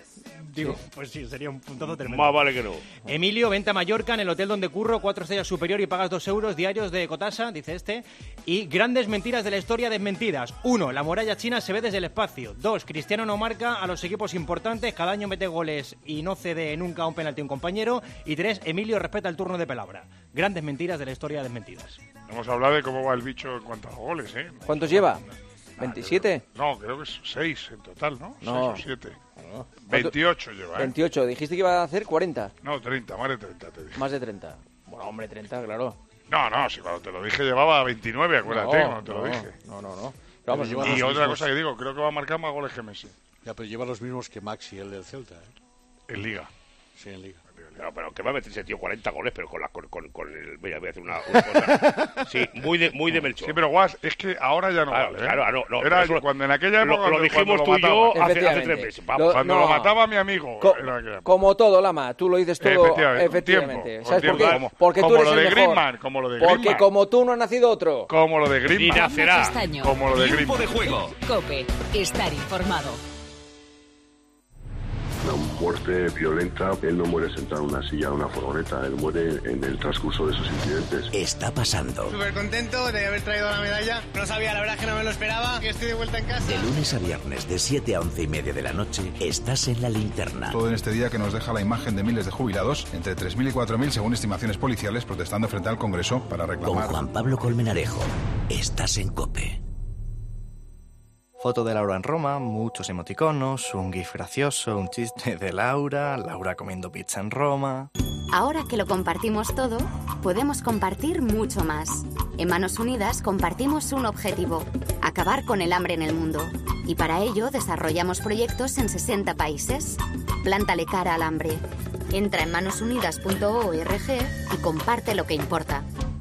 Digo, Sí. pues sí, sería un puntazo tremendo. Más vale que no. Emilio, vente a Mallorca en el hotel donde curro, cuatro estrellas superior y pagas dos euros diarios de cotasa, dice este. Y grandes mentiras de la historia desmentidas. Uno, la muralla china se ve desde el espacio. Dos, Cristiano no marca a los equipos importantes, cada año mete goles y no cede nunca un penalti a un compañero. Y tres, Emilio respeta el turno de palabra. Grandes mentiras de la historia desmentidas. Hemos hablado de cómo va el bicho en cuanto a goles, ¿eh? ¿Cuántos lleva? ¿veintisiete? No, creo que es seis en total, ¿no? No. seis o siete. No. veintiocho lleva, ¿eh? veintiocho. Dijiste que iba a hacer cuarenta. No, treinta, más de treinta te dije. Más de treinta. Bueno, hombre, treinta, claro. No, no, si cuando te lo dije llevaba veintinueve, acuérdate, No, cuando te lo no, dije. no, no, no. Pero vamos, lleva y los otra mismos- cosa que digo, creo que va a marcar más goles que Messi. Ya, pero lleva los mismos que Maxi, el del Celta, ¿eh? En Liga. Sí, en Liga. No, pero que va a meter ese tío cuarenta goles, pero con, la, con, con, con el... Mira, voy a hacer una, una cosa. Sí, muy de, muy de Melchor. Sí, pero Guas, es que ahora ya no Claro, vale, ¿eh? claro, no, no, Era eso- cuando en aquella época... lo- lo cuando- dijimos cuando tú y lo yo mataba. hace- hace tres Efectivamente. meses. Vamos. Cuando no. lo mataba mi amigo. Co- era que- Como todo, Lama, tú lo dices todo. Efectivamente, Efectivamente. tiempo, ¿Sabes por tiempo. qué? Como- Porque tú como eres lo de el mejor. Griezmann, como lo de Porque Griezmann. como tú no ha nacido otro. Como lo de Ni Griezmann. nacerá. Castaño. Como lo de Tiempo Griezmann. de juego. Cope, estar informado. Una muerte violenta. Él no muere sentado en una silla o una furgoneta, él muere en el transcurso de esos incidentes. Está pasando. Súper contento de haber traído la medalla. No sabía, la verdad, que no me lo esperaba. Que estoy de vuelta en casa. De lunes a viernes, de siete a once y media de la noche, estás en La Linterna. Todo en este día que nos deja la imagen de miles de jubilados, entre tres mil y cuatro mil según estimaciones policiales, protestando frente al Congreso para Con reclamar... Juan Pablo Colmenarejo. Estás en COPE. Foto de Laura en Roma, muchos emoticonos, un gif gracioso, un chiste de Laura, Laura comiendo pizza en Roma... Ahora que lo compartimos todo, podemos compartir mucho más. En Manos Unidas compartimos un objetivo: acabar con el hambre en el mundo. Y para ello desarrollamos proyectos en sesenta países. Plántale cara al hambre. Entra en manos unidas punto org y comparte lo que importa.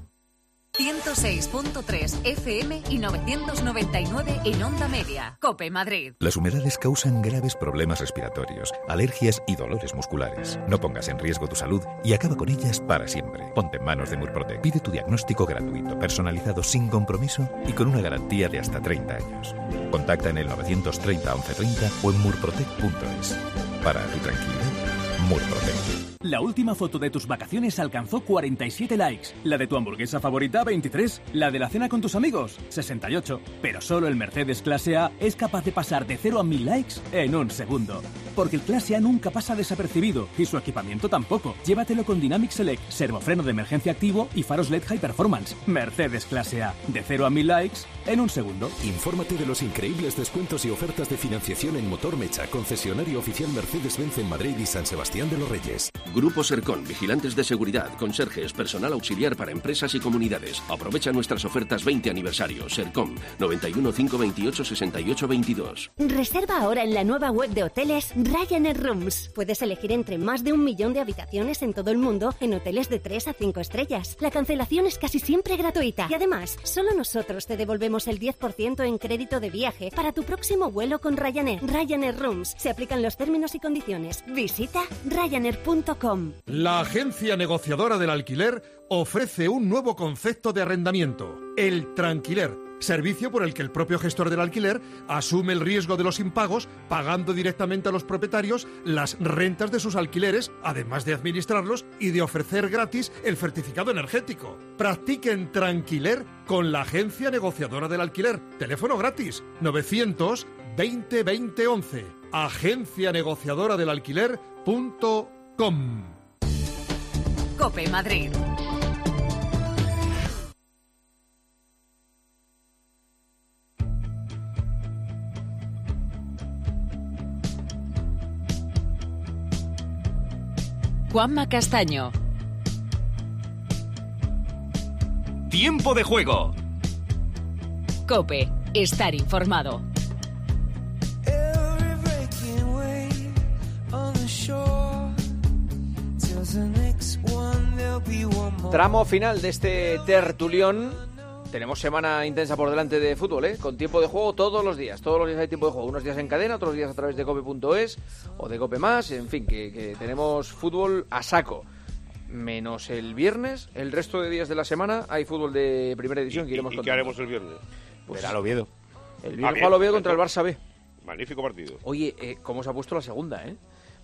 ciento seis punto tres F M y novecientos noventa y nueve en Onda Media. Cope Madrid. Las humedades causan graves problemas respiratorios, alergias y dolores musculares. No pongas en riesgo tu salud y acaba con ellas para siempre. Ponte en manos de Murprotec. Pide tu diagnóstico gratuito, personalizado sin compromiso y con una garantía de hasta treinta años. Contacta en el novecientos treinta once treinta o en murprotec punto es. Para tu tranquilidad, Murprotec. La última foto de tus vacaciones alcanzó cuarenta y siete likes. La de tu hamburguesa favorita, veintitrés. La de la cena con tus amigos, sesenta y ocho. Pero solo el Mercedes Clase A es capaz de pasar de cero a mil likes en un segundo. Porque el Clase A nunca pasa desapercibido y su equipamiento tampoco. Llévatelo con Dynamic Select, servofreno de emergencia activo y faros L E D High Performance. Mercedes Clase A, de cero a mil likes en un segundo. Infórmate de los increíbles descuentos y ofertas de financiación en Motor Mecha, concesionario oficial Mercedes-Benz en Madrid y San Sebastián de los Reyes. Grupo Sercon, vigilantes de seguridad, conserjes, personal auxiliar para empresas y comunidades. Aprovecha nuestras ofertas veinte aniversario. Sercon, noventa y uno, cinco veintiocho, sesenta y ocho veintidós. Reserva ahora en la nueva web de hoteles Ryanair Rooms. Puedes elegir entre más de un millón de habitaciones en todo el mundo en hoteles de tres a cinco estrellas. La cancelación es casi siempre gratuita. Y además, solo nosotros te devolvemos el diez por ciento en crédito de viaje para tu próximo vuelo con Ryanair. Ryanair Rooms. Se aplican los términos y condiciones. Visita ryanair punto com. La agencia negociadora del alquiler ofrece un nuevo concepto de arrendamiento, el tranquiler, servicio por el que el propio gestor del alquiler asume el riesgo de los impagos, pagando directamente a los propietarios las rentas de sus alquileres, además de administrarlos y de ofrecer gratis el certificado energético. Practiquen tranquiler con la agencia negociadora del alquiler. Teléfono gratis novecientos veinte veinte once. agencia negociadora del alquiler punto com. Cope Madrid. Juanma Castaño. Tiempo de juego. Cope, estar informado. Tramo final de este tertulión. Tenemos semana intensa por delante de fútbol, ¿eh? Con tiempo de juego todos los días. Todos los días hay tiempo de juego. Unos días en cadena, otros días a través de cope punto es o de Cope Más. En fin, que, que tenemos fútbol a saco. Menos el viernes, el resto de días de la semana hay fútbol de primera división que iremos ¿Y, y contando. qué haremos el viernes? Pues Verá al Oviedo. El Ah, viernes bien, juega el Oviedo contra el perfecto. Barça B. Magnífico partido. Oye, eh, ¿cómo se ha puesto la segunda, eh?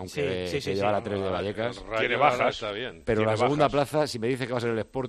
aunque Sí, sí, sí, que lleva sí. la tres de Vallecas. Tiene bajas. Está bien. Pero Tiene la segunda bajas. plaza, si me dice que va a ser el Sporting,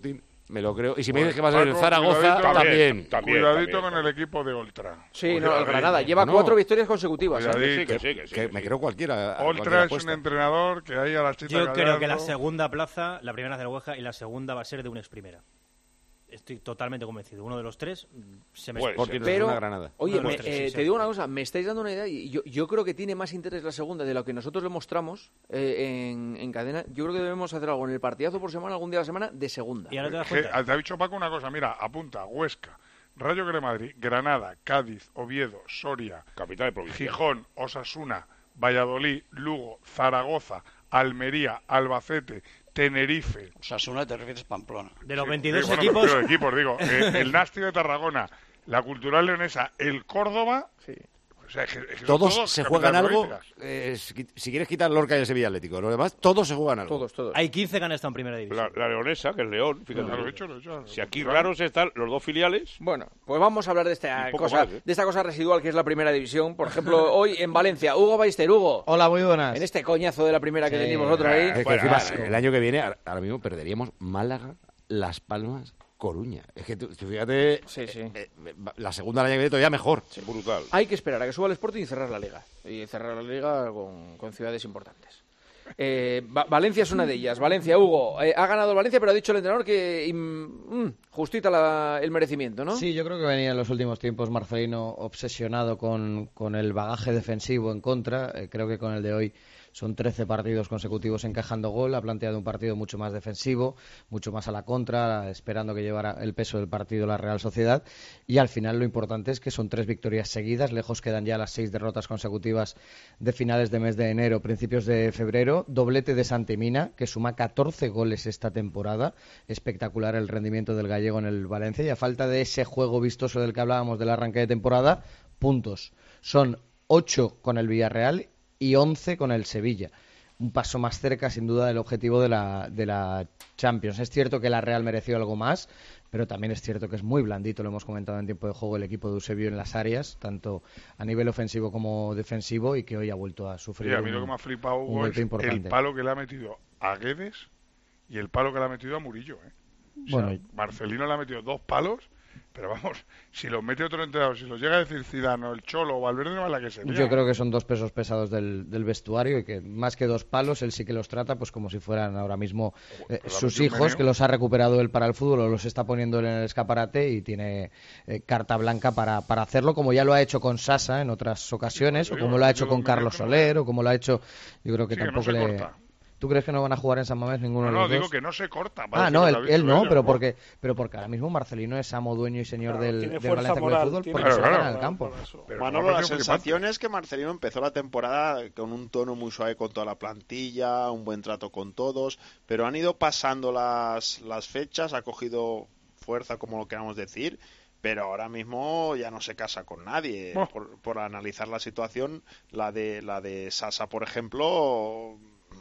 Me lo creo. Y si me Pues, dices que va a ser el Paco, Zaragoza, cuidadito, también. también. Cuidadito con el equipo de Oltra. Sí, no, el Granada lleva no. cuatro victorias consecutivas. ¿eh? Sí, que sí, que sí, que me creo cualquiera. Oltra es un entrenador que hay a la chita Yo Gallardo. creo que la segunda plaza, la primera es del Hueja y la segunda va a ser de un ex primera. Estoy totalmente convencido. Uno de los tres se me pues, porque Pero, una Granada. oye, me, tres, eh, sí, te sí. digo una cosa, me estáis dando una idea y yo, yo creo que tiene más interés la segunda de lo que nosotros le mostramos eh, en, en cadena. Yo creo que debemos hacer algo en el partidazo por semana, algún día a la semana, de segunda. Y ahora te das Que, cuenta. te ha dicho Paco una cosa, mira, apunta, Huesca, Rayo de Madrid, Granada, Cádiz, Oviedo, Soria, Capital de provincia. Gijón, Osasuna, Valladolid, Lugo, Zaragoza, Almería, Albacete, Tenerife. Osasuna te refieres Pamplona. De los Sí, veintidós bueno, equipos... pero equipos, digo, eh, el Nasti de Tarragona, la Cultural Leonesa, el Córdoba... Sí. O sea, es que- es que son Todos, todos se capitales juegan algo. provincias. eh, si, si quieres quitar Lorca y el Sevilla Atlético, lo demás, todos se juegan algo. Todos, todos. Hay quince que han estado en primera división. La, la leonesa, que es León, fíjate. Ya lo he hecho, lo he hecho. Si aquí raros están los dos filiales. Bueno, pues vamos a hablar de esta Y poco cosa, más, ¿eh? de esta cosa residual que es la primera división. Por ejemplo, hoy en Valencia, Hugo Baister, Hugo. Hola, muy buenas. En este coñazo de la primera que Sí. tenéis vosotros ahí. Es que Bueno, encima, asco. el año que viene, ahora ahora mismo perderíamos Málaga, Las Palmas, Coruña. Es que tú, tú fíjate, Sí, sí. eh, eh, la segunda del año que viene todavía mejor. Brutal. Hay que esperar a que suba el Sporting y cerrar la liga. Y cerrar la liga con, con ciudades importantes. Eh, Va- Valencia es una de ellas. Valencia, Hugo, eh, ha ganado el Valencia, pero ha dicho el entrenador que mm, mm, justita la- el merecimiento, ¿no? Sí, yo creo que venía en los últimos tiempos Marcelino obsesionado con, con el bagaje defensivo en contra. Eh, creo que con el de hoy son trece partidos consecutivos encajando gol. Ha planteado un partido mucho más defensivo, mucho más a la contra, esperando que llevara el peso del partido la Real Sociedad. Y al final lo importante es que son tres victorias seguidas. Lejos quedan ya las seis derrotas consecutivas de finales de mes de enero, principios de febrero. Doblete de Santimina, que suma catorce goles esta temporada. Espectacular el rendimiento del gallego en el Valencia. Y a falta de ese juego vistoso del que hablábamos del arranque de temporada, puntos. Son ocho con el Villarreal y once con el Sevilla. Un paso más cerca, sin duda, del objetivo de la, de la Champions. Es cierto que la Real mereció algo más, pero también es cierto que es muy blandito, lo hemos comentado en tiempo de juego, el equipo de Eusebio en las áreas, tanto a nivel ofensivo como defensivo, y que hoy ha vuelto a sufrir Sí, a mí un, lo que me ha flipado, un Hugo, golpe es importante. el palo que le ha metido a Guedes y el palo que le ha metido a Murillo. ¿eh? O sea, Bueno, Marcelino le ha metido dos palos, pero vamos, si los mete otro entrenador, si los llega a decir Zidane o el Cholo o Valverde, no es la que sería. Yo creo que son dos pesos pesados del, del vestuario y que más que dos palos, él sí que los trata pues como si fueran ahora mismo eh, pues sus ha metido un hijos, meneo. que los ha recuperado él para el fútbol o los está poniendo él en el escaparate y tiene eh, carta blanca para, para hacerlo, como ya lo ha hecho con Sasa en otras ocasiones, pues o digo, como lo ha ha hecho metido con un meneo Carlos que no Soler, o como lo ha hecho, yo creo que Sí, que no tampoco se le... corta. ¿Tú crees que no van a jugar en San Mamés ninguno No, de no, los digo dos? que no se corta. Ah, parece no, que él, lo ha dicho él no, ellos, pero ¿no? porque, pero porque ahora mismo Marcelino es amo, dueño y señor Claro, del, tiene del fuerza Valencia Club de moral, Fútbol tiene porque fuerza se gana en moral el campo. por eso. Pero Manolo, me ha la parecido sensación es que Marcelino empezó la temporada con un tono muy suave con toda la plantilla, un buen trato con todos, pero han ido pasando las, las fechas, ha cogido fuerza, como lo queramos decir, pero ahora mismo ya no se casa con nadie. Oh. Por, por analizar la situación, la de, la de Sasa, por ejemplo,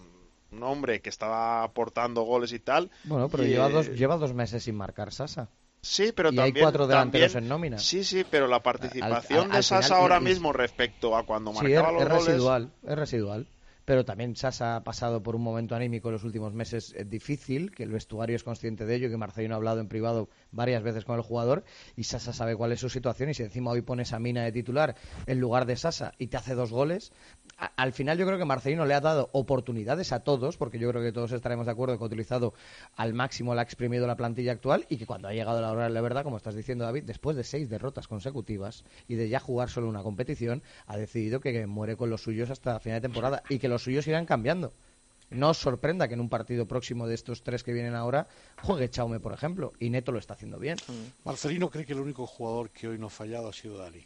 un hombre que estaba aportando goles y tal. Bueno, pero y, lleva, eh, dos, lleva dos meses sin marcar Sasa. Sí, pero y también, hay cuatro delanteros también- en nómina. Sí, sí, pero la participación Al- al- de al Sasa final- ahora y- y- mismo respecto a cuando Sí, es, marcaba los es goles... residual, es residual. Pero también Sasa ha pasado por un momento anímico en los últimos meses eh, difícil, que el vestuario es consciente de ello, que Marcelino ha hablado en privado varias veces con el jugador, y Sasa sabe cuál es su situación, y si encima hoy pones a Mina de titular en lugar de Sasa y te hace dos goles, a- al final yo creo que Marcelino le ha dado oportunidades a todos, porque yo creo que todos estaremos de acuerdo que ha utilizado al máximo, la ha exprimido la plantilla actual, y que cuando ha llegado la hora de la verdad, como estás diciendo, David, después de seis derrotas consecutivas y de ya jugar solo una competición, ha decidido que muere con los suyos hasta final de temporada y que los suyos irán cambiando. No os sorprenda que en un partido próximo de estos tres que vienen ahora juegue Chaume, por ejemplo, y Neto lo está haciendo bien. Marcelino cree que el único jugador que hoy no ha fallado ha sido Dani.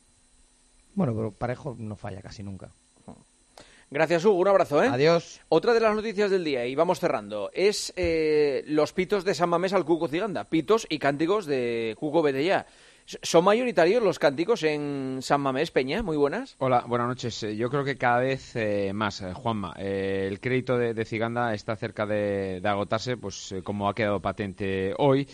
Bueno, pero Parejo no falla casi nunca. Gracias, Hugo. Un abrazo, ¿eh? Adiós. Otra de las noticias del día, y vamos cerrando, es eh, los pitos de San Mamés al Cuco Ciganda. Pitos y cánticos de Cuco Betellá. ¿Son mayoritarios los cánticos en San Mamés, Peña? Muy buenas. Hola, buenas noches. Eh, Yo creo que cada vez eh, más, eh, Juanma. Eh, el crédito de, de Ciganda está cerca de, de agotarse, pues eh, como ha quedado patente hoy.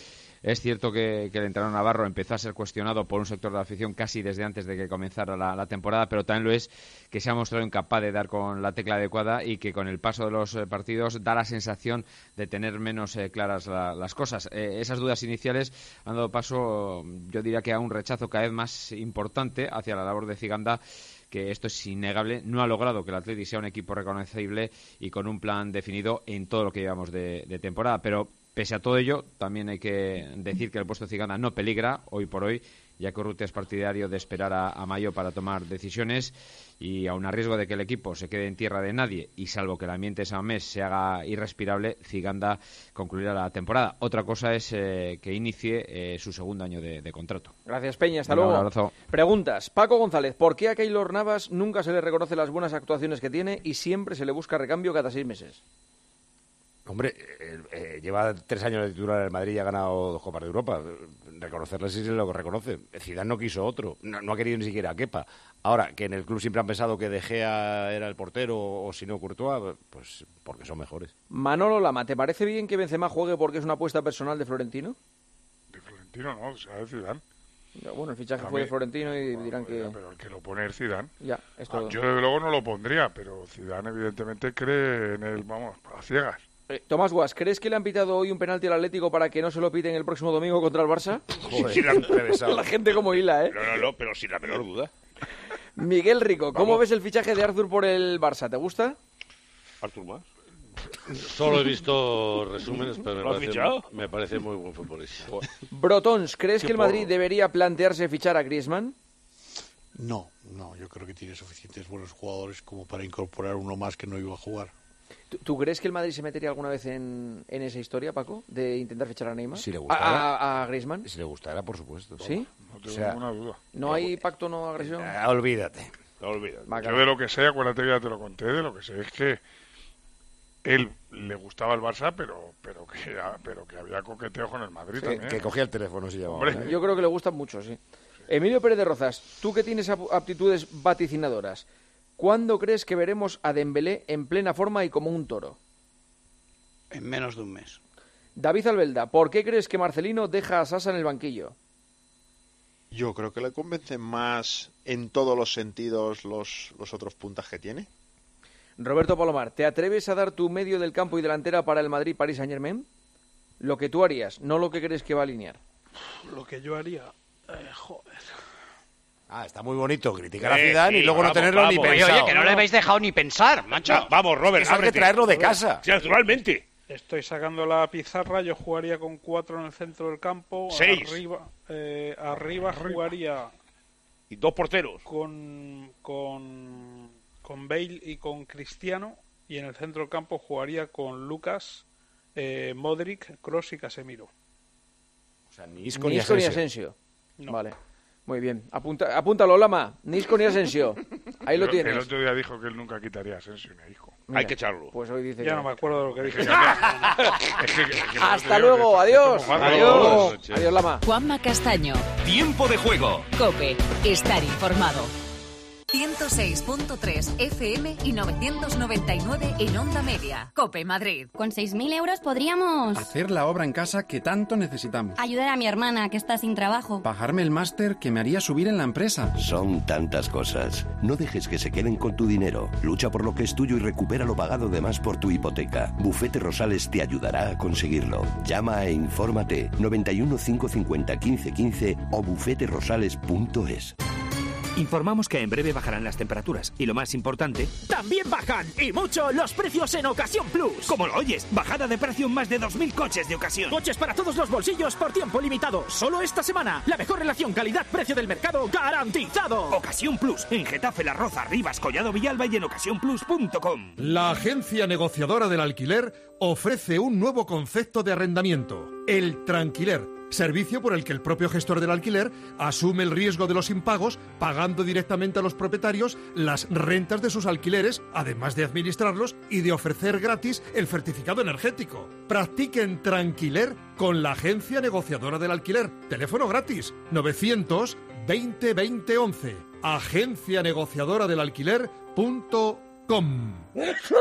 Es cierto que, que el entrenador Navarro empezó a ser cuestionado por un sector de la afición casi desde antes de que comenzara la, la temporada, pero también lo es que se ha mostrado incapaz de dar con la tecla adecuada y que con el paso de los eh, partidos da la sensación de tener menos eh, claras la, las cosas. Eh, esas dudas iniciales han dado paso, yo diría que a un rechazo cada vez más importante hacia la labor de Ziganda, que esto es innegable, no ha logrado que el Athletic sea un equipo reconocible y con un plan definido en todo lo que llevamos de, de temporada, pero pese a todo ello, también hay que decir que el puesto de Ziganda no peligra hoy por hoy, ya que Urrutia es partidario de esperar a, a mayo para tomar decisiones y aun a riesgo de que el equipo se quede en tierra de nadie y salvo que el ambiente de San Mamés se haga irrespirable, Ziganda concluirá la temporada. Otra cosa es eh, que inicie eh, su segundo año de, de contrato. Gracias, Peña. Hasta Un luego. abrazo. Preguntas. Paco González, ¿por qué a Keylor Navas nunca se le reconoce las buenas actuaciones que tiene y siempre se le busca recambio cada seis meses? Hombre, eh, eh, lleva tres años de titular en el Madrid y ha ganado dos Copas de Europa. Reconocerle sí se lo reconoce. Zidane no quiso otro, no, no ha querido ni siquiera a Kepa. Ahora, que en el club siempre han pensado que De Gea era el portero o, o si no Courtois, pues porque son mejores. Manolo Lama, ¿te parece bien que Benzema juegue porque es una apuesta personal de Florentino? De Florentino no, o sea, de Zidane. Ya, bueno, el fichaje A fue mí- de Florentino y dirán que... Pero el que lo pone es Zidane. Ya, esto... Ah, yo desde luego no lo pondría, pero Zidane evidentemente cree en él, vamos, a ciegas. Eh, Tomás Guas, ¿crees que le han pitado hoy un penalti al Atlético para que no se lo piten el próximo domingo contra el Barça? Sí, la han revesado. La gente como hila, ¿eh? No, no, no, pero sin la menor duda. Miguel Rico, ¿cómo Vamos. ves el fichaje de Arthur por el Barça? ¿Te gusta? Artur más. Solo he visto resúmenes, pero me ¿Lo has parece, fichado? me parece muy buen futbolista. Brotons, ¿crees Qué que el Madrid porro. debería plantearse fichar a Griezmann? No, no, yo creo que tiene suficientes buenos jugadores como para incorporar uno más que no iba a jugar. ¿Tú, tú crees que el Madrid se metería alguna vez en, en esa historia, Paco, de intentar fichar a Neymar? Si le ¿A, gustara. a, a Griezmann? Si le gustara, por supuesto. ¿Sí? No tengo O sea, ninguna duda. ¿No hay pacto, no agresión? Ah, olvídate. No olvides. Va, Yo de lo que sé, acuérdate que ya te lo conté, de lo que sé es que él le gustaba el Barça, pero pero que, pero que había coqueteo con el Madrid Sí, también. que cogía el teléfono, se llamaba. Hombre. Yo creo que le gustan mucho, sí. Emilio Pérez de Rozas, tú que tienes ap- aptitudes vaticinadoras, ¿cuándo crees que veremos a Dembélé en plena forma y como un toro? En menos de un mes. David Albelda, ¿por qué crees que Marcelino deja a Sasa en el banquillo? Yo creo que le convencen más en todos los sentidos los, los otros puntas que tiene. Roberto Palomar, ¿te atreves a dar tu medio del campo y delantera para el Madrid-Paris Saint-Germain? Lo que tú harías, no lo que crees que va a alinear. Lo que yo haría... Eh, joder. Ah, está muy bonito criticar a Eh, Zidane y sí, luego no vamos, tenerlo ni vamos. Oye, pensado. oye, que no le habéis dejado ni pensar, macho. Va- vamos, Robert, Eso hay que ábrete. traerlo de casa. Sí, naturalmente. Estoy sacando la pizarra, yo jugaría con cuatro en el centro del campo. Seis. Arriba, eh, arriba jugaría Y dos porteros. con, con, con Bale y con Cristiano. Y en el centro del campo jugaría con Lucas, eh, Modric, Kroos y Casemiro. O sea, ni Isco Ni ni Isco ni Asensio. Asensio. No. Vale, muy bien. Apunta, apúntalo, Lama. Ni Isco ni Asensio. Ahí lo El- tienes. El otro día dijo que él nunca quitaría a Asensio ni a Hijo. Mira, Hay que echarlo. Pues hoy dice Ya que no me acuerdo de lo que dije. Es que- es que- Hasta es que- luego, adiós. Estamos mal. Adiós. noches. Adiós, Lama. Juanma Castaño. Tiempo de juego. Cope. Estar informado. ciento seis punto tres F M y novecientos noventa y nueve en Onda Media. Cope Madrid. Con seis mil euros podríamos Hacer la obra en casa que tanto necesitamos. ayudar a mi hermana que está sin trabajo. Pagarme el máster que me haría subir en la empresa. Son tantas cosas. No dejes que se queden con tu dinero. Lucha por lo que es tuyo y recupera lo pagado de más por tu hipoteca. Bufete Rosales te ayudará a conseguirlo. Llama e infórmate noventa y uno, cinco cincuenta, quince quince o bufete rosales punto es. Informamos que en breve bajarán las temperaturas y lo más importante... ¡También bajan! ¡Y mucho! ¡Los precios en Ocasión Plus! Como lo oyes, bajada de precio en más de dos mil coches de ocasión. Coches para todos los bolsillos por tiempo limitado. Solo esta semana. La mejor relación calidad-precio del mercado garantizado. Ocasión Plus. En Getafe, La Roza, Rivas, Collado Villalba y en ocasión plus punto com. La agencia negociadora del alquiler ofrece un nuevo concepto de arrendamiento, el tranquiler, servicio por el que el propio gestor del alquiler asume el riesgo de los impagos, pagando directamente a los propietarios las rentas de sus alquileres, además de administrarlos y de ofrecer gratis el certificado energético. Practiquen tranquiler con la agencia negociadora del alquiler. Teléfono gratis novecientos veinte veinte once. agencia negociadora del alquiler punto com.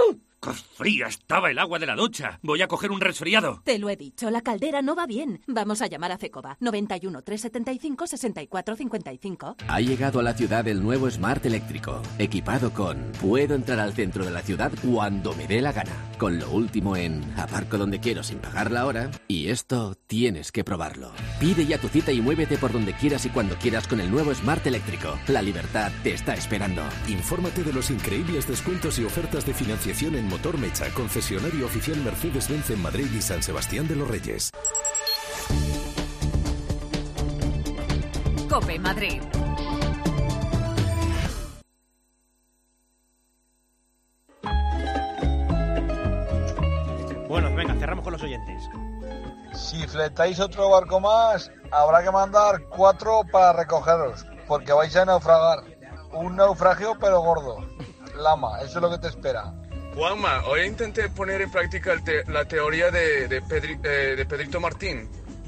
¡Qué fría estaba el agua de la ducha! Voy a coger un resfriado. Te lo he dicho, la caldera no va bien. Vamos a llamar a Cecova. noventa y uno, trescientos setenta y cinco, sesenta y cuatro cincuenta y cinco. Ha llegado a la ciudad el nuevo Smart eléctrico, equipado con puedo entrar al centro de la ciudad cuando me dé la gana, con lo último en aparco donde quiero sin pagar la hora, y esto tienes que probarlo. Pide ya tu cita y muévete por donde quieras y cuando quieras con el nuevo Smart eléctrico. La libertad te está esperando. Infórmate de los increíbles descuentos y ofertas de financiación en Motor Mecha, concesionario oficial Mercedes-Benz en Madrid y San Sebastián de los Reyes. COPE Madrid. Bueno, venga, cerramos con los oyentes. Si fletáis otro barco más, habrá que mandar cuatro para recogeros, porque vais a naufragar. Un naufragio pero gordo. Lama, eso es lo que te espera. Juanma, hoy intenté poner en práctica el te la teoría de, de, Pedri eh, de Pedrito Martín,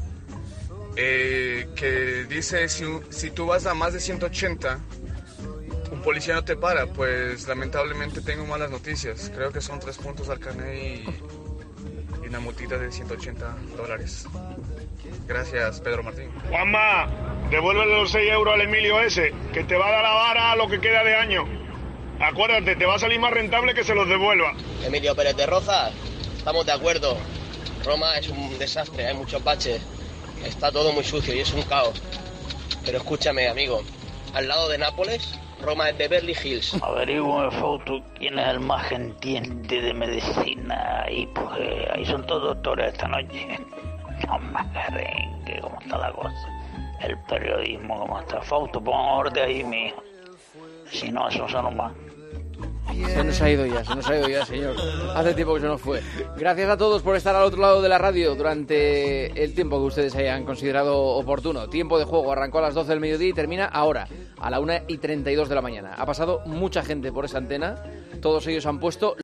eh, que dice si, si tú vas a más de ciento ochenta, un policía no te para. Pues lamentablemente tengo malas noticias. Creo que son tres puntos al carnet y, y una multita de ciento ochenta dólares. Gracias, Pedro Martín. Juanma, devuélvele los seis euros al Emilio ese, que te va a dar la vara lo que queda de año. Acuérdate, te va a salir más rentable que se los devuelva. Emilio Pérez de Rozas, estamos de acuerdo. Roma es un desastre, hay muchos baches. Está todo muy sucio y es un caos. Pero escúchame, amigo, al lado de Nápoles, Roma es Beverly Hills. Averigüe, Fausto, quién es el más entiende de medicina. Y pues ahí son todos doctores esta noche. No más que cómo está la cosa. El periodismo, cómo está. Fausto, pon orden ahí, mijo. Si no, eso son más. Se nos ha ido ya, se nos ha ido ya, señor. Hace tiempo que se nos fue. Gracias a todos por estar al otro lado de la radio durante el tiempo que ustedes hayan considerado oportuno. Tiempo de juego arrancó a las doce del mediodía y termina ahora, a la una y treinta y dos de la mañana. Ha pasado mucha gente por esa antena. Todos ellos han puesto